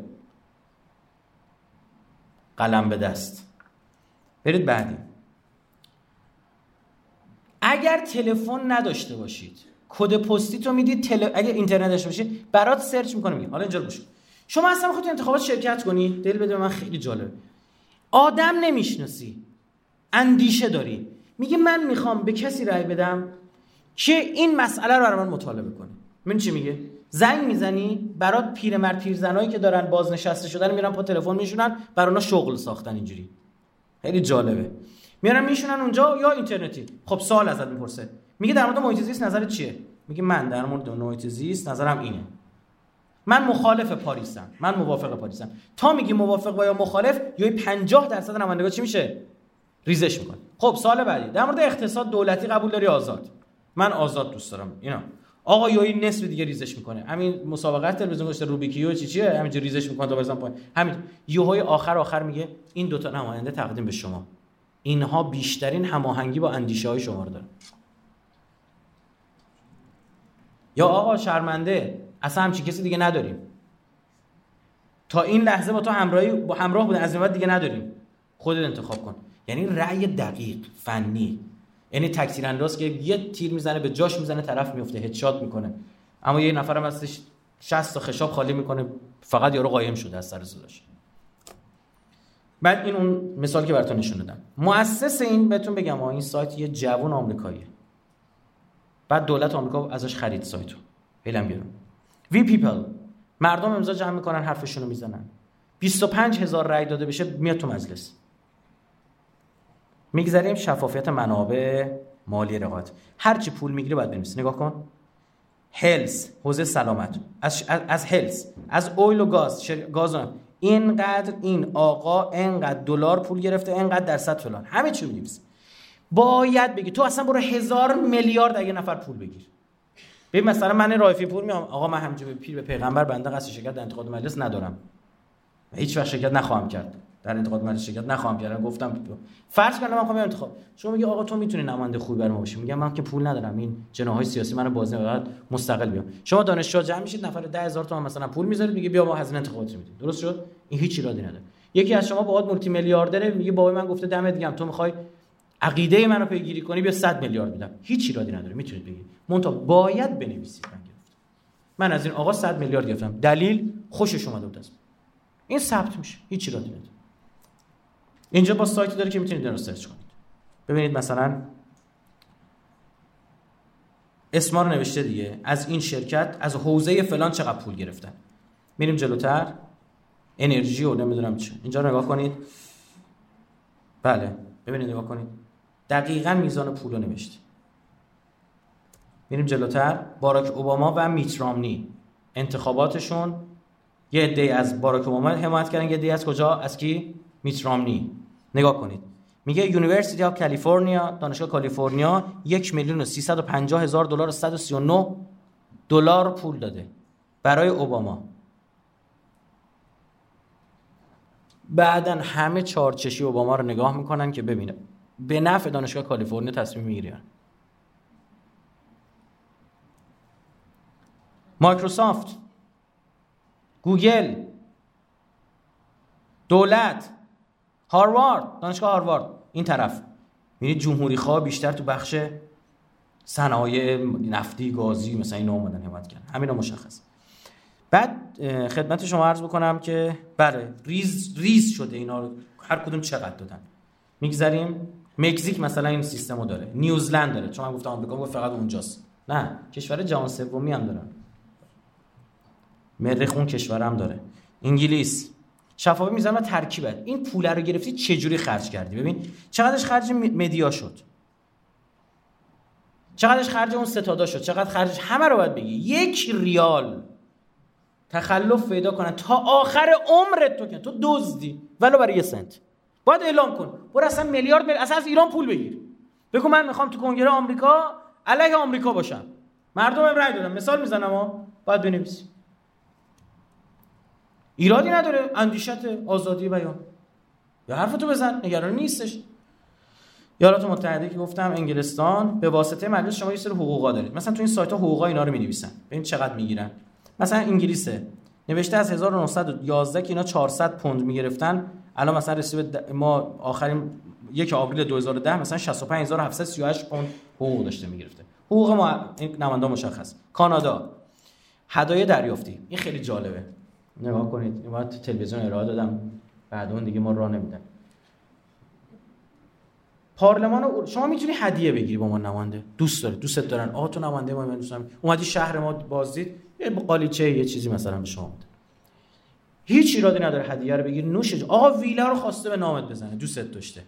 قلم به دست. برید بعدی. اگر تلفن نداشته باشید کد پستی تو میدید، اگر اینترنت داشته باشید برات سرچ میکنه. میگه حالا اینجا گوش، شما اصلا خودت انتخابات شرکت کنی، دل بده من خیلی جالبه. آدم نمیشناسی، اندیشه داری، میگه من میخوام به کسی رأی بدم که این مسئله رو برای من مطالبه کنه. من چی میگه؟ زنگ میزنی برات پیرمرد پیرزنایی که دارن بازنشسته شدن میرن پا تلفن میشونن، برای اونا شغل ساختن. اینجوری خیلی جالبه. میارن میشونن اونجا یا اینترنتی. خب سوال ازت میپرسه، میگه در مورد محیط زیست نظرت چیه؟ میگه من در مورد محیط زیست نظرم اینه، من مخالف پاریسم، من موافق پاریسم. تا میگی موافق با یا مخالف، یا 50% نمایندگان چی میشه؟ ریزش میکنه. خب سوال بعدی، در مورد اقتصاد دولتی قبول داری آزاد؟ من آزاد دوست دارم. اینا آقا یا این نصف دیگه ریزش میکنه. همین مسابقات تلویزیون گذاشته روبیکیو چیه همینجوری ریزش میکنه تا برسن پایین. همین یوهای آخر میگه این دوتا نماینده تقدیم به شما، اینها بیشترین هماهنگی با اندیشه های شما رو دارن. یا آقا شرمنده اصلا همچین کسی دیگه نداریم، تا این لحظه با تو همراه بودن، از این بعد دیگه نداریم، خودت انتخاب کن. یعنی رأی دقیق فنی، یعنی تکتیر انداز که یه تیر میزنه به جاش میزنه طرف میفته هدشات میکنه، اما یه نفرم هستش 60 تا خشاب خالی میکنه فقط یارو قایم شده از سر صداش. بعد این اون مثال که براتون نشون دادم. مؤسس این بهتون بگم این سایت یه جوون آمریکاییه، بعد دولت آمریکا ازش خرید سایتو، هیلم بیارم. وی پیپل، مردم امضا جمع میکنن حرفشون رو میزنن، 25,000 رای داده بشه میاد تو مجلس. میگذاریم شفافیت منابع مالی رقابت، هر چی پول میگیری باید بنویسی. نگاه کن، هلس، حوزه سلامت، از هلس، از اویل و گاز اینقدر، این آقا اینقدر دلار پول گرفته، اینقدر درصد فلان، همه چی می‌نویسی. باید بگی تو اصلا برو 1000 میلیارد اگه نفر پول بگیر. ببین مثلا من رایفی پور میام، آقا من همینجوری پیر به پیغمبر بنده قصد شرکت در انتخابات مجلس ندارم، هیچ وقت شرکت نخواهم کرد، در انتخابات مجلس شرکت نخواهم کرد. گفتم فرض کنم من میخوام انتخاب، شما میگی آقا تو میتونی نماینده خوبی برام باشی، میگم من که پول ندارم، این جناح‌های سیاسی منو باز نمی‌کنه، مستقل بیام. شما دانشجو جمع میشید، نفر 10,000 تومان مثلا پول میذارید، میگه بیا ما هزینه انتخابات میدیم، درست شد؟ این هیچ ایرادی نداره. یکی از شما باهات مولتی میلیاردره، میگه بابا من گفته دمت گرم، تو میخوای عقیده منو پیگیری کنی، بیا 100 میلیارد میدم، هیچ ایرادی نداره، میتونید بگید. منتها باید بنویسید من از این آقا 100 میلیارد گرفتم، دلیل خوشش اومده بود از این، ثبت میشه، هیچ ایرادی نداره. اینجا با سایتی داره که میتونید درست سرچ کنید. ببینید مثلا اسما رو نوشته دیگه، از این شرکت از حوزه فلان چقدر پول گرفتن. میریم جلوتر، انرژی و نمیدونم چه، اینجا نگاه کنید. بله ببینید، نگاه کنید دقیقاً میزان پول رو نوشته. میریم جلوتر، باراک اوباما و میت رامنی انتخاباتشون، یه عده از باراک اوباما حمایت کردن، یه عده از کجا؟ از کی؟ میت رامنی. نگاه کنید، میگه یونیورسیتی آف کالیفرنیا، دانشگاه کالیفرنیا 1,350,000 دلار و 139 دلار پول داده برای اوباما. بعدن همه چارچشی اوباما رو نگاه میکنن که ببینه به نفع دانشگاه کالیفرنیا تصمیم میگیرن. مایکروسافت، گوگل، دولت، هاروارد، دانشگاه هاروارد، این طرف میرید جمهوری خواه بیشتر تو بخش صنایع نفتی، گازی مثلا اینا اومدن حمایت کردن، همینا مشخص. بعد خدمت شما عرض بکنم که بله ریز شده اینا رو، هر کدوم چقدر دادن. میگذاریم مکزیک مثلا این سیستمو داره، نیوزلند داره، چون من گفتم آمریکا فقط اونجاست، نه کشور جهان سومی هم دارن، مریخ اون کشور هم داره، انگلیس. شفافی میزان و ترکیبه. این پول رو گرفتی چه جوری خرج کردی؟ ببین چقدرش خرج مدیا شد، چقدرش خرج اون ستادا شد، چقدر خرج، همه رو باید بگی. 1 ریال تخلف پیدا کنن تا آخر عمرت تو دزدی ولو برای 1 سنت. باید اعلام کن برو اصلا میلیارد اصلا از ایران پول بگیر، بگو من میخوام تو کنگره آمریکا علیه آمریکا باشم، مردم هم رأی دادن، مثال میزنم ها، باید بنویسی. ایرادی نداره، اندیشت آزادی بیان، یا حرفتو بزن، نگران نیستش. ایالات متحده که گفتم، انگلستان، به واسطه مجلس شما یه سری حقوقا دارید. مثلا تو این سایت ها حقوقا اینا رو می‌نویسن، ببین چقدر میگیرن. مثلا انگلیسه نوشته از 1911 که اینا 400 پوند میگرفتن، الان مثلا رسید ما آخرین 1 آوریل 2010 مثلا 65738 پوند حقوق داشته میگرفته. حقوق ما این نماینده مشخص. کانادا هدایا دریافتی، این خیلی جالبه، نگاه کنید، این وقت تو تلویزیون ارائه دادم، بعد اون دیگه ما راه نمیدن. پارلمان شما میتونی هدیه بگیری با ما نماینده، دوستت دارن، آقا تو نماینده ما، من دوستم اومدی شهر ما بازدید، یه قالیچه یه چیزی مثلا به شما بده، هیچ ایرادی نداره هدیه رو بگیر، نوش آقا ویلا رو خواسته به نامت بزنه، دوستت داشته،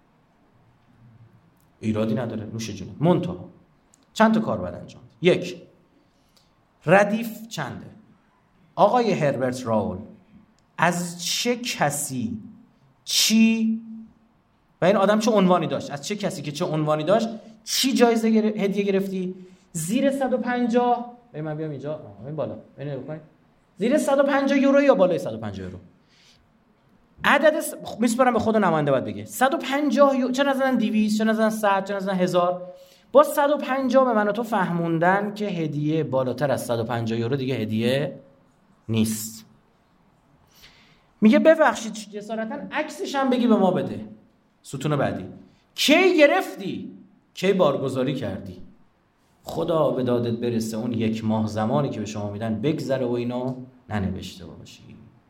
ایرادی نداره، نوش جون. منتها چند تا کار باید انجام. 1 ردیف چنده؟ آقای هربرت راول از چه کسی چی و این آدم چه عنوانی داشت، از چه کسی که چه عنوانی داشت چی جایزه هدیه گرفتی؟ زیر 150 من بیام اینجا، این بالا ببینید بکنید، زیر 150 یورو یا بالای 150 یورو؟ عدد میسپارم به خود نماینده باید بگه 150 یورو، چه نزدن 200، چه نزدن 100، چه نزدن 1000. با 150 به من و تو فهموندن که هدیه بالاتر از 150 یورو دیگه هدیه نیست. میگه ببخشید جسارتا عکسش هم بگی به ما بده. ستون بعدی، کی گرفتی؟ کی بارگذاری کردی؟ خدا به دادت برسه اون 1 ماه زمانی که به شما میدن بگذره و اینو ننوشته باشی،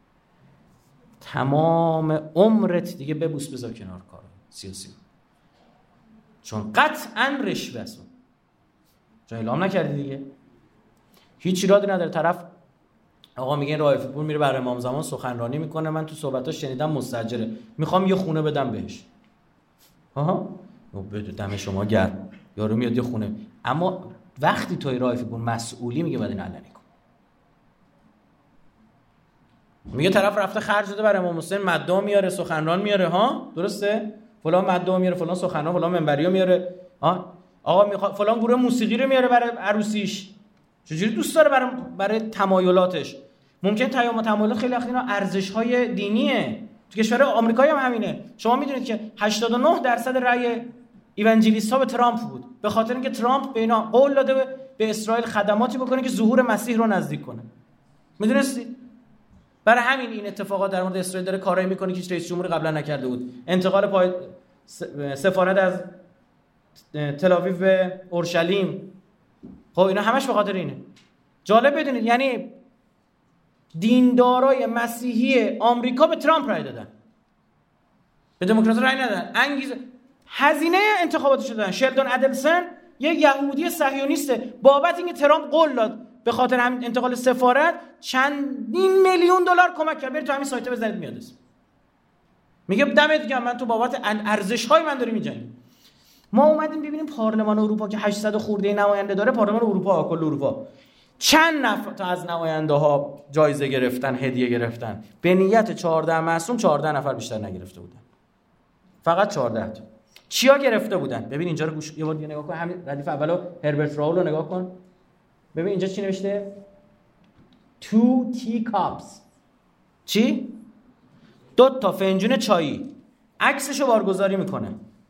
تمام عمرت دیگه ببوس بذار کنار کار سیاسی، چون قطعا رشوه است، چون اعلام نکردی دیگه. هیچ ایرادی نداره طرف آقا میگه این رائفی پور میره برای امام زمان سخنرانی میکنه، من تو صحبتاش شنیدم مستاجره، میخوام یه خونه بدم بهش. آها بده، دم شما گرم، یارو میاد یه خونه. اما وقتی توی رائفی پور مسئولی میگه بعد این علنی کن، میگه طرف رفته خرج داده برای امام حسین، مدعا میاره، سخنران میاره، ها درسته، فلان مدعا میاره، فلان سخنران، فلان منبریا میاره، ها آقا میخواد فلان گروه موسیقی رو میاره برای عروسیش، چجوری دوست داره برای تمایلاتش. ممکن تمایلات خیلی وقت اینا ارزش‌های دینیه، تو کشور آمریکایی هم همینه. شما میدونید که 89% رأی ایوانجلیست‌ها به ترامپ بود، به خاطر اینکه ترامپ به اینا قول داده به اسرائیل خدماتی بکنه که ظهور مسیح رو نزدیک کنه. میدونستید؟ برای همین این اتفاقات در مورد اسرائیل داره کارایی میکنه که رئیس جمهوری قبلا نکرده بود. انتقال سفارت از تل آویو به اورشلیم، خب اینا همش به خاطر اینه. جالب بدونید یعنی دیندارای مسیحی آمریکا به ترامپ رای دادن، به دموکرات رای ندادن. هزینه انتخاباتش دادن. شلدون ادلسون یه یهودی صهیونیسته، بابت اینکه ترامپ قول داد به خاطر همین انتقال سفارت چندین میلیون دلار کمک کرد. برید تو همین سایت بزنید میاد اسم. میگه دمت گرم، من تو بابت ارزش‌های من داری می‌جنگی. ما اومدیم ببینیم پارلمان اروپا که 800 خورده نماینده داره، پارلمان اروپا، کل اروپا، چند نفر تا از نماینده‌ها جایزه گرفتن، هدیه گرفتن. به نیت 14 معصوم 14 نفر بیشتر نگرفته بودن، فقط 14 تا. چیا گرفته بودن؟ ببین اینجا رو گوش، یه بار دیگه نگاه کن، همین ردیف اولو هربرت راول رو نگاه کن. ببین اینجا چی نوشته؟ 2 teacups. چی؟ 2 تا فنجون چایی. عکسشو بارگذاری میکنه.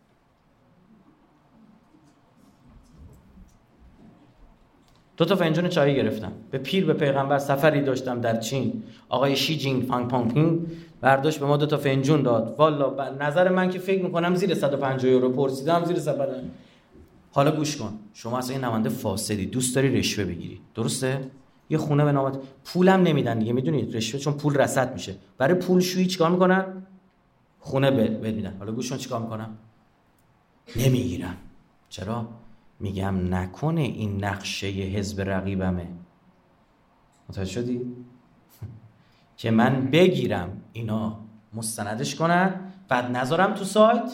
دو تا فنجون چایی گرفتم. به پیر به پیغمبر سفری داشتم در چین. آقای شی جین پینگ برداشت به ما 2 تا فنجون داد. والا نظر من که فکر میکنم زیر 150 یورو، پرسیدم زیر 100. حالا گوش کن، شما اصلا یه نماینده فاسدی، دوست داری رشوه بگیری، درسته؟ یه خونه به نامت، پولم نمیدن دیگه، میدونید رشوه چون پول رصد میشه. برای پولشویی چیکار میکنن؟ خونه بدن. حالا گوش کن چیکار میکنم؟ نمیگیرم. چرا؟ میگم نکنه این نقشه حزب رقیبمه. متوجه شدی؟ که من بگیرم اینا مستندش کنن، بعد نذارم تو سایت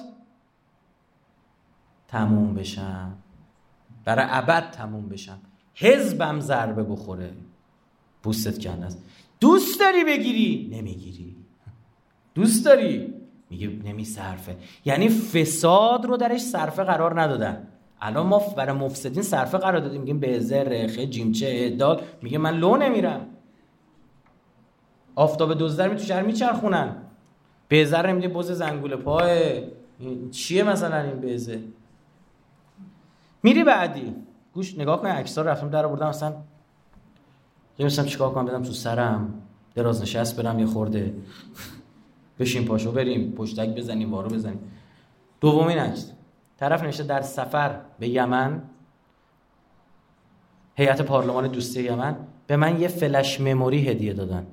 تموم بشم، برای ابد تموم بشم، حزبم ضربه بخوره. پوستت کنده است. دوست داری بگیری نمیگیری، دوست داری میگه نمیصرفه. یعنی فساد رو درش صرفه قرار ندادن. الان ما برای مفسدین صرفه قرار دادیم، میگیم بزه، رخه، جیمچه، اعدال. میگه من لو نمیرم. آفتاب دزدر تو شهر میچرخونن، بزه رو نمیده بز زنگوله پاه. چیه مثلا این بزه؟ میری بعدی گوش نگاه کن، عکس‌ها رفتم در آوردم، مثلا نمی‌دونم چیکار کنم، بدم تو سرم، دراز نشست برم یه خورده، بشین پاشو بریم پشتک بزنیم، وارو بزنیم. دومین عکس، طرف نوشته در سفر به یمن، هیئت پارلمان دوستی یمن به من یه فلش مموری هدیه دادن.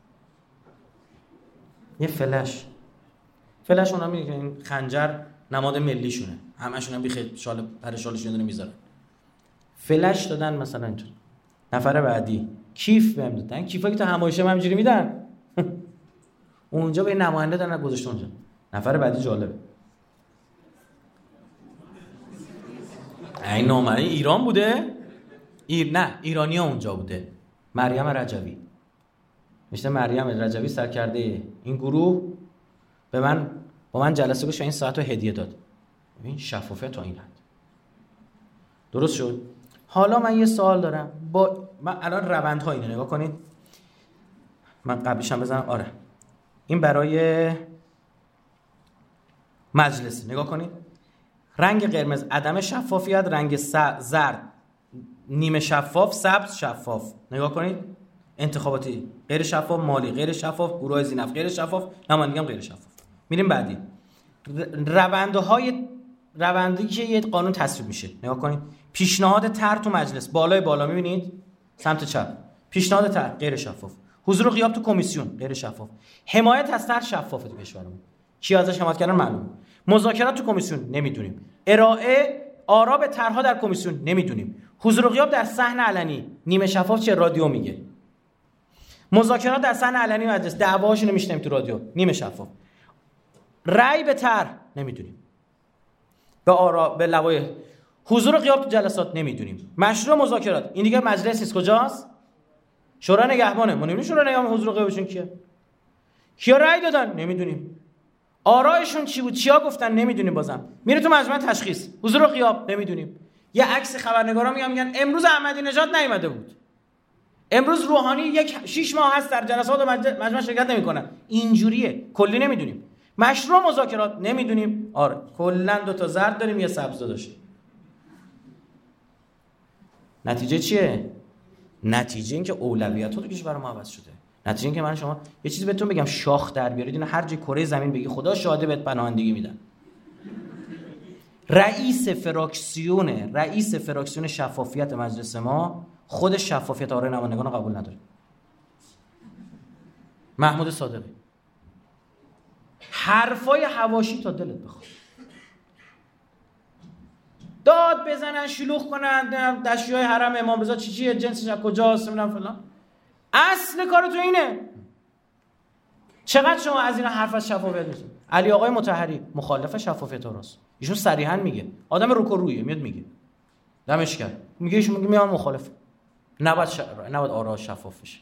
یه فلش اونا میگه این خنجر نماد ملیشونه، همشون هم بیخ شال پر شالشون دونه میذارن. فلش دادن مثلا اینطور. نفر بعدی کیف بهم دادن، کیفایی که تو همایشه هم همینجوری میدن. اونجا به نماینده دادن گذاشته اونجا. نفر بعدی جالبه. این نامره ایران بوده؟ نه ایرانی‌ها اونجا بوده. مریم رجوی. میشه مریم رجوی سرکرده این گروه با من جلسه گوش و این ساعت رو هدیه داد. ببین شفافیت تا این حد. درست شد؟ حالا من یه سوال دارم. من الان روندها اینو نگاه کنید. من قبلش هم بزنم. آره. این برای مجلس نگاه کنید. رنگ قرمز عدم شفافیت، رنگ زرد نیمه شفاف، سبز شفاف. نگاه کنید. انتخاباتی غیر شفاف، مالی غیر شفاف، گروه زینف غیر شفاف، نمایندگی هم غیر شفاف. میریم بعدی. روندی که یه قانون تصویب میشه. نگاه کنید. پیشنهاد طرح تو مجلس، بالا میبینید سمت چپ. پیشنهاد طرح غیر شفاف. حضور و غیاب تو کمیسیون غیر شفاف. حمایت از طرح شفافه تو کشورمون. کی ازش حمایت کردن معلومه. مذاکرات تو کمیسیون نمیدونیم. ارائه آرا به طرح‌ها در کمیسیون نمیدونیم. حضور و غیاب در صحن علنی نیمه شفاف چه رادیو میگه. مذاکرات در صحن علنی مجلس دعواشونو میشنیم تو رادیو نیمه شفاف. رأی به طرح نمیدونیم. به آرا به لوایح. حضور و غیاب تو جلسات نمیدونیم. مشروع مذاکرات این دیگه مجلس نیست، کجاست؟ شورای نگهبانه. ما نمیدونیم شورای نگهبان حضور و غیابشون کیه. کیا رأی دادن نمیدونیم. آرایشون چی بود، چیا گفتن نمیدونیم. بازم میره تو مجمع تشخیص، حضور و غیاب نمیدونیم. یه عکس خبرنگارا میگن امروز احمدی نژاد نیومده بود، امروز روحانی 6 ماه هست در جلسات مجمع شرکت نمیکنه. اینجوریه، کلی نمیدونیم. مشروع مذاکرات نمیدونیم. آره کلا 2 تا زرد داریم، یه سبز داشت. نتیجه چیه؟ نتیجه این که اولویت‌ها تو کشور ما عوض شده. نتیجه این که من شما یه چیزی بهتون بگم، شاخ در بیارید اینا هر جای کره زمین بگی خدا شاهده بهت پناهندگی میدن. رئیس فراکسیون شفافیت مجلس ما خود شفافیت آرای نمایندگان رو قبول نداره. محمود صادقی. حرفای حواشی تا دلت بخواد. داد بزنن، شلوغ کنن، دشیای حرم امام رضا چیه، جنسش از کجاست، نمیدونم فلان. اصل کار تو اینه. چقدر شما از اینا حرف از شفافیت میزنید؟ علی آقای مطهری مخالف شفافیت راست. ایشون صریحا میگه، آدم روکرویه، میاد میگه. دمش کرد. میگه ایشون میگه من مخالفم. نباید آرا شفاف بشه.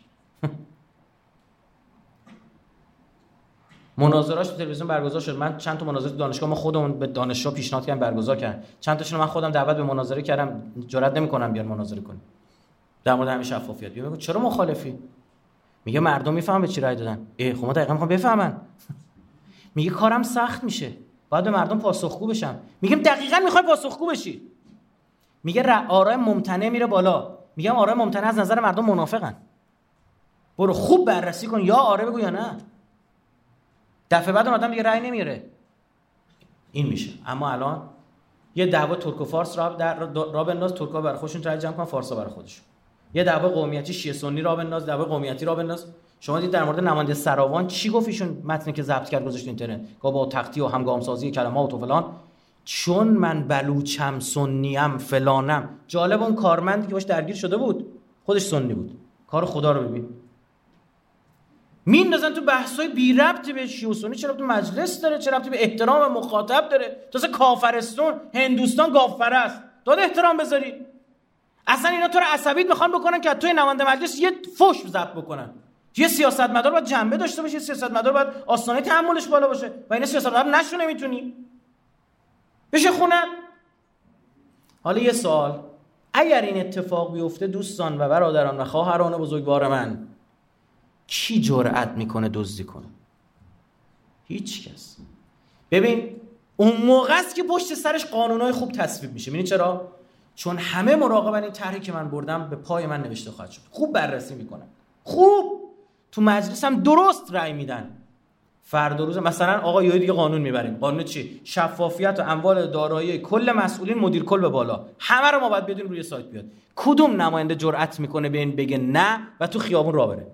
مناظراش تو تلویزیون برگزار شد. من چند تا مناظره تو دانشگاه ما خودمون به دانشجو پیشنهاد کردم برگزار کردن. چند تاشون من خودم دعوت به مناظره کردم، جرئت نمی‌کنم بیان مناظره کنیم. در مورد همین شفافیت. میگم چرا مخالفی؟ میگه مردم میفهمن به چی رأی دادن. خب ما دقیقاً میخوام بفهمن. میگه کارم سخت میشه. باید به مردم پاسخگو بشم. میگم دقیقاً میخوای پاسخگو بشی. میگه آرای ممتنع میره بالا. میگم آرای ممتنع از نظر مردم منافقن. برو خوب بررسی کن، یا آره بگو یا نه. دفعه بعد اون آدم دیگه رأی نمیاره. این میشه. اما الان یه دعوا ترک و فارس را بنداز، ترکا برای خودشون رأی جمع کن، فارسا برای خودشون. یه دعوا قومیتی شیعه سنی را بنداز، دعوا قومیتی را بنداز. شما دید در مورد نماینده سراوان چی گفت ایشون؟ متنی که ضبط کرد گذاشت اینترنت، گفت با تختی و همگامسازی کلمات و فلان، چون من بلوچم سنیم فلانم. جالب اون کارمندی که باش درگیر شده بود خودش سنی بود. کار خدا رو ببین. میندازن تو بحث‌های بی ربط به شیعه و سنی. چرا تو مجلس داره؟ چرا ربطی به احترام مخاطب داره؟ تازه کافرستون، هندوستان گاوپرست. داد احترام بذاری. اصلا اینا تو رو عصبیت میخوان بکنن که توی نماینده مجلس یه فحش ضبط بکنن. یه سیاستمدار باید جنبه داشته باشه، سیاستمدار باید آستانه تحملش بالا باشه و اینا سیاستمدار نشو نمیتونی بشه خونه. حالا یه سوال، اگر این اتفاق بیفته دوستان و برادران و خواهران بزرگوار من، کی جرأت میکنه دزدی کنه؟ هیچ کس. ببین اون موقع است که پشت سرش قانونای خوب تصویب میشه. میدونی چرا؟ چون همه مراقبن این طرحی که من بردم به پای من نوشته خواهد شد. خوب بررسی میکنن، خوب تو مجلس هم درست رأی میدن. فردا روز مثلا آقا یه دیگه قانون میبریم. قانون چی؟ شفافیت و اموال دارایی کل مسئولین مدیر کل به بالا. همه رو ما باید بدیم روی سایت بیاد. کدوم نماینده جرأت میکنه به این بگه نه و تو خیابون راه بره؟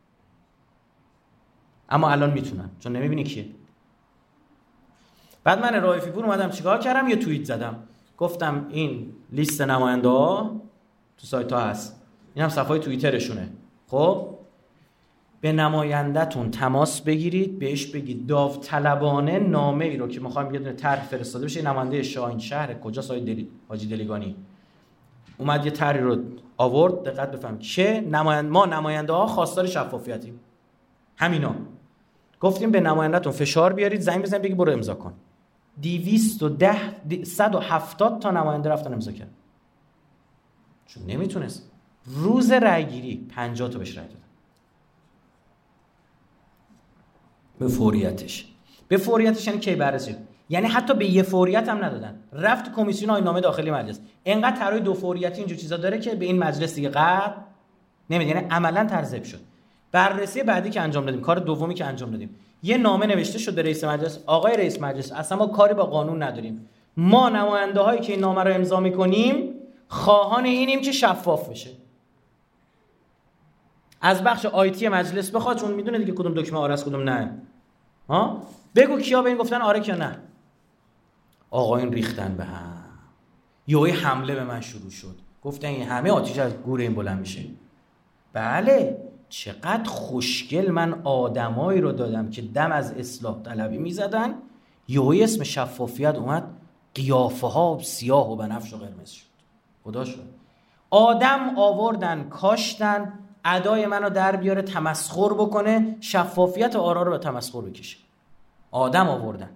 اما الان میتونن، چون نمیبینی کیه. بعد من رائفی پور اومدم چیکار کردم؟ یه توییت زدم، گفتم این لیست نماینده ها تو سایت ها هست، این هم صفحه توییترشونه. خب به نماینده‌تون تماس بگیرید، بهش بگید داوطلبانه نامه ای رو که می‌خوایم یه دونه طرح فرستاده بشه، نماینده شاهین شهر کجا حاجی دلیگانی اومد یه طرحی رو آورد، دقت بفهم که ما نماینده ها خواستار شفافیتیم. همینا گفتیم به نماینده‌تون فشار بیارید، زنگ بزنید بگید برو امضا کن. 170 تا نماینده رفتن امضا کردن، چون نمیتونست. روز رأیگیری 50 تا بهش رأی دادن. به فوریتش یعنی کی بررسی؟ یعنی حتی به یه فوریت هم ندادن، رفت کمیسیون آیین‌نامه داخلی مجلس. اینقدر طرح دو فوریتی اینجور چیزا داره که به این مجلس دیگه قرار نمیده، یعنی عملاً ترذیب شد. بررسی بعدی که انجام دادیم، کار دومی که انجام دادیم، یه نامه نوشته شد به رئیس مجلس. آقای رئیس مجلس، اصلا ما کاری با قانون نداریم، ما نماینده هایی که این نامه رو امضا می‌کنیم خواهان اینیم که شفاف بشه. از بخش آیتی مجلس بخواد، چون میدونه دیگه کدوم دکمه آره است کدوم نه. ها بگو کیا به این گفتن آره کیا نه. آقایون ریختن به هم، یهوی حمله به من شروع شد، گفتن این همه آتیش از گور این بلند میشه. بله چقدر خوشگل من آدمایی رو دادم که دم از اصلاح طلبی میزدن، یهوی اسم شفافیت اومد، قیافه ها سیاه و بنفش و قرمز شد. خدا شد آدم آوردن کاشتن ادای منو در بیاره تمسخر بکنه، شفافیت آرا رو به تمسخر بکشه. آدم آوردن،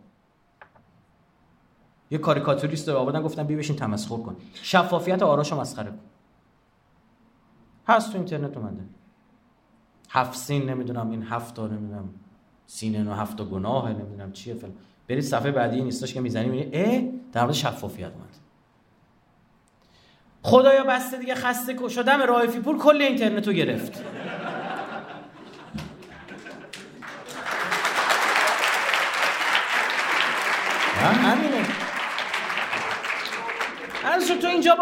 یه کاریکاتوریست رو آوردن گفتن بیا بشین تمسخر کن، شفافیت آراشو مسخره کن. هست تو اینترنت اومده 7 سین نمیدونم این 7 تا نمیدونم سینه و 7 تا گناه نمیدونم چیه فلان. برید صفحه بعدی نیستاش که میزنی میبینی در مورد شفافیت اومد. خدایا بسته دیگه، خسته شدم. رائفی پور کل اینترنت رو گرفت. همینه. از تو اینجا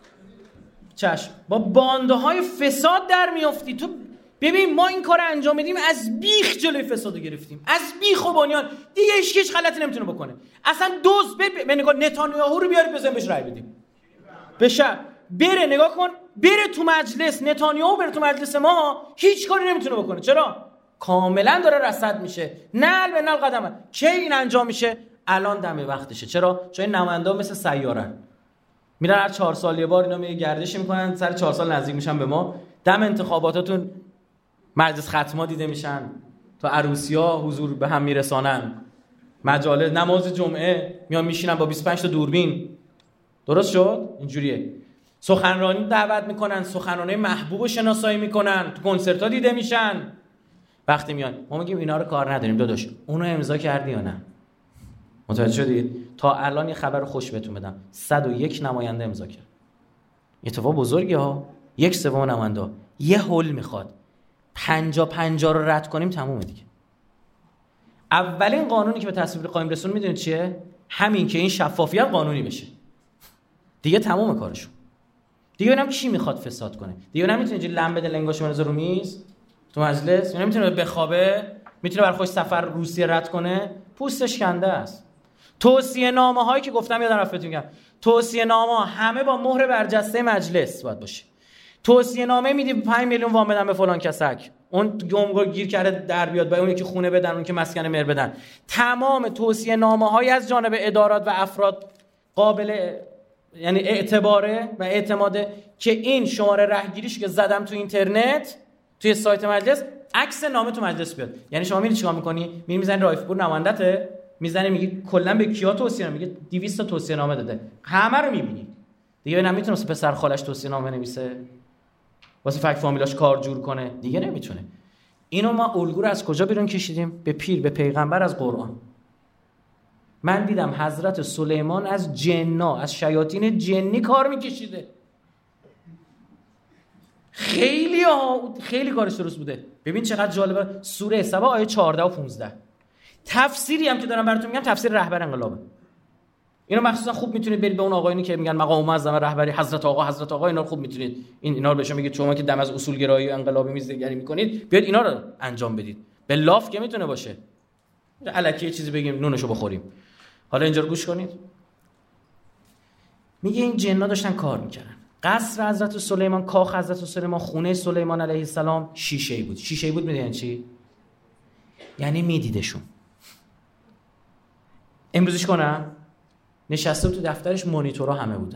با بانده های فساد در میافتی. تو ببین ما این کار انجام بدیم، از بیخ جلوی فساد رو گرفتیم، از بیخ و بنیان. دیگه هیچ غلطی نمیتونه بکنه. اصلا دوز به نگاه نتانیاهو رو بیارید بزنیم بهش رای بدیم. بشه بره نگاه کن، بره تو مجلس، نتانیاهو بره تو مجلس ما، هیچ کاری نمیتونه بکنه. چرا؟ کاملا داره رصد میشه، نعل به نعل قدمه. کی این انجام میشه؟ الان دم وقتشه. چرا؟ چون این نماینده‌ها مثل سیارن، میرن هر 4 سال یه بار اینا می گردش میکنن، سر 4 سال نزدیک میشن به ما. دم انتخاباتاتون مجلس ختما دیده میشن، تا عروسی‌ها حضور به هم میرسانن، مجالس نماز جمعه میان میشینن با 25 تا دوربین. درست شد؟ اینجوریه. سخنرانی دعوت میکنن، سخنرانی محبوب شناسایی میکنن، تو کنسرت‌ها دیده میشن. وقتی میان ما میگیم اینا رو کار نداریم داداش، اونو امضا کردی یا نه؟ متوجه شدید؟ تا الان یه خبر خوش بهتون بدم، 101 نماینده امضا کرد. اتفاق بزرگی ها. 1/3 نماینده یه هول میخواد 50-50 رو رد کنیم تمومه دیگه. اولین قانونی که به تصویب قائم رسون میدونید چیه؟ همین که این شفافیت قانونی بشه. دیگه تموم کارشون. دیگه ببینم کی میخواد فساد کنه. دیگه نمیتونه اینجوری لم بده لنگاشو بنازه رو میز تو مجلس، نمیتونه بخوابه، میتونه برای خودش سفر روسیه رد کنه. پوستش کنده است. توصیه نامه هایی که گفتم یادم رفت بهتون میگم، توصیه نامه همه با مهر برجسته مجلس باید باشه. توصیه نامه میدی 5 میلیون وام بدن به فلان کسک، اون گمگو گیر کرده در بیاد، با اون که خونه بدن، اون که مسکن مهر بدن. تمام توصیه نامه های از جانب ادارات و افراد قابل یعنی اعتباره و اعتماده که این شماره رهگیریش که زدم تو اینترنت توی سایت مجلس عکس نامه تو مجلس بیاد. یعنی شما میری چیکار میکنی؟ میزنی رائفی پور نمایندته، میزنی میگی کلا به کیا توصیه نامه، میگه 200 تا توصیه نامه داده، همه رو میبینی دیگه. ببینم میتونه واسه پسر خالش توصیه نامه نویسه، واسه فک فامیلاش کار جور کنه؟ دیگه نمیتونه. اینو ما الگو رو از کجا بیرون کشیدیم؟ به پیر، به پیغمبر، از قرآن. من دیدم حضرت سلیمان از جنا، از شیاطین جنی کار میکشیده. خیلی کارش درست بوده. ببین چقدر جالبه. سوره سبا آیه 14 و 15. تفسیری هم که دارم براتون میگم تفسیر رهبر انقلابه. اینو مخصوصا خوب میتونید برید به اون آقایونی که میگن مقام معظم رهبری حضرت آقا، اینا رو خوب میتونید اینا رو بهشون میگید شما که دم از اصول گرایی و انقلابی میزنید میکنید، بیاید اینا رو انجام بدید. به لاف که میتونه باشه. الکی چیزی بگیم نونشو بخوریم. حالا اینجا رو گوش کنید. میگه این جن‌ها داشتن کار میکردن. قصر حضرت سلیمان، کاخ حضرت سلیمان، خونه سلیمان علیه السلام شیشه‌ای بود. شیشه‌ای بود میدونین چی؟ یعنی میدیدشون. امروزش کنم نشسته تو دفترش مانیتورها همه بودن.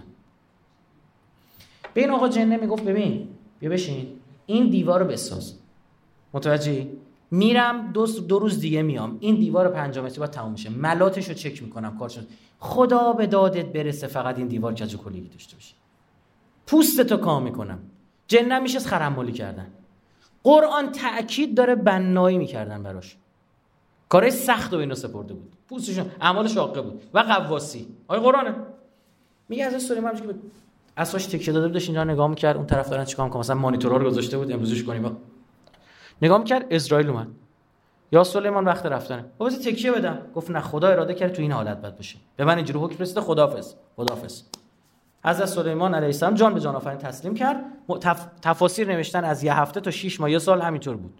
به این آقا جنه میگفت ببین بیا بشین این دیوار رو بساز. متوجهی؟ میرم دو روز دیگه میام این دیوار 5 متری باید تموم شه. ملاتشو چک میکنم کارشو. خدا به دادت برسه فقط این دیوار کج و کلیگی داشته باشه. پوستتو کام میکنم. جنم میشه خرمالی کردن. قرآن تأکید داره بنایی میکردن براش. کارای سخت و اینو سپرده بود. پوستشون اعمال شاقه بود و قواسی. آیه قرآنه. میگه از سلیمان میگه اساش تکیه داده بودش اینجا نگاه میکرد اون طرف دارن چیکار میکنن، مثلا مانیتورها رو گذاشته بود امروزش کنیم با. نگاه میکرد اسرائیل اومد. یا سلیمان وقت رفتنه. بابا تکیه بدم. گفت نه خدا اراده کرد تو این حالت بد باشه. به من اینجوری حکم رسیده خداحافظ. حضرت سلیمان علیه السلام جان به جان آفرین تسلیم کرد. تفاسیر نوشتن از یه هفته تا 6 ماه یه سال همینطور بود.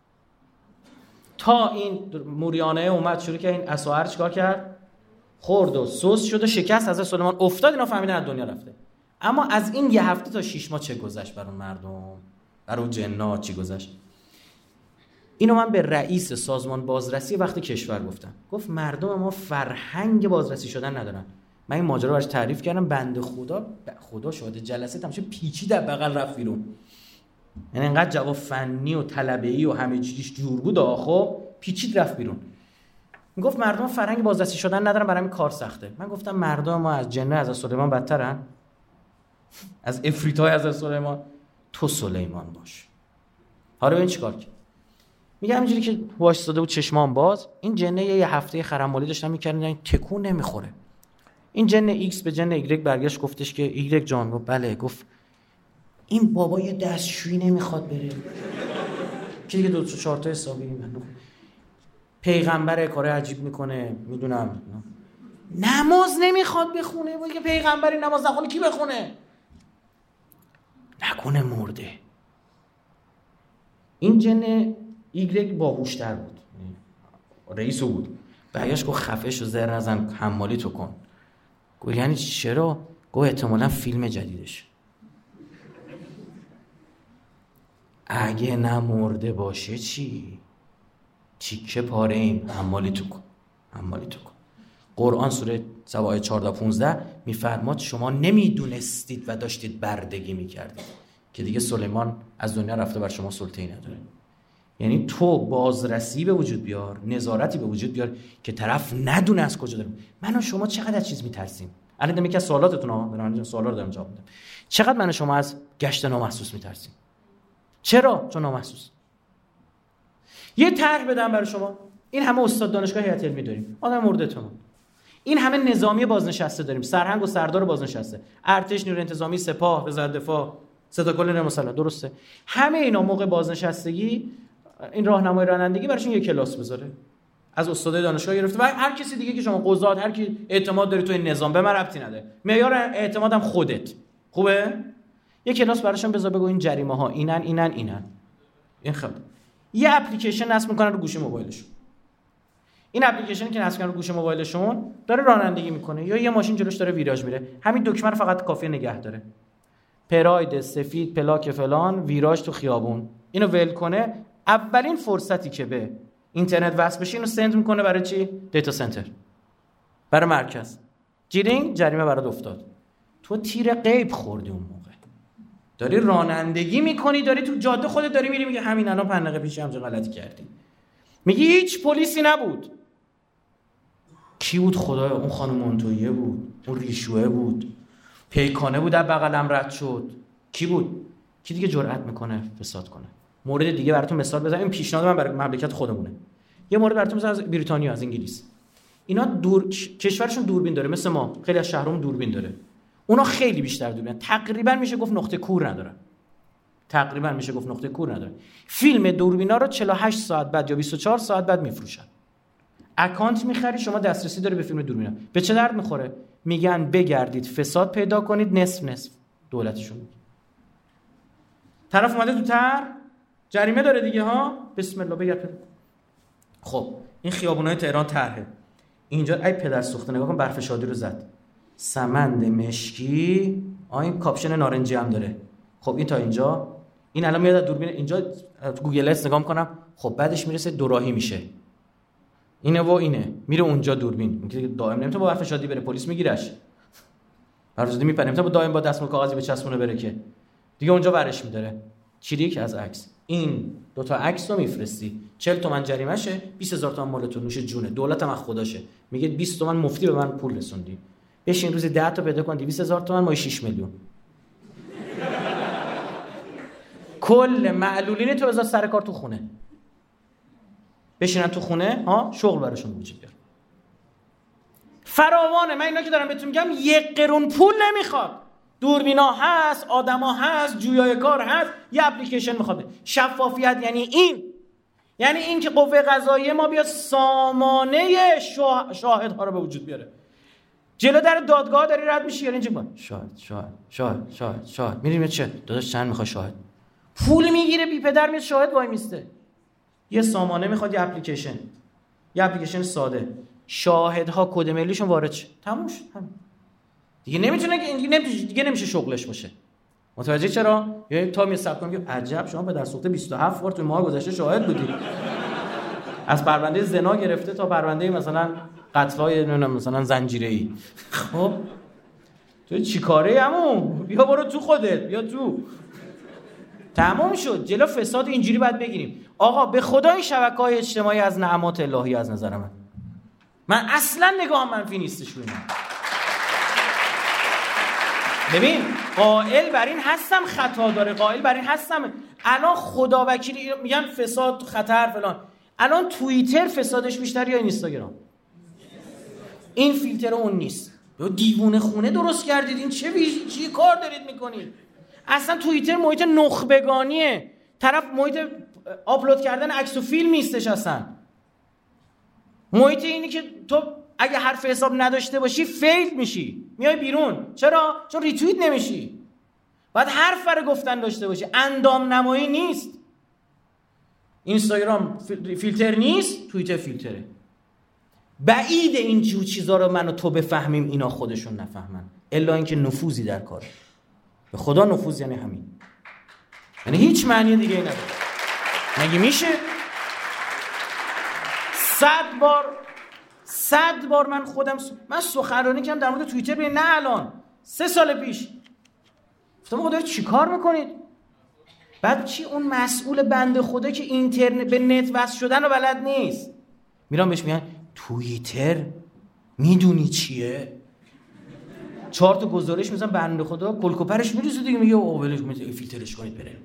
تا این موریانه اومد شروع که این اساهر چیکار کرد؟ خورد و سوس شد و شکست. حضرت سلیمان افتاد، اینا فهمیدن از دنیا رفته. اما از این یه هفته تا 6 ماه چه گذشت بر اون مردم؟ بر اون جنات چی گذشت؟ اینو من به رئیس سازمان بازرسی وقت کشور گفتم. گفت مردم ما فرهنگ بازرسی شدن ندارن. من این ماجرا براش تعریف کردم. بنده خدا شده جلسه تمشه پیچی در بغل رفت بیرون. یعنی انقدر جواب فنی و طلبه‌ای و همه چیزش جور بود خب پیچید رفت بیرون. میگفت مردم فرهنگ بازرسی شدن ندارن، برای همین کار سخته. من گفتم مردم ما از جنه از سلیمان بدترن؟ از افریتای از سلیمان؟ تو سلیمان باش. حالا ببین چیکار کرد. میگه همینجوری که واشساده بود چشمان باز، این جنه یه هفته خرمالی داشتن میکردن این تکون نمیخوره. این جن ایکس به جن ایگرگ برگشت گفتش که ایگرگ جان. گفت بله. گفت این بابا یه دستشویی نمیخواد بره که دیگه 2-4 تا حسابی من پیغمبر کار عجیب میکنه میدونم، نماز نمیخواد بخونه. وای که پیغمبری نماز نخونه کی بخونه؟ نکنه مرده. این جن ایگرگ باهوشتر بود، رئیسو بود. برگشت گفت خفه شو زر نزن حمالی تو کن. گفت یعنی چرا؟ گفت احتمالاً فیلم جدیدش اگه نمرده باشه چی؟ تیکه پاره ایم. حمالی تو کن. قرآن سوره سبا آیه 14-15 میفرماد شما نمیدونستید و داشتید بردگی میکردید که دیگه سلیمان از دنیا رفته بر شما سلطه‌ای نداره. یعنی تو بازرسی به وجود بیار، نظارتی به وجود بیار که طرف ندونه از کجا داره. من و شما چقدر از چیز میترسیم. الان دارم یکی از سوالاتتون من سوالا رو دارم جواب میدم. چقدر من و شما از گشت نامحسوس میترسیم؟ چرا؟ چون نامحسوس. یه طرح بدم برای شما. این همه استاد دانشگاه هیئت علمی داریم، آدم مردتون. این همه نظامی بازنشسته داریم، سرهنگ و سردار بازنشسته، ارتش، نیروی انتظامی، سپاه، وزارت دفاع، ستاد کل نیروی مسلح. درسته؟ همه اینا موقع بازنشستگی این راهنمای رانندگی براشون یه کلاس بذاره. از استادای دانشگاه گرفته و هر کسی دیگه که شما قضات، هر کی اعتماد داری تو این نظام، به من ربطی نداره. معیار اعتمادم خودت. خوبه؟ یه کلاس براشون بذار، بگو این جریمه ها اینن. این خب یه اپلیکیشن نصب میکنن رو گوشی موبایلشون. این اپلیکیشنی که نصب کردن رو گوشی موبایلشون داره رانندگی میکنه یا یه ماشین جلوش داره ویراژ میره. همین دکمه رو فقط کافیه نگه داره. پراید سفید پلاک فلان ویراژ تو خیابون. اینو ول کنه. اولین فرصتی که به اینترنت وصل بشه اینو سند میکنه برای چی؟ دیتا سنتر. برای مرکز. جیرینگ جریمه برات افتاد. تو تیر غیب خوردی اون موقع، داری رانندگی میکنی، داری تو جاده خودت داری میری، میگه همین الان 5 دقیقه پیش همچه غلطی کردی. میگی هیچ پلیسی نبود. کی بود خدایا؟ اون خانم مونتویه بود، اون ریشوه بود، پیکانه بود در بغلم رد شد. کی بود؟ کی دیگه جرأت میکنه فساد کنه؟ مورد دیگه براتون مثال بزنم، این پیشنهاد من برای مملکت خودمونه. یه مورد براتون مثلا از بریتانیا، از انگلیس. اینا کشورشون دوربین داره، مثل ما خیلی از شهرام دوربین داره. اونا خیلی بیشتر دوربین، تقریبا میشه گفت نقطه کور ندارن. فیلم دوربینا رو 48 ساعت بعد یا 24 ساعت بعد میفروشن. اکانت میخری، شما دسترسی داری به فیلم دوربینا. به چه درد میخوره؟ میگن بگردید فساد پیدا کنید، نصف دولتشون میگه. طرف اومده تو تر جریمه داره دیگه ها، بسم الله بگرد. خب این خیابونای تهران طرحه. اینجا ای پدر سوخته، نگاه کن برف شادی رو زد، سمند مشکی، این کاپشن نارنجی هم داره. خب این تا اینجا، این الان میاد دوربین اینجا تو گوگل اس نگاه میکنم، خب بعدش میرسه دوراهی میشه، اینه و اینه، میره اونجا دوربین. اینکه دائم نمیتونه با برف شادی بره، پلیس میگیرش. برف شادی میپره، نمیتونه با دائم با دستمال کاغذی بچسبونه بره که دیگه اونجا برش میداره. چریک از عکس. این 2 تا عکس رو میفرستی، 40 تومن جریمه‌شه، 20000 تومن مال تو، نوش جونه، دولتم از خداشه. میگه 20 تومن مفتی به من پول رسوندی، بشین روزی 10 تا پیدا کن، 200000 تومن مای 6 میلیون. کل معلولین تو بذار سر کار تو خونه، بشینن تو خونه ها، شغل براشون وجود بیاره. فراوانه. من اینا که دارم بهتون میگم 1 قرون پول نمیخواد. دوربینا هست، آدما هست، جویای کار هست، یه اپلیکیشن میخواد. شفافیت یعنی این که قوه قضاییه ما بیاد سامانه شاهدها رو به وجود بیاره. جلو در دادگاه داری رد میشی، یعنی اینجا شاهد میریم چه داداش چند میخواد شاهد، پول میگیره بی پدر، میاد شاهد وای میسته. یه سامانه میخواد، یه اپلیکیشن ساده، شاهدها کد ملیشون وارد شه، تموم شد. دیگه نمیشه شغلش باشه. متوجه چرا؟ یا تا می حساب کنم عجب شما به در سوخته 27 بار تو ماه گذشته شاهد بودی. از پرونده زنا گرفته تا پرونده مثلا قتلای مثلا زنجیره‌ای. خب تو چیکاره عمو؟ بیا برو تو خودت، بیا تو. تمام شد. جلو فساد اینجوری باید بگیریم. آقا به خدا این شبکه‌های اجتماعی از نعمات الهی از نظر من اصلا نگاه منفی نیستش روی من. ببین قائل بر این هستم خطا داره، قائل بر این هستم. الان خدا وکیلی میگن فساد خطر فلان، الان توییتر فسادش بیشتر یا اینستاگرام؟ این فیلتر اون نیست. دیوونه خونه درست کردید، این چی کار دارید میکنید؟ اصلا توییتر محیط نخبگانیه، طرف محیط آپلود کردن عکس و فیلم نیستش، اصلا محیط اینی که تو اگه حرف حساب نداشته باشی فیل میشی، میای بیرون. چرا؟ چون ریتوییت نمیشی. باید حرف برای گفتن داشته باشی، اندام نمایی نیست. اینستاگرام فیلتر نیست، توییتر فیلتره. بعید این جور چیزا رو من و تو بفهمیم، اینا خودشون نفهمن، الا اینکه نفوذی در کاره. به خدا نفوذ یعنی همین، یعنی هیچ معنی دیگه ای نداره. مگه میشه 100 بار من سخنرانی کردم در مورد توییتر، نه الان 3 سال پیش. گفتم آقا دارید چیکار میکنید؟ بعد چی اون مسئول بنده خدا که اینترنت به نت وصل شدن رو بلد نیست، میرم بهش میگن توییتر میدونی چیه؟ 4 تا گزارش میزنم، بنده خدا کلکوپرش میریزه دیگه، میگه اولش فیلترش کنید بره.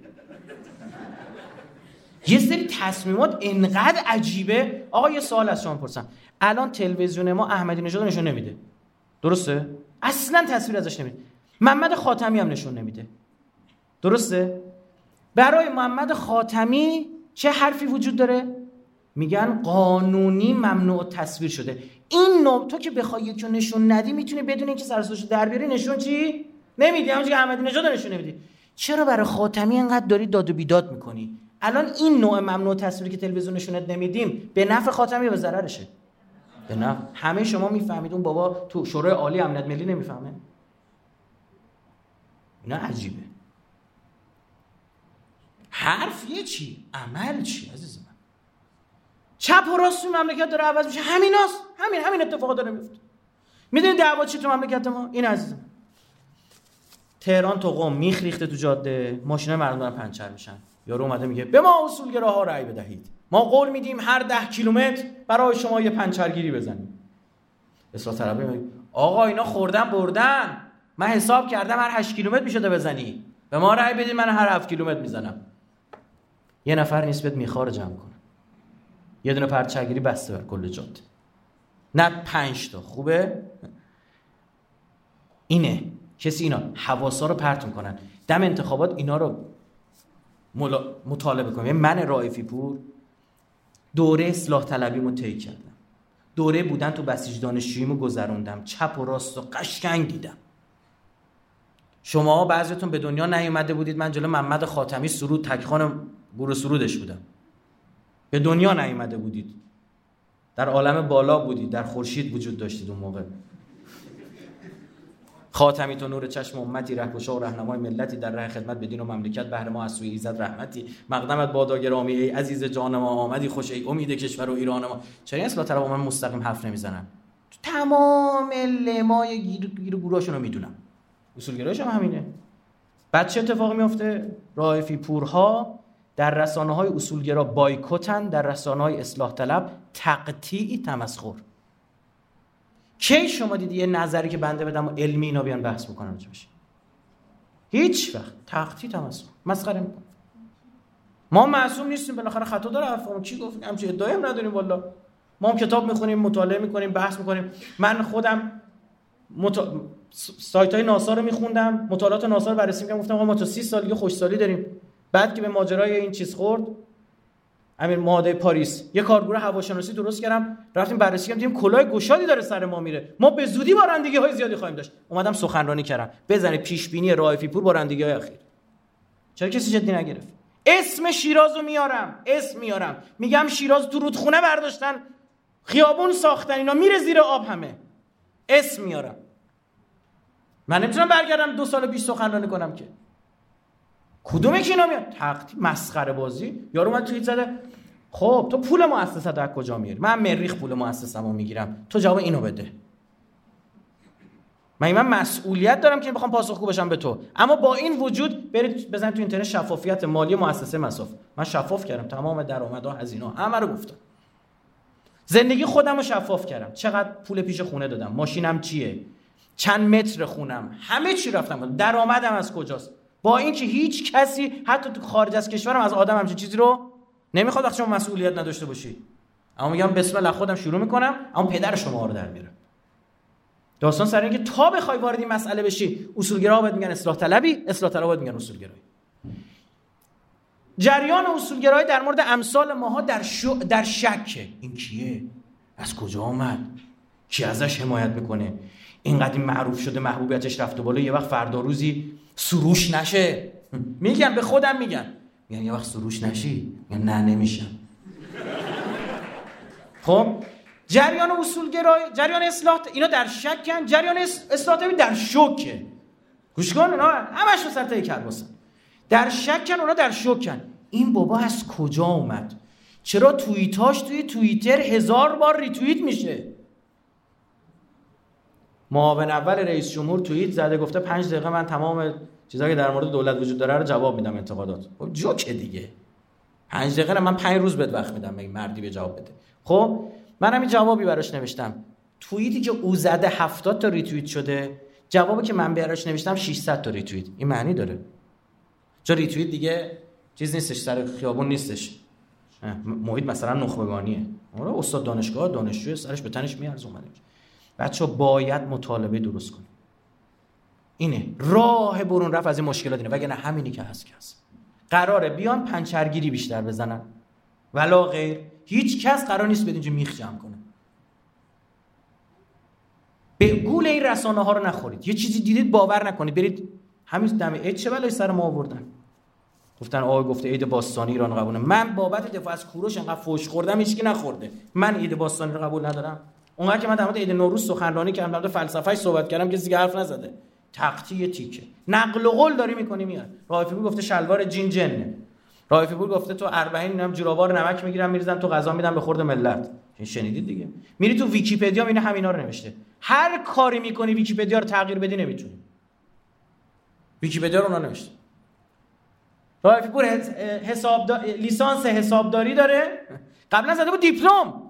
یه سری تصمیمات انقدر عجیبه. آقا یه سوال از شما پرسم، الان تلویزیون ما احمدی نژاد نشون نمیده، درسته؟ اصلا تصویر ازش نمیده. محمد خاتمی هم نشون نمیده، درسته؟ برای محمد خاتمی چه حرفی وجود داره؟ میگن قانونی ممنوع تصویر شده. این نوع تو که بخوای یکی رو نشون ندی، میتونی بدون اینکه سرسوش در بیاری نشون چی؟ نمیدی، همونجوری که احمدی نژاد نشون نمیدی. چرا برای خاتمی اینقدر داری داد و بیداد میکنی؟ الان این نوع ممنوع تصویری که تلویزیون نشونت نمیدیم به نفع خاتمی یا به ضررشه؟ به نفع. همه شما میفهمید، اون بابا تو شورای عالی امنیت ملی نمیفهمه؟ اینا عجیبه. حرف یه چی، عمل چی عزیز من؟ چپ و راست تو مملکت داره عوض میشه، همین اتفاقا داره میفته. میدونید دعوا چی تو مملکت ما؟ این عزیز من تهران تو قم میخ ریخته تو جاده، ماشینای مردم دارن پنچر میشن. یارو اومده میگه به ما اصولگراها رأی بدهید، ما قول میدیم هر 10 کیلومتر برای شما یه پنچرگیری بزنیم. اصلاح طلبی میگه آقا اینا خوردن بردن، من حساب کردم هر 8 کیلومتر میشده بزنی، به ما رأی بدید من هر 7 کیلومتر میزنم. یه نفر نسبت میخوار جمع کنه، یه دونه پنچرگیری بسته بر کل جاده، نه 5 تا. خوبه؟ اینه کسی اینا حواسا رو پرت میکنن. دم انتخابات اینا رو مطالبه کنم. من رائفی پور دوره اصلاح طلبیمو طی کردم، دوره بودن تو بسیج دانشجوییمو گذروندم، چپ و راست و قشنگ دیدم. شما بعضیتون به دنیا نیومده بودید من جلو محمد خاتمی سرود تکخان گروه سرودش بودم. به دنیا نیومده بودید، در عالم بالا بودید، در خورشید وجود داشتید اون موقع. خاتمی تو نور چشم امتی، رهگشا و راهنمای ملتی، در راه خدمت به دین و مملکت بهر ما از سوی ایزد رحمتی، مقدمت بادا گرامی ای عزیز جان ما، آمدی خوش ای امید کشور و ایران ما. چرا اصلا طرف من مستقیم حرف نمیزنن؟ تمام لمای گیر گوراشون رو میدونم، اصولگرایش هم همینه. بعد چه اتفاقی میفته؟ رائفی پورها در رسانه‌های اصولگرا بایکوتن، در رسانه‌های اصلاح طلب تقطیعی تمسخر. کی شما دیدی یه نظری که بنده بدم و علمی اینا بیان بحث بکنن راجبش؟ هیچ وقت. تقطیع تمسخر، مسخره میکنن. ما معصوم نیستیم، بالاخره خطا داره حرفمون. کی گفت همچین ادعایی هم نداریم والله. ما هم کتاب میخونیم، مطالعه میکنیم، بحث میکنیم. من خودم سایت‌های ناسا رو میخوندم، مطالعات ناسا رو بررسی می‌کردم، گفتم ما تا 30 سال دیگه خوشسالی داریم. بعد که به ماجرای این چیز خورد، امیر معاهده پاریس، یه کارگروه هواشناسی درست کردم، رفتیم بررسی کردیم، دیدیم کلاه گشادی داره سر ما میره، ما به زودی بارندگی‌های زیادی خواهیم داشت. اومدم سخنرانی کردم، بزنید پیش بینی رائفی پور بارندگی‌های اخیر. چرا کسی جدی نگرفت؟ اسم شیرازو میارم، میگم شیراز تو رودخونه برداشتن، خیابون ساختن، اینا میره زیر آب همه. اسم میارم. من نمیتونم برگردم 2 سال پیش سخنرانی کنم که. کدومه که اینا میاد؟ تقطیع، مسخره بازی. یارو من توییت زده خب تو پول مؤسسه از کجا میاری؟ من مریخ پول مؤسسه‌مو میگیرم، تو جواب اینو بده. من مسئولیت دارم که بخوام پاسخگو بشم به تو. اما با این وجود برید بزنید تو اینترنت شفافیت مالی مؤسسه مصرف. من شفاف کردم تمام درآمدها، هزینه‌ها همه رو گفتم. زندگی خودم رو شفاف کردم. چقدر پول پیش خونه دادم، ماشینم چیه، چند متر خونم، همه چی رفتم، درآمدم از کجاست. با اینکه هیچ کسی حتی تو خارج از کشورم از آدم همچین چیزی رو نمیخواد وقتی شما مسئولیت نداشته باشی. اما میگم بسم الله خودم شروع میکنم، اما پدر شما رو در میارم. داستان سر اینکه تا بخوای وارد این مسئله بشی، اصولگرا باید میگن اصلاح طلبی، اصلاح طلب باید میگن اصولگرایی. جریان اصولگرایی در مورد امثال ماها در شکه. این کیه؟ از کجا آمد؟ کی ازش حمایت میکنه؟ اینقدر این معروف شده، محبوبیتش رفته بالا، یه وقت فردا روزی سروش نشه. میگم به خودم میگن یه وقت سروش نشی؟ میگن نه نمیشم. خب جریان اصولگرایی، جریان اصلاح، اینا در شکن، جریان اصلاح طلبی در شوکه. گوش کن، اینا همش رو سر کرد واسه. در شکن، اونا در شوکن. این بابا از کجا اومد؟ چرا توییتاش توی توییتر 1000 بار ریتوییت میشه؟ معاون اول رئیس جمهور توییت زده گفته 5 دقیقه من تمام چیزایی که در مورد دولت وجود داره رو جواب میدم، انتقادات. خب جوکه دیگه. 5 دقیقه من 5 روز بهت وقت میدم مگه مردی به جواب بده. خب منم این جوابی براش نوشتم. توییتی که او زده 70 تا ریتوییت شده، جوابی که من براش نوشتم 600 تا ریتوییت. این معنی داره. چون ریتوییت دیگه چیز نیستش، سر خیابون نیستش. محیط مثلا نخبگانیه. اون استاد دانشگاه، دانشجو سرش به تنش میارزه اومده. بچه‌ها باید مطالبه درست کنیم. اینه راه برون رفت از این مشکلات اینه، وگرنه همینی که هست. قراره بیان پنچرگیری بیشتر بزنن ولا غیر. هیچ کس قرار نیست بده اینجا میخ جمع کنه. به گول این رسانه ها رو نخورید. یه چیزی دیدید باور نکنید، برید همین دم عید چه بلایی سر ما آوردن. گفتن آقا گفته عید باستانی ایران قبول. من بابت دفاع از کوروش انقدر فوش خوردم هیچکی نخورده. من عید باستانی رو قبول ندارم. اونقدر که من در مورد عید نوروز سخنرانی کردم، در مورد فلسفه‌اش صحبت کردم، کسی حرف نزده. تقطیع تیکه، نقل و قول داری می‌کنی میاد. رائفی پور گفته شلوار جین جنه. رائفی پور گفته تو 40 نم جوراوار نمک میگیرم میریزم تو غذا میدم به خورد ملت. شنیدید دیگه. میری تو ویکی‌پدیا میبینی همینا رو نوشته. هر کاری می‌کنی ویکی‌پدیا رو تغییر بدی نمیتونی. ویکی‌پدیا رو اونا نوشته. رائفی پور لیسانس حسابداری داره، قبلا زده بود دیپلم،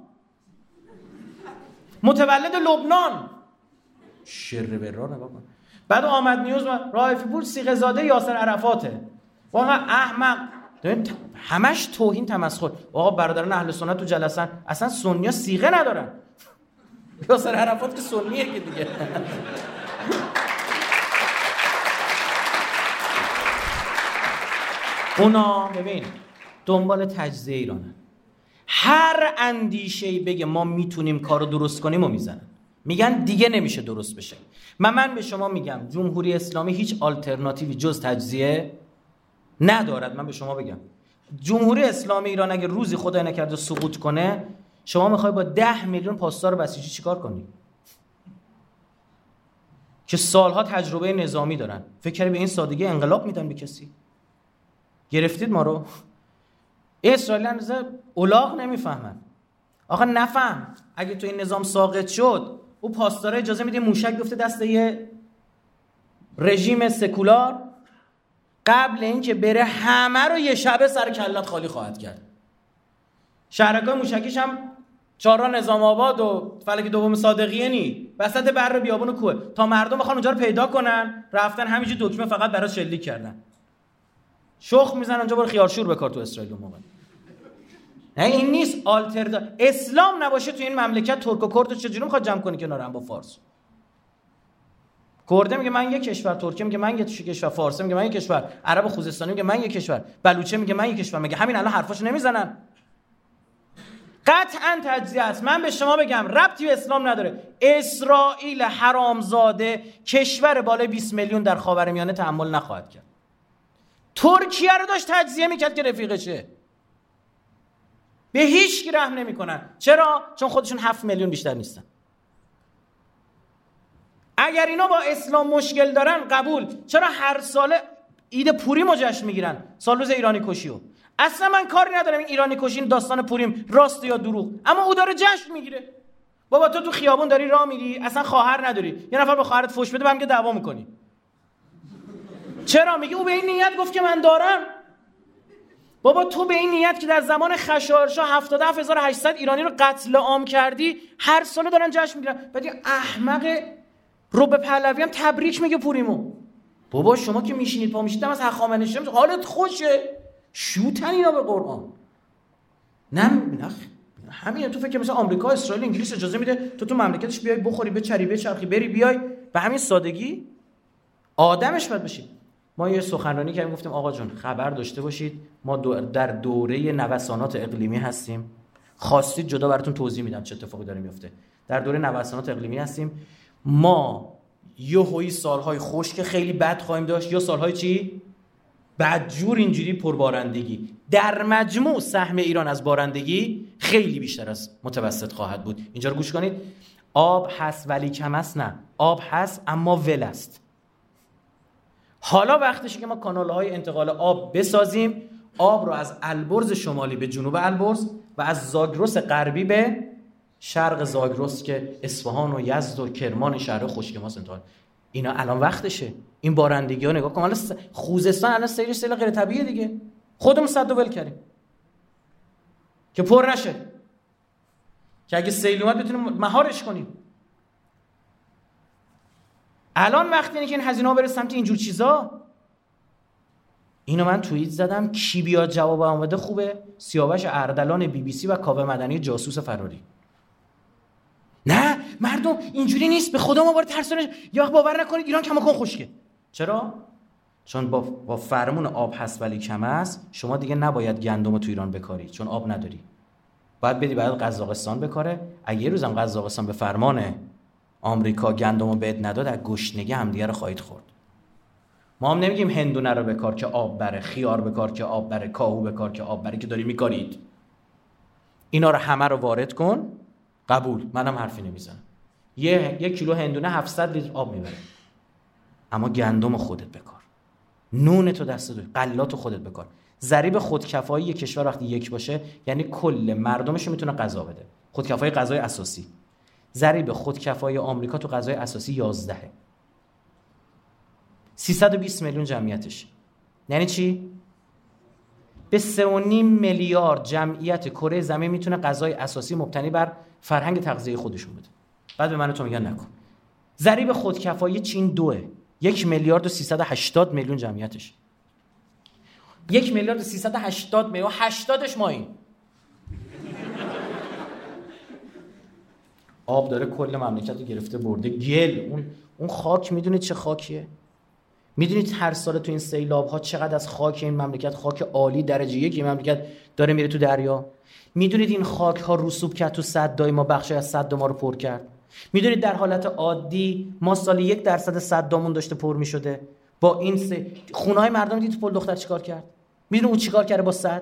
متولد لبنان. شر برا نگاه کن. بعد آمد نیوز رائفی پور صیغه زاده یاسر عرفاته. واقعا احمق. همش توهین تمسخر. آقا برادران اهل سنت تو جلسن، اصلا سنی‌ها صیغه ندارن. یاسر عرفات که سنیه که دیگه. اونا ببین دنبال تجزیه ایرانن. هر اندیشه‌ای بگه ما میتونیم کارو درست کنیم و میزنن، میگن دیگه نمیشه درست بشه. من به شما میگم جمهوری اسلامی هیچ آلترناتیوی جز تجزیه ندارد. من به شما بگم جمهوری اسلامی ایران اگه روزی خدای نکرده سقوط کنه، شما میخوای با 10 میلیون پاسدار بسیجی چیکار کنی که سالها تجربه نظامی دارن؟ فکر کنید به این سادگی انقلاب میدن به کسی؟ گرفتید ما رو؟ اسرائیلیان اولاغ نمیفهمن. آخه نفهم اگه تو این نظام ساقط شد، او پاسدار اجازه میده موشک بیفته دست یه رژیم سکولار، قبل اینکه بره همه رو یه شبه سر کلت خالی خواهد کرد. شهرکای موشکیش هم چهارراه نظام آباد و فلک دوم صادقیه نی، وسط بر بیابون و کوه، تا مردم بخوان اونجا رو پیدا کنن، رفتن همینجوری دکمه فقط برای شلیک کردن. شخ میزنن اونجا، برو خیارشور بکار تو اسرائیل اون موقع. نه این نیست اسلام نباشه تو این مملکت، ترک و کرد چجوری میخواد جمع کنی کنار هم با فارس؟ کرده میگه من یک کشور، ترکی میگه من یک کشور، فارسی میگه من یک کشور، عرب خوزستانی میگه من یک کشور، بلوچه میگه من یک کشور. میگه همین الان حرفاشو نمیزنن؟ قطعا تجزیه است. من به شما بگم ربطی به اسلام نداره. اسرائیل حرامزاده کشور بالای 20 میلیون در خاورمیانه تحمل نخواهد کرد. ترکیه رو داشت تجزیه میکرد که رفیقشه. به هیچ کی رحم نمیکنن. چرا؟ چون خودشون 7 میلیون بیشتر نیستن. اگر اینا با اسلام مشکل دارن قبول، چرا هر سال عید پوریم رو جشن میگیرن؟ سالروز ایرانی کشیو. اصلا من کاری ندارم این ایرانی کشی، این داستان پوریم راست یا دروغ، اما او داره جشن میگیره. بابا تو خیابون داری راه میری، اصلا خواهر نداری، یه نفر به خواهرت فحش بده، با هم که دعوا میکنی. چرا؟ میگه او به این نیت گفت که من دارم. بابا تو به این نیت که در زمان خشایارشاه 77800 ایرانی رو قتل عام کردی، هر سال دارن جشن میگیرن. بعد این احمق رب پهلوی هم تبریک میگه پوریمو. بابا شما که میشینید پا میشید از هخامنشی حالت خوشه، شوتن اینا به قرآن. نه همین تو فکر مثلا آمریکا، اسرائیل، انگلیس اجازه میده تو مملکتش بیای بخوری، بچری، بچرخی، بری بیای، به همین سادگی آدمش بد بشید. ما یه سخنرانی کردیم گفتیم آقا جون خبر داشته باشید ما در دوره نوسانات اقلیمی هستیم. خواستید جدا براتون توضیح میدم چه اتفاقی داره میفته. در دوره نوسانات اقلیمی هستیم. ما یهویی سالهای خشک خیلی بد خواهیم داشت، یا سالهای چی؟ بدجور اینجوری پربارندگی. در مجموع سهم ایران از بارندگی خیلی بیشتر از متوسط خواهد بود. اینجا رو گوش کنید. آب هست ولی کم است؟ نه، آب هست اما ول است. حالا وقتشه که ما کانال‌های انتقال آب بسازیم، آب رو از البرز شمالی به جنوب البرز و از زاگرس غربی به شرق زاگرس که اصفهان و یزد و کرمان شهر خشک ماست انتقال. اینا الان وقتشه. این بارندگی‌ها نگاه کن، الان خوزستان الان سیل غیر طبیعیه دیگه. خودمون سد و ول کردیم که پر نشه، که اگه سیل اومد بتونیم مهارش کنیم. الان وقتی اینه که این هزینه‌ها بره سمت اینجور چیزا. اینو من توییت زدم، کی بیاد جواب اومده خوبه؟ سیاوش اردلان BBC و کاوه مدنی جاسوس فراری. نه مردم اینجوری نیست، به خدا ما باید ترسونه، یا باور نکنید ایران کماکان خشکه. چرا؟ چون با فرمون آب هست ولی کم است، شما دیگه نباید گندم تو ایران بکاری چون آب نداری. باید بدی بعد قزاقستان بکاره. اگه یه روزم قزاقستان به فرمان آمریکا گندمو بهت نداد، از گشنگی همدیگه رو خواهید خورد. ما هم نمیگیم هندونه رو بکار که آب بره، خیار بکار که آب بره، کاهو بکار که آب بره که داری میکارید. اینا رو همه رو وارد کن، قبول، منم حرفی نمیزنم. یک کیلو هندونه 700 لیتر آب میبره. اما گندم خودت بکار، نون تو دست دو، غلات خودت بکار. ضریب خودکفایی یک کشور وقتی یک باشه یعنی کل مردمش رو میتونه غذا بده. خودکفایی غذای اساسی. ضریب خودکفایی آمریکا تو غذای اساسی 11. 320 میلیون جمعیتش. یعنی چی؟ به 3.5 میلیارد جمعیت کره زمین میتونه غذای اساسی مبتنی بر فرهنگ تغذیه خودشون بده. بعد به من تو میگن نکن. ضریب خودکفایی چین 2، 1 میلیارد و 380 میلیون جمعیتش. 1 میلیارد و 380 میلیون، 80ش ماییم. آب داره کل مملکت رو گرفته برده. گل، اون خاک میدونید چه خاکیه؟ میدونید هر سال تو این سیلاب ها چقدر از خاک این مملکت، خاک عالی درجه 1 این مملکت داره میره تو دریا؟ میدونید این خاک ها رسوب کرد تو سدای ما، بخشی از سد ما رو پر کرد؟ میدونید در حالت عادی ما سالی 1% سدامون داشته پر میشده، با این خونه‌های مردم دید تو پل دختر چیکار کرد؟ میدونید اون چیکار کرده با سد؟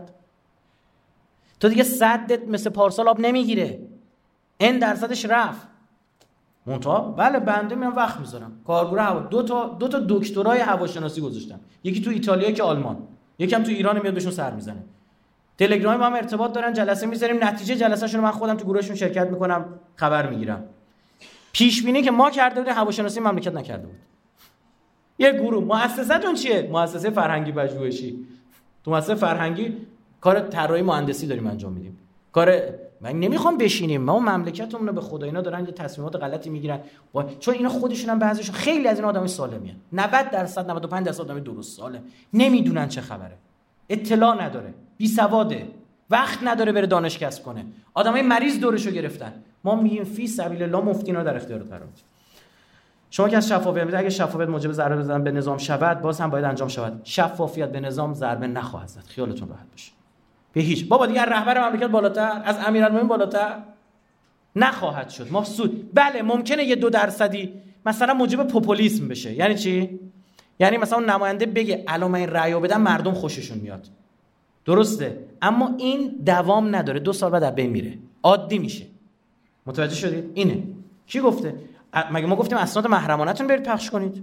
تو دیگه سدت مثل پارسال آب نمیگیره، این درصدش رفت. منتها بله بنده میام وقت میذارم، کارگروه هوا دو تا دکترای هواشناسی گذاشتم، یکی تو ایتالیا که آلمان، یکم تو ایران میاد بهشون سر میزنه. تلگرامی با هم ارتباط دارن، جلسه میذاریم، نتیجه جلسه‌شون رو من خودم تو گروهشون شرکت میکنم، خبر میگیرم. پیش بینی که ما کرده بودیم هواشناسی مملکت نکرده بود. یه گروه، مؤسسه‌تون چیه؟ مؤسسه فرهنگی پژوهشی. تو مؤسسه فرهنگی کار طراحی مهندسی داریم انجام میدیم. من نمیخوام بشینیم، ما مملکتمون رو به خدا اینا دارن یه تصمیمات غلطی میگیرن، چون اینا خودشون هم بعضیشون خیلی از این آدمای سالمیان، 90% 95% آدمای درست سالم، نمیدونن چه خبره، اطلاع نداره، بی سواده، وقت نداره بره دانش کسب کنه، آدمای مریض دورشو گرفتن. ما میگیم فی سبیل الله مفتی اینا در اختیار قرار بدید. شما که از شفافیت میگید، اگه شفافیت موجب ضربه زدن به نظام شود، باز هم باید انجام شود. شفافیت به نظام ضربه نخواهد زد، خیالتون راحت باشه. به هیچ بابا دیگه رهبر مملکت بالاتر از امیرالمومنین بالاتر نخواهد شد. مفسود بله ممکنه یه 2% مثلا موجب پوپولیسم بشه. یعنی چی؟ یعنی مثلا اون نماینده بگه الان من این رأیو بدم مردم خوششون میاد، درسته، اما این دوام نداره، 2 سال بعد در بین میره، عادی میشه. متوجه شدید؟ اینه. کی گفته؟ مگه ما گفتیم اسناد محرمانه‌تون برید پخش کنید؟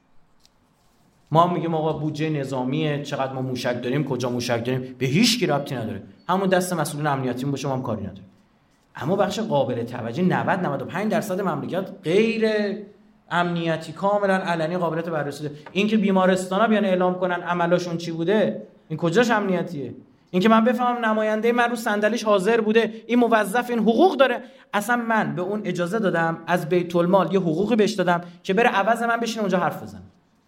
ما هم میگیم آقا بودجه نظامیه، چقدر ما موشک داریم، کجا موشک داریم، به هیچ کی ربطی نداره، همون دست مسئولین امنیتی باشه، ما هم کاری نداریم. اما بخش قابل توجه 90-95% مملکت غیر امنیتی، کاملا علنی قابلیت بررسی داره. این که بیمارستانا بیان اعلام کنن عملاشون چی بوده، این کجاش امنیتیه؟ این که من بفهمم نماینده من رو صندلیش حاضر بوده، این موظف این حقوق داره، اصلا من به اون اجازه دادم، از بیت المال یه حقوقی بهش دادم که بره عوض من بشینه اونجا حرف بزنه.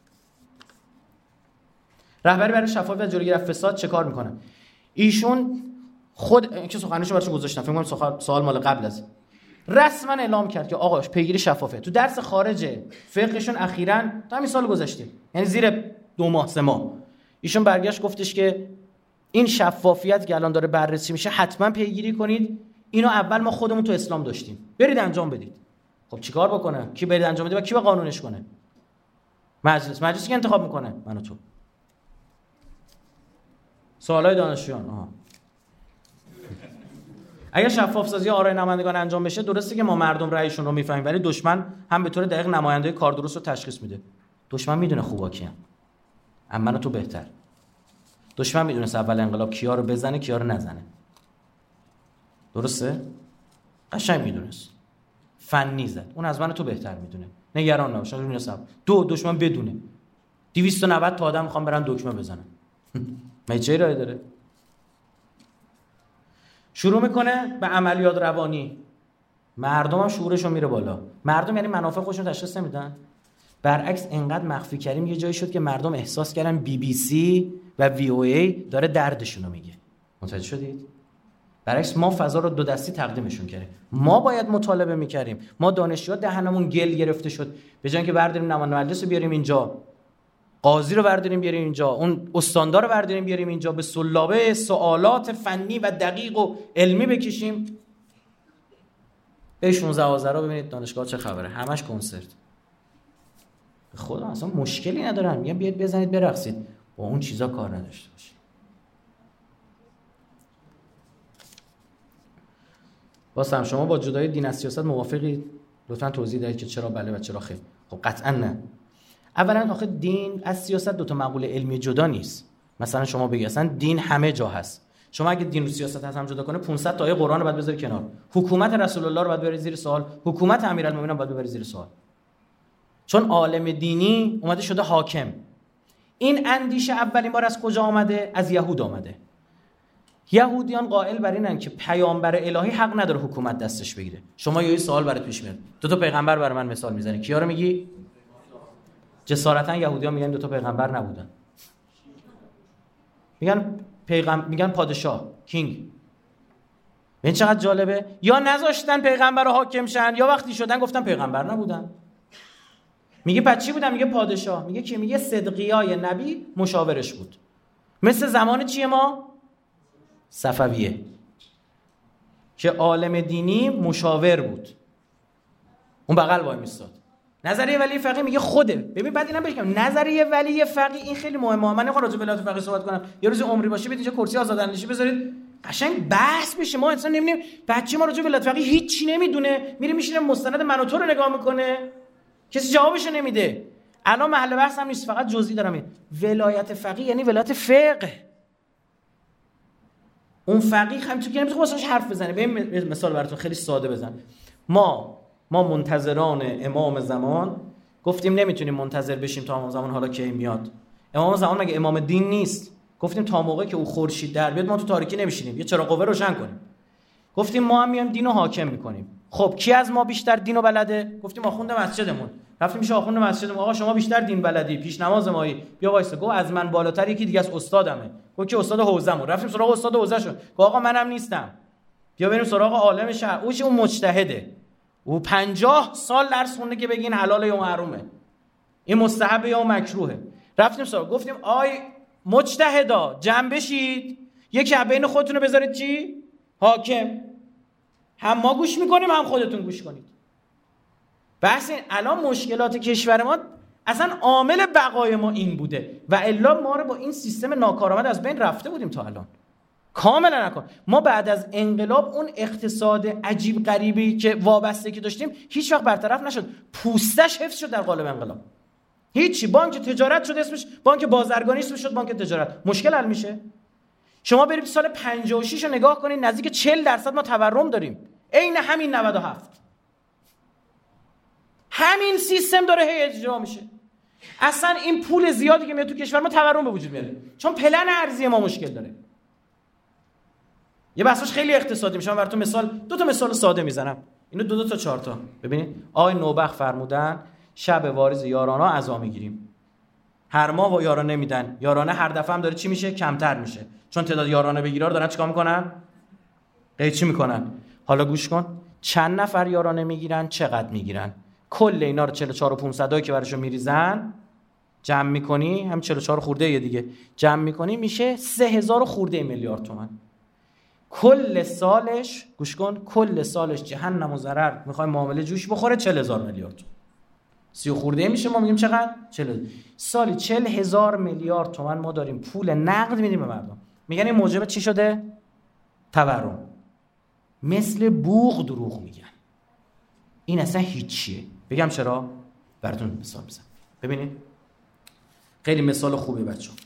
رهبری برای شفافیت جلوگیری از فساد چه کار میکنه؟ ایشون خود که سخنرانیشو براش گذاشتم، فکر کنم سوال مال قبل از رسما اعلام کرد که آقا پیگیری شفافیت تو درس خارج فقهشون اخیراً تا همین سال گذشته، یعنی زیر 2 ماه 3 ماه، ایشون برگشت گفتش که این شفافیت که الان داره بررسی میشه حتما پیگیری کنید، اینو اول ما خودمون تو اسلام داشتیم، برید انجام بدید. خب چیکار بکنه؟ کی برید انجام بده و کی با قانونش کنه؟ مجلسی که انتخاب میکنه، من و تو. سوالای دانشجویان. اگر شفاف سازی آرای نمایندگان انجام بشه، درسته که ما مردم رأیشون رو میفهمیم، ولی دشمن هم به طور دقیق نماینده کار درست رو تشخیص میده. دشمن میدونه خوبا کیان، اما من تو بهتر. دشمن میدونه اول انقلاب کیا رو بزنه کیا رو نزنه، درسته؟ قشنگ میدونست، فنی زد. اون از من تو بهتر میدونه، نگران نباش. دشمن بدونه 290 تا آدم میخوام برن دکمه بزنن. چه راه داره؟ شروع میکنه به عملیات روانی، مردم هم شعورشون میره بالا. مردم یعنی منافع خودشون تشخیص نمیدن. برعکس انقدر مخفی کردیم یه جایی شد که مردم احساس کردن BBC و VOA داره دردشون رو میگه. متوجه شدید؟ برعکس ما فضا رو 2 دستی تقدیمشون کردیم. ما باید مطالبه میکردیم. ما دانشجوها دهنمون گل گرفته شد، به جای اینکه برداریم نماینده مجلس رو بیاریم اینجا، قاضی رو برداریم بیاریم اینجا، اون استاندار رو برداریم بیاریم اینجا، به سلابه سوالات فنی و دقیق و علمی بکشیم. به 16 آذر ببینید دانشگاه چه خبره، همش کنسرت. خدا اصلا مشکلی ندارن، میگن بیاید بزنید برقصید، با اون چیزا کار نداشته باشید. واسه شما با جدای دین از سیاست موافقید؟ لطفاً توضیح دهید که چرا بله و چرا خیر. خب قطعاً نه. اولا آخه دین از سیاست 2 مقوله علمی جدا نیست. مثلا شما بگید اصلا دین همه جا هست. شما اگه دین و سیاست از هم جدا کنه 500 تا آیه قرآن رو بعد بذاری کنار، حکومت رسول الله رو بعد ببری زیر سوال، حکومت امیرالمومنین رو بعد ببری زیر سوال. چون عالم دینی اومده شده حاکم. این اندیشه اولین بار از کجا آمده؟ از یهود آمده. یهودیان قائل بر اینن که پیامبر الهی حق نداره حکومت دستش بگیره. شما یه سوال برات پیش میاد، دو تا پیغمبر برای من مثال میزنی، کیا رو میگی؟ جسارتا یهودیان میگن دو تا پیغمبر نبودن، میگن پادشاه، کینگ. این چقدر جالبه، یا نذاشتن پیغمبر رو حاکم شن، یا وقتی شدن گفتن پیغمبر نبودن. میگه پس چی بودن؟ میگه پادشاه. میگه کی؟ میگه صدقیای نبی مشاورش بود. مثل زمان چیه ما؟ صفویه که عالم دینی مشاور بود، اون بغل وای میستاد. نظریه ولی فقیه میگه خوده. ببین بعد اینم بگم نظریه ولی فقیه این خیلی مهمه. من نمیخوام راجع به ولایت فقیه صحبت کنم، یه روز عمری باشه بدید اینجا کرسی آزاداندیشی بذارید قشنگ بحث بشه. ما انسان نمیدونیم، بچه ما راجع به ولایت فقیه هیچ نمیدونه، میره میشینه مستند من و تو رو نگاه میکنه، کسی جوابشو نمیده. الان محل بحث هم نیست، فقط جزئی دارم. ولایت فقیه یعنی ولایت فقه. اون فقیه هم تو که نمیتونه واسش حرف بزنه. ببین مثال براتون خیلی ساده بزن. ما منتظران امام زمان گفتیم نمیتونیم منتظر بشیم تا امام زمان حالا کی میاد. امام زمان مگه امام دین نیست؟ گفتیم تا موقعی که او خورشید در بیاد ما تو تاریکی نمیشینیم، یه چراغ قوه روشن کنیم. گفتیم ما هم میایم دینو حاکم میکنیم. خب کی از ما بیشتر دینو بلده؟ گفتیم آخوند مسجدمون. رفتیم میشه آخوند مسجدمون، آقا شما بیشتر دین بلدی، پیش نماز مایی، بیا وایسا. گفت از من بالاتر یکی دیگه از استادمه. گفت که استاد حوزه‌مون. رفتیم سراغ استاد حوزه‌شون. گفت آقا منم نیستم، بیا بریم سراغ عالم شهر. اون مجتهده، او 50 سال درس خونده که بگین حلاله یا حرامه، این مستحبه یا مکروهه. رفتیم سراغ، گفتیم آی مجتهدا جمع بشید، یکی بین خودتون رو بذارید چی؟ حاکم. هم ما گوش میکنیم هم خودتون گوش کنید. بحث این الان مشکلات کشور ما اصلا عامل بقای ما این بوده و الا ما رو با این سیستم ناکارآمد از بین رفته بودیم تا الان. کاملا نکن. ما بعد از انقلاب اون اقتصاد عجیب غریبی که وابسته که داشتیم هیچ وقت برطرف نشد، پوستش حفظ شد در قالب انقلاب. هیچی. بانک تجارت شد اسمش، بانک بازرگانی اسمش شد بانک تجارت. مشکل حل میشه؟ شما برید سال 56 رو نگاه کنید، نزدیک 40% ما تورم داریم. عین همین 97. همین سیستم داره هی اجرا میشه. اصلا این پول زیادی که میاد تو کشور ما تورم به وجود میاره، چون پلن ارزی ما مشکل داره. یه بحثش خیلی اقتصادی میشه. من براتون دو تا مثال ساده میزنم، اینو دو تا 4 تا. ببینید آقای نوبخت فرمودن شب واریز یارانه عزا میگیریم. هر ماه و یارانه میدن، یارانه هر دفعه هم داره چی میشه؟ کمتر میشه، چون تعداد یارانه بگیرا رو دارن چیکار میکنن؟ چی میکنن؟ حالا گوش کن، چند نفر یارانه میگیرن، چقدر میگیرن، کل اینا رو 44,500 که براشون میریزن جمع میکنی، هم 44 خورده یه دیگه جمع میکنی میشه 3000 خورده میلیارد تومان. کل سالش گوش کن، کل سالش جهنم و ضرر میخوای معامله جوش بخوره 40,000 میلیارد. 30 خورده میشه، ما میگیم چقدر؟ 40. سالی 40,000 میلیارد تومان ما داریم پول نقد میدیم به مردم. میگن این موجب چی شده؟ تورم. مثل بوق دروغ میگن. این اصلا هیچیه. بگم چرا؟ براتون مثال بزنم. ببینید خیلی مثال خوبه بچه‌ها.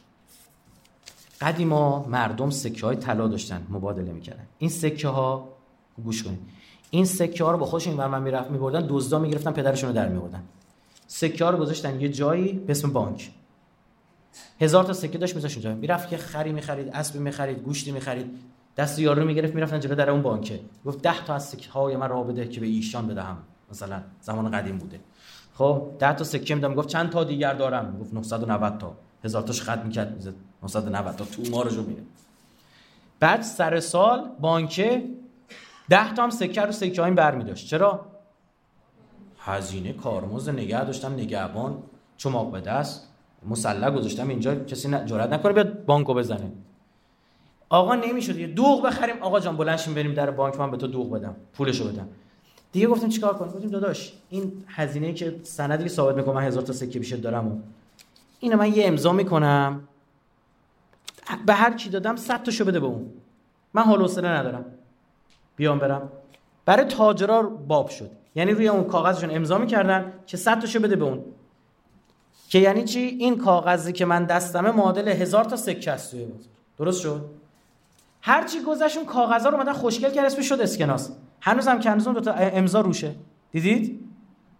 قدیما مردم سکه‌های طلا داشتن، مبادله میکردن. این سکه‌ها گوش کنید، این سکه‌ها رو با خودشون اینور میرفت میبردن، دزدا میگرفتن پدرشون رو در میآوردن. سکه‌ها رو گذاشتن یه جایی به اسم بانک. 1000 تا سکه داشت میذاشت اونجا. میرفت که خری میخرید، اسبی میخرید، گوشتی میخرید، دست یارو میگرفت میرفتن جلو در اون بانکه. گفت 10 تا از سکه‌های من را بده که به ایشان بدهم. مثلا زمان قدیم بوده. خب 10 تا سکه میدم، گفت چند تا دیگر دارم؟ گفت 990 تا. 1000 تاش خط میکرد میزد 990 تا تو ما رو جو میره. بعد سر سال بانکه 10 تا هم سکه رو سکه ها این برمی داشت. چرا؟ هزینه کارمزد نگه داشتم، نگهبان چماق به دست، مسلح گذاشتم اینجا کسی جرئت نکنه بیاد بانکو بزنه. آقا نمیشد یه دوغ بخریم، آقا جان بلند شیم بریم در بانک من به تو دوغ بدم، پولشو بدم. دیگه گفتیم چیکار کنیم؟ گفتیم داداش این هزینه‌ای که سندی ثابت میکنه من 1000 تا سکه بیشتر دارم و اینو من یه امضا میکنم به هر کی دادم 100 تاشو بده به اون، من حال و حوصله ندارم بیام برم. برای تاجرا باب شد، یعنی روی اون کاغذشون امضا میکردن که 100 تاشو بده به اون، که یعنی چی؟ این کاغذی که من دستمه معادل 1000 تا سکه است. درست شد؟ هر چی گذشت اون کاغذا رو اومدن خوشگل کرد، اسمش شد اسکناس. هنوزم که هنوزم دو تا امضا روشه. دیدید؟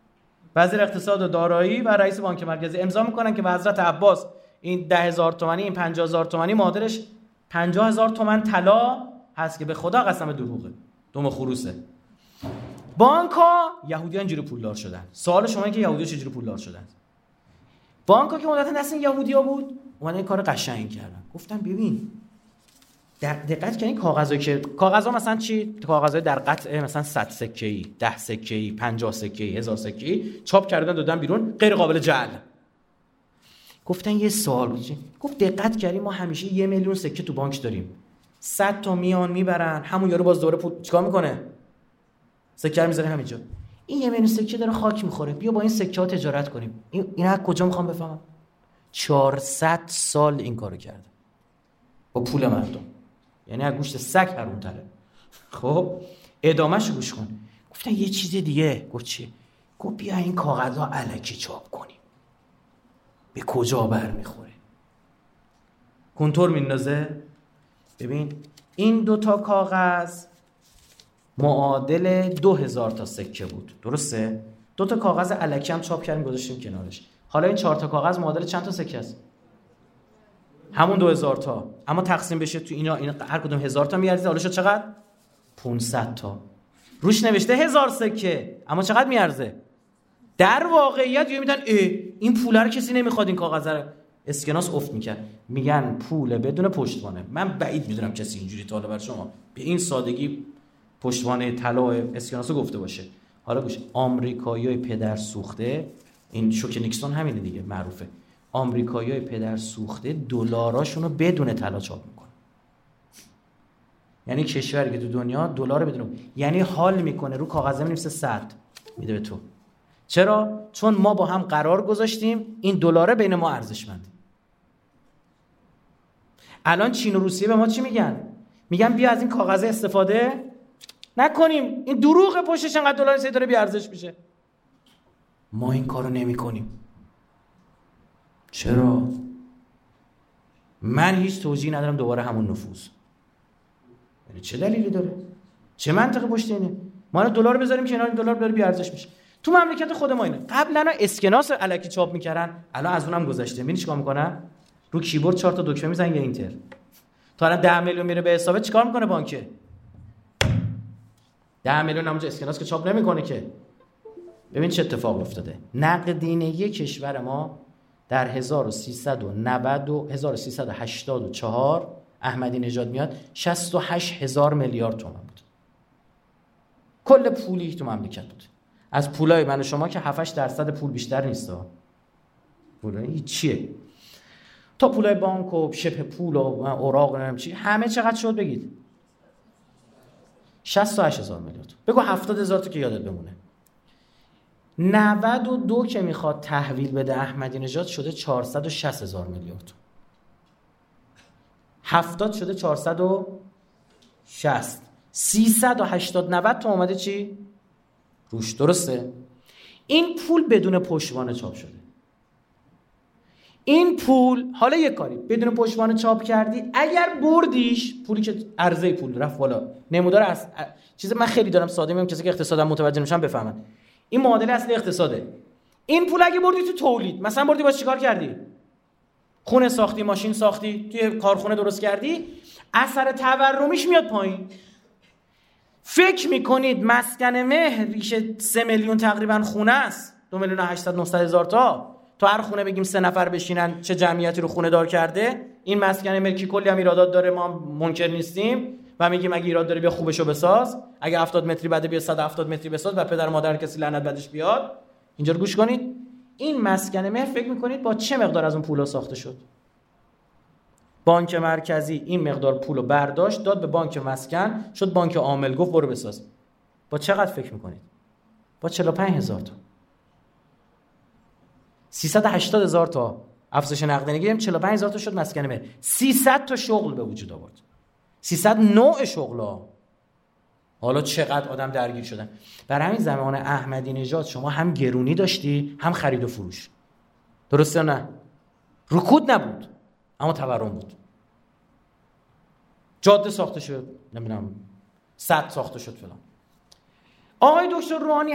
وزیر اقتصاد و دارایی و رئیس بانک مرکزی امضا میکنن که به حضرت عباس این 10,000 تومانی، این 50,000 تومانی معادلش 50,000 تومان طلا هست که به خدا قسم دروغه، دوم خروسه. بانک‌ها یهودیان اینجوری پولدار شدن. سوال شما اینه که یهودی‌ها چجوری پولدار شدن؟ بانک‌ها که مدت دست این یهودی‌ها بود، اومدن این کار قشنگ کردن. گفتن ببین دقت کنین کاغذایی که کاغذها مثلا چی؟ کاغذهای در قطعه مثلا 100 سکه‌ای، 10 سکه‌ای، 50 سکه‌ای، 1000 سکه‌ای چاپ کردن دادن بیرون، غیر قابل جعل. گفتن یه سوال بود. گفت دقت کردین ما همیشه 1,000,000 سکه تو بانک داریم. 100 تا میان میبرن، همون یارو باز دوره پول چیکار میکنه؟ سکه رو میذاره همینجا. این 1,000,000 سکه داره خاک میخوره. بیا با این سکه ها تجارت کنیم. اینا از کجا میخوام بفهمم؟ 400 سال این کارو کرده. با پول مردم. یعنی از گوشت سگ حروم‌تره. خب ادامه‌شو گوش کن. گفتن یه چیز دیگه. گفت چی؟ گفت بیا این کاغذها الکی چاپ کنیم. به کجا برمیخوره؟ کنتور میندازه. ببین این 2 تا کاغذ معادل 2000 تا سکه بود، درسته؟ 2 تا کاغذ الکی هم چاپ کردیم گذاشتیم کنارش. حالا این 4 تا کاغذ معادل چند تا سکه است؟ همون 2000 تا. اما تقسیم بشه تو اینا هر کدوم 1000 تا میارزه. حالا شد چقدر؟ 500 تا. روش نوشته 1000 سکه، اما چقدر میارزه؟ در واقعیت میدن این پوله رو کسی نمیخواد، این کاغذ رو اسکناس افت میکرد. میگن پول بدون پشتوانه. من بعید میدونم کسی اینجوری تا حالا بر شما به این سادگی پشتوانه طلا اسکناس گفته باشه. حالا گوش، آمریکایی‌های پدر سوخته، این شوک نیکسون همینه دیگه معروفه. آمریکایی‌های پدر سوخته دلاراشون رو بدون طلا چاپ میکنه. یعنی کشوری که تو دنیا دلار بدون، یعنی حال میکنه رو کاغذ می‌نویسه 100 میده به تو. چرا؟ چون ما با هم قرار گذاشتیم این دلاره بین ما ارزشمنده. الان چین و روسیه به ما چی میگن؟ میگن بیا از این کاغذ استفاده نکنیم، این دروغ پشتش انقدر دلار سه داره بی ارزش میشه. ما این کارو نمی‌کنیم. چرا؟ من هیچ توجیهی ندارم دوباره همون نفوذ. یعنی چه دلیلی داره؟ چه منطقی پشت اینه؟ ما دلار بذاریم کنار، دلار بره بی ارزش میشه. تو مملکت خود ما اینه. قبلا اسکناس الکی چاپ میکردن، الان از اونم گذشته. ببین چیکار میکنن؟ رو کیبورد 4 تا دکمه میزنن یا اینتر. تا الان 10 میلیون میره به حساب، چیکار میکنه بانک؟ 10 میلیون همونجا اسکناس که چاپ نمیکنه که. ببین چه اتفاق افتاده. نقدینگی کشور ما در 1384 احمدی نژاد میاد 68,000 میلیارد تومان بود. کل پولی تو مملکت بود. از پولای من و شما که 7-8% پول بیشتر نیست. پولای چیه؟ تا پولای بانک و شبه پول و اوراق نمیدونم چی، همه چقدر شد بگید؟ 68,000 میلیارد. بگو 70,000 تا که یادت بمونه. 92 که میخواد تحویل بده احمدی نژاد شده 460,000 میلیارد. 70 شده 460. 380 تا اومده چی؟ روش، درسته؟ این پول بدون پشتوانه چاپ شده. این پول حالا یک کاری بدون پشتوانه چاپ کردی، اگر بردیش پولی که عرضه پول رفت بالا، نمودار از چیز من خیلی دارم ساده میگم کسی که اقتصادم متوجه نمیشن بفهمن. این معادله اصلی اقتصاده. این پول اگه بردی تو تولید، مثلا بردی باش چیکار کردی؟ خونه ساختی، ماشین ساختی، توی کارخونه درست کردی، اثر تورمیش میاد پایین. فکر میکنید مسکن مهر ریشه 3 میلیون تقریبا خونه است، 2,800,000-900,000 تا هر خونه بگیم 3 نفر بشینن چه جمعیتی رو خونه دار کرده. این مسکن ملکی کلی هم ایرادات داره، ما منکر نیستیم و میگیم اگه ایراد داره بیا خوبشو بساز، اگه 70 متری بده بیا 170 متری بساز و پدر مادر کسی لعنت بدش بیاد. اینجا رو گوش کنید. این مسکن مهر فکر میکنید با چه مقدار از اون پولا ساخته شد؟ بانک مرکزی این مقدار پولو برداشت داد به بانک مسکن، شد بانک عامل گفت برو بساز. با چقدر فکر میکنید؟ با 45,000 تا. 380,000 تا افزایش نقدینگی، 45,000 تا شد مسکن مهر. 300 تا شغل به وجود آورد. 300 نوع شغلا. حالا چقدر آدم درگیر شدن. برای همین زمان احمدی نژاد شما هم گرونی داشتی هم خرید و فروش. درسته نه؟ رکود نبود اما تورم بود. جاده ساخته شد، نمیدونم سد ساخته شد فلان. آقای دکتر روحانی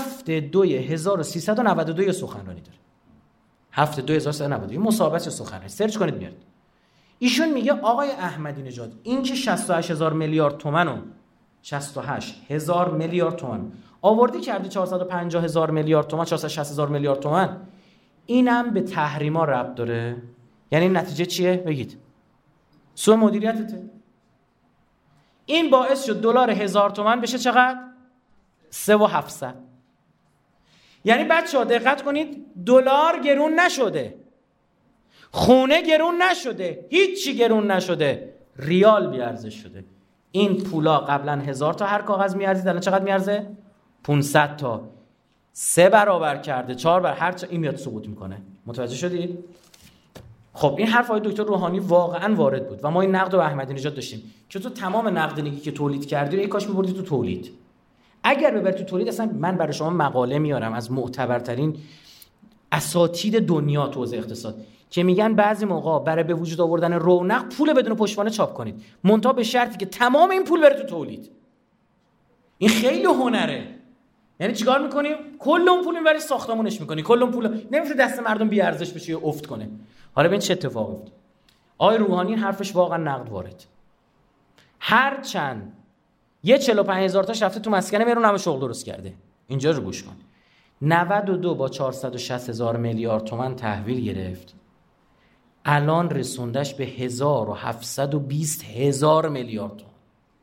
7/2/1392 سخنرانی داره. 7/2/1392 مصاحبت سخنرانی، سرچ کنید میاد. ایشون میگه آقای احمدی نژاد این که 68,000 میلیارد تومان و 68,000 میلیارد تومان آوردی کردی 450,000 میلیارد تومان، 460,000 میلیارد تومان، اینم به تحریما ربط داره. یعنی نتیجه چیه؟ بگید. سوء مدیریتته. این باعث شد دلار 1000 تومان بشه چقدر؟ 3,700. یعنی بچه‌ها دقت کنید، دلار گرون نشده، خونه گرون نشده، هیچی گرون نشده، ریال بیارزش شده. این پولا قبلا 1000 تا هر کاغذ میارزید، الان چقدر میارزه؟ 500 تا. 3 برابر کرده، 4 برابر، هر چه این میاد سقوط میکنه. متوجه شدید؟ خب این حرف آقای دکتر روحانی واقعا وارد بود و ما این نقد رو به احمدی نژاد داشتیم که تو تمام نقدینگی که تولید کردی رو ای کاش می‌بردی تو تولید. اگر ببری تو تولید، اصلا من برای شما مقاله میارم از معتبرترین اساتید دنیا تو حوزه اقتصاد که میگن بعضی موقع برای به وجود آوردن رونق پول بدون پشتوانه چاپ کنید، منتها به شرطی که تمام این پول بره تو تولید. این خیلی هنره. یعنی چیکار میکنیم؟ کل اون پول میبری ساختمونش میکنی، کل اون پول نمیشه دست مردم بی ارزش بشه یا افت کنه. حالا ببین چه اتفاقی افتاد. آقای روحانی این حرفش واقعا نقد وارد. هر چند یه 45,000 تاش رفته تو مسکن مهرون، همه شغل درست کرده. اینجا رو گوش کن. 92 با 460,000 میلیارد تومان تحویل گرفت. الان رسوندش به 1,720,000 میلیارد تومان.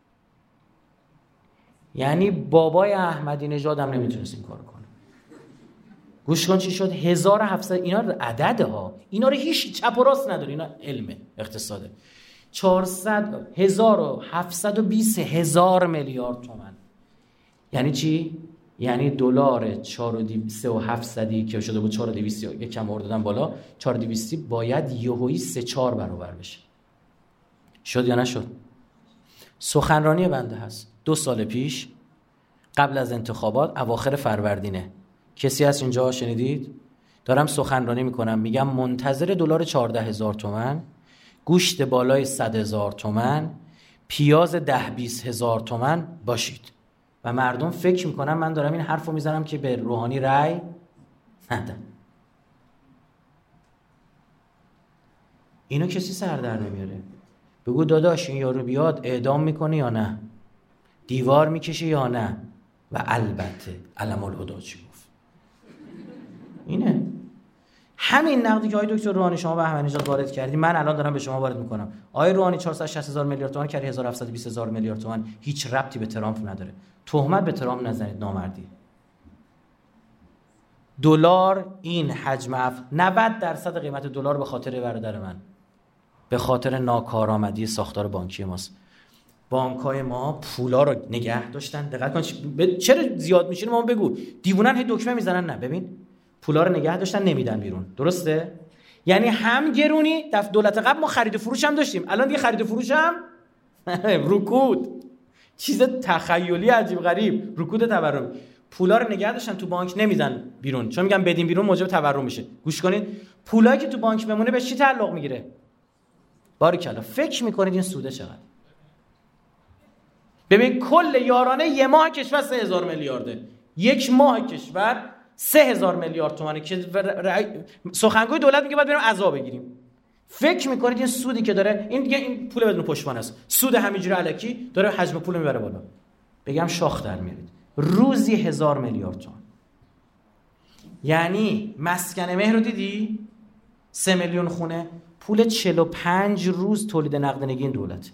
یعنی بابای احمدی نژاد هم نمیتونست این کارو کنه. گوش کن چی شد. 1,700. اینا عدده ها، اینا رو هیچ چپ و راست نداره، اینا علم اقتصاده. 1,720,000 میلیارد تومان. یعنی چی؟ یعنی دلار 4,700 که شده بود 4,200 یک کم آوردن بالا، 4,200 باید یهویی 3-4 برابر بشه. شد یا نشد؟ سخنرانی بنده هست 2 سال پیش قبل از انتخابات اواخر فروردینه. کسی هست اینجا شنیدید؟ دارم سخنرانی میکنم، میگم منتظر دلار 14,000 تومان، گوشت بالای 100,000 تومان، پیاز 10-20,000 تومان باشید. و مردم فکر میکنن من دارم این حرفو میزنم که به روحانی رأی ندن. اینو کسی سر در نمیاره. بگو داداش این یارو بیاد اعدام میکنه یا نه؟ دیوار میکشه یا نه؟ و البته علم الهدی چی گفت؟ اینه. همین نقدی که آقای دکتر روحانی شما به احمدی نژاد وارد کردی، من الان دارم به شما وارد میکنم. آقای روحانی 460,000 میلیارد تومان کردی، 1,720,000 میلیارد تومان هیچ ربطی به ترامپ نداره. تهمت به ترامپ نزنید، نامردی. دلار این حجم 90% قیمت دلار به خاطر برادر من، به خاطر ناکارآمدی ساختار بانکی ماست. بانک‌های ما پولا رو نگه داشتن. دقت کن چرا زیاد میشه ما بگو. دیوونن هی دکمه میزنن. نه ببین پولا رو نگه داشتن نمیدن بیرون. درسته؟ یعنی هم گرونی دولت قبل ما خرید و فروش هم داشتیم، الان دیگه خرید و فروش هم رکود. چیز تخیلی عجیب غریب، رکود تورم. پولا رو نگه داشتن تو بانک نمیدن بیرون، چون میگن بدین بیرون موجب تورم میشه. گوش کنید، پولایی که تو بانک بمونه به چی تعلق میگیره؟ باریکلا. فکر میکنید این سوده چقدر؟ ببین کل یارانه یه ماه کشور 3,000 میلیارده، یک ماه کشور 3,000 میلیارد تومانه که سخنگوی دولت میگه باید بریم عزا بگیریم. فکر میکنید این سودی که داره این دیگه این پول بدون پشتوانه است، سود همینجوری الکی داره حجم پول میبره بالا. بگم شاخ در میارید روزی 1,000 میلیارد تومان. یعنی مسکن مهر رو دیدی؟ 3 میلیون خونه، پول 45 روز تولید نقدینگی این دولت.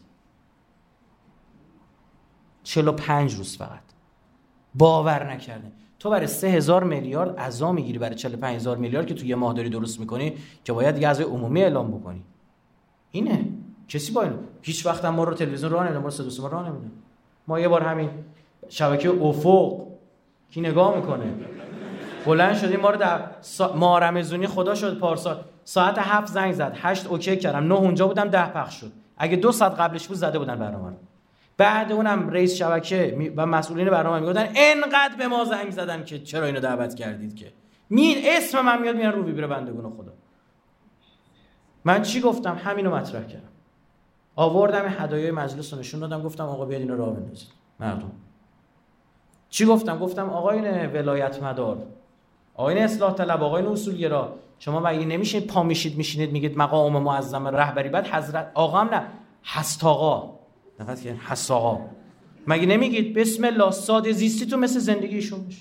45 روز فقط. باور نکرده. تو برای 3,000 میلیارد عزا میگیری، برای 45,000 میلیارد که تو یه ماه داری درست میکنی که باید دیگه عزای عمومی اعلام بکنی. اینه. کسی با اینو هیچ وقت هم ما رو تلویزیون راه نمیدن، ما رو صدا ما راه نمیدن. ما یه بار همین شبکه افق کی نگاه میکنه بلند شدیم ما رو در ماه رمضانی خدا شد پارسال ساعت 7 زنگ زد، 8 اوکی کردم، 9 اونجا بودم، 10 پخش شد. اگه 2 ساعت قبلش بود زده بودن برنامه رو. بعد اونم رئیس شبکه و مسئولین برنامه میگفتن انقدر به ما زنگ زدن که چرا اینو دعوت کردید که اسم من میاد میرن رو بیبره بندگون خدا. من چی گفتم؟ همینو مطرح کردم. آوردم هدایای مجلس رو نشون دادم، گفتم آقا بیاد اینو راه بندازید. مردم چی گفتم؟ گفتم آقایون ولایت مدار، آقایون اصلاح طلب، آقایون اصولگرا، شما مگه نمیشه پا میشینید میگید مقام معظم رهبری، بعد حضرت آقا هم نه هست آقا، دقت کردین هست آقا، مگه نمیگید بسم الله ساده زیستی تو مثل زندگیشون میشه؟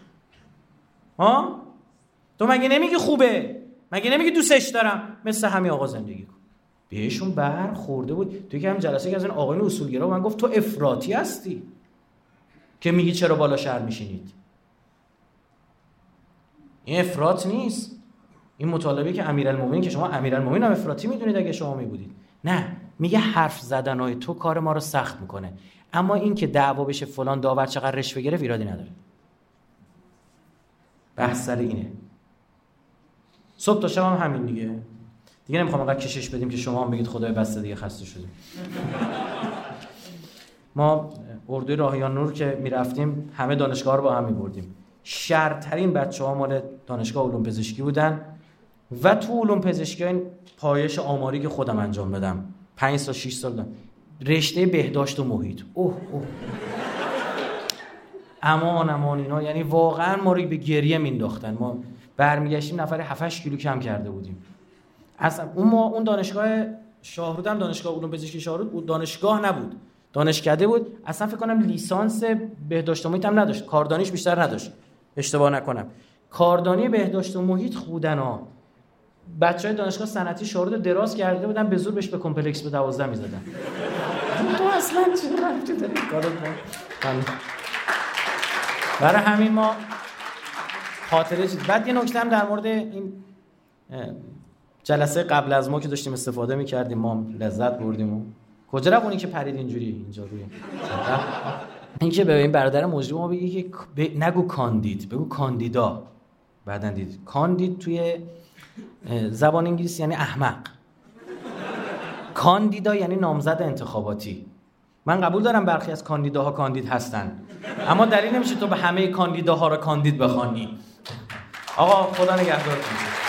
ها؟ تو مگه نمیگی خوبه؟ مگه نمیگی دوستش دارم؟ مثل همین آقا زندگی کن. بهشون برخورده بود. تو که هم جلسه که از این آقایون اصولگرا من گفت تو افراطی هستی که میگی چرا بالا شهر میشینید. این افراط نیست. این مطالبه که امیرالمومنین، که شما امیرالمومنین هم افراطی میدونید اگه شما میبودید. نه، میگه حرف زدنای تو کار ما رو سخت میکنه، اما این که دعوا بشه فلان داور چقدر رشوه گرفت ایرادی نداره. بحث سر اینه. صبح تا شب هم همین دیگه نمیخوام انقدر کشش بدیم که شما هم بگید خدای بسته دیگه خسته شدیم. ما اردوی راهیان نور که میرفتیم همه دانشگاه رو با هم میبردیم. شرطرین بچه‌ها مال دانشگاه علوم پزشکی بودن و تو علوم پزشکی این پایش آماری که خودم انجام دادم 5 تا 6 سال دادم. رشته بهداشت و محیط. اوه امان اینا، یعنی واقعا ما رو به گریه مینداختن. ما برمیگشتیم نفر 7-8 کیلو کم کرده بودیم. اصلا اون دانشگاه شاهرود هم دانشگاه علوم پزشکی شاهرود دانشگاه نبود، دانشکده بود. اصلا فکر کنم لیسانس بهداشت و محیط هم نداشت، کاردانیش بیشتر نداشت اشتباه نکنم. کاردانی بهداشت و محیط خودن ها. بچهای دانشگاه صنعتی شاهرود دراز کرده بودن به زور بهش به کمپلکس به 12 میزدن. تو اصلا چه ربطی داری کارو کن؟ برای همین ما خاطره چیز. بعد یه نکته هم در مورد این جلسه قبل از ما که داشتیم استفاده می‌کردیم، ما لذت بردیم. کجا رفت اونی که پرید اینجوری اینجا روی این که ببین برادر مجری ما بگی که نگو کاندید، بگو کاندیدا. بعدن دید کاندید توی زبان انگلیسی یعنی احمق، کاندیدا یعنی نامزد انتخاباتی. من قبول دارم برخی از کاندیداها کاندید هستن، اما دلیل نمیشه تو به همه کاندیداها رو کاندید بخوانی. آقا خدا نگهدارتون.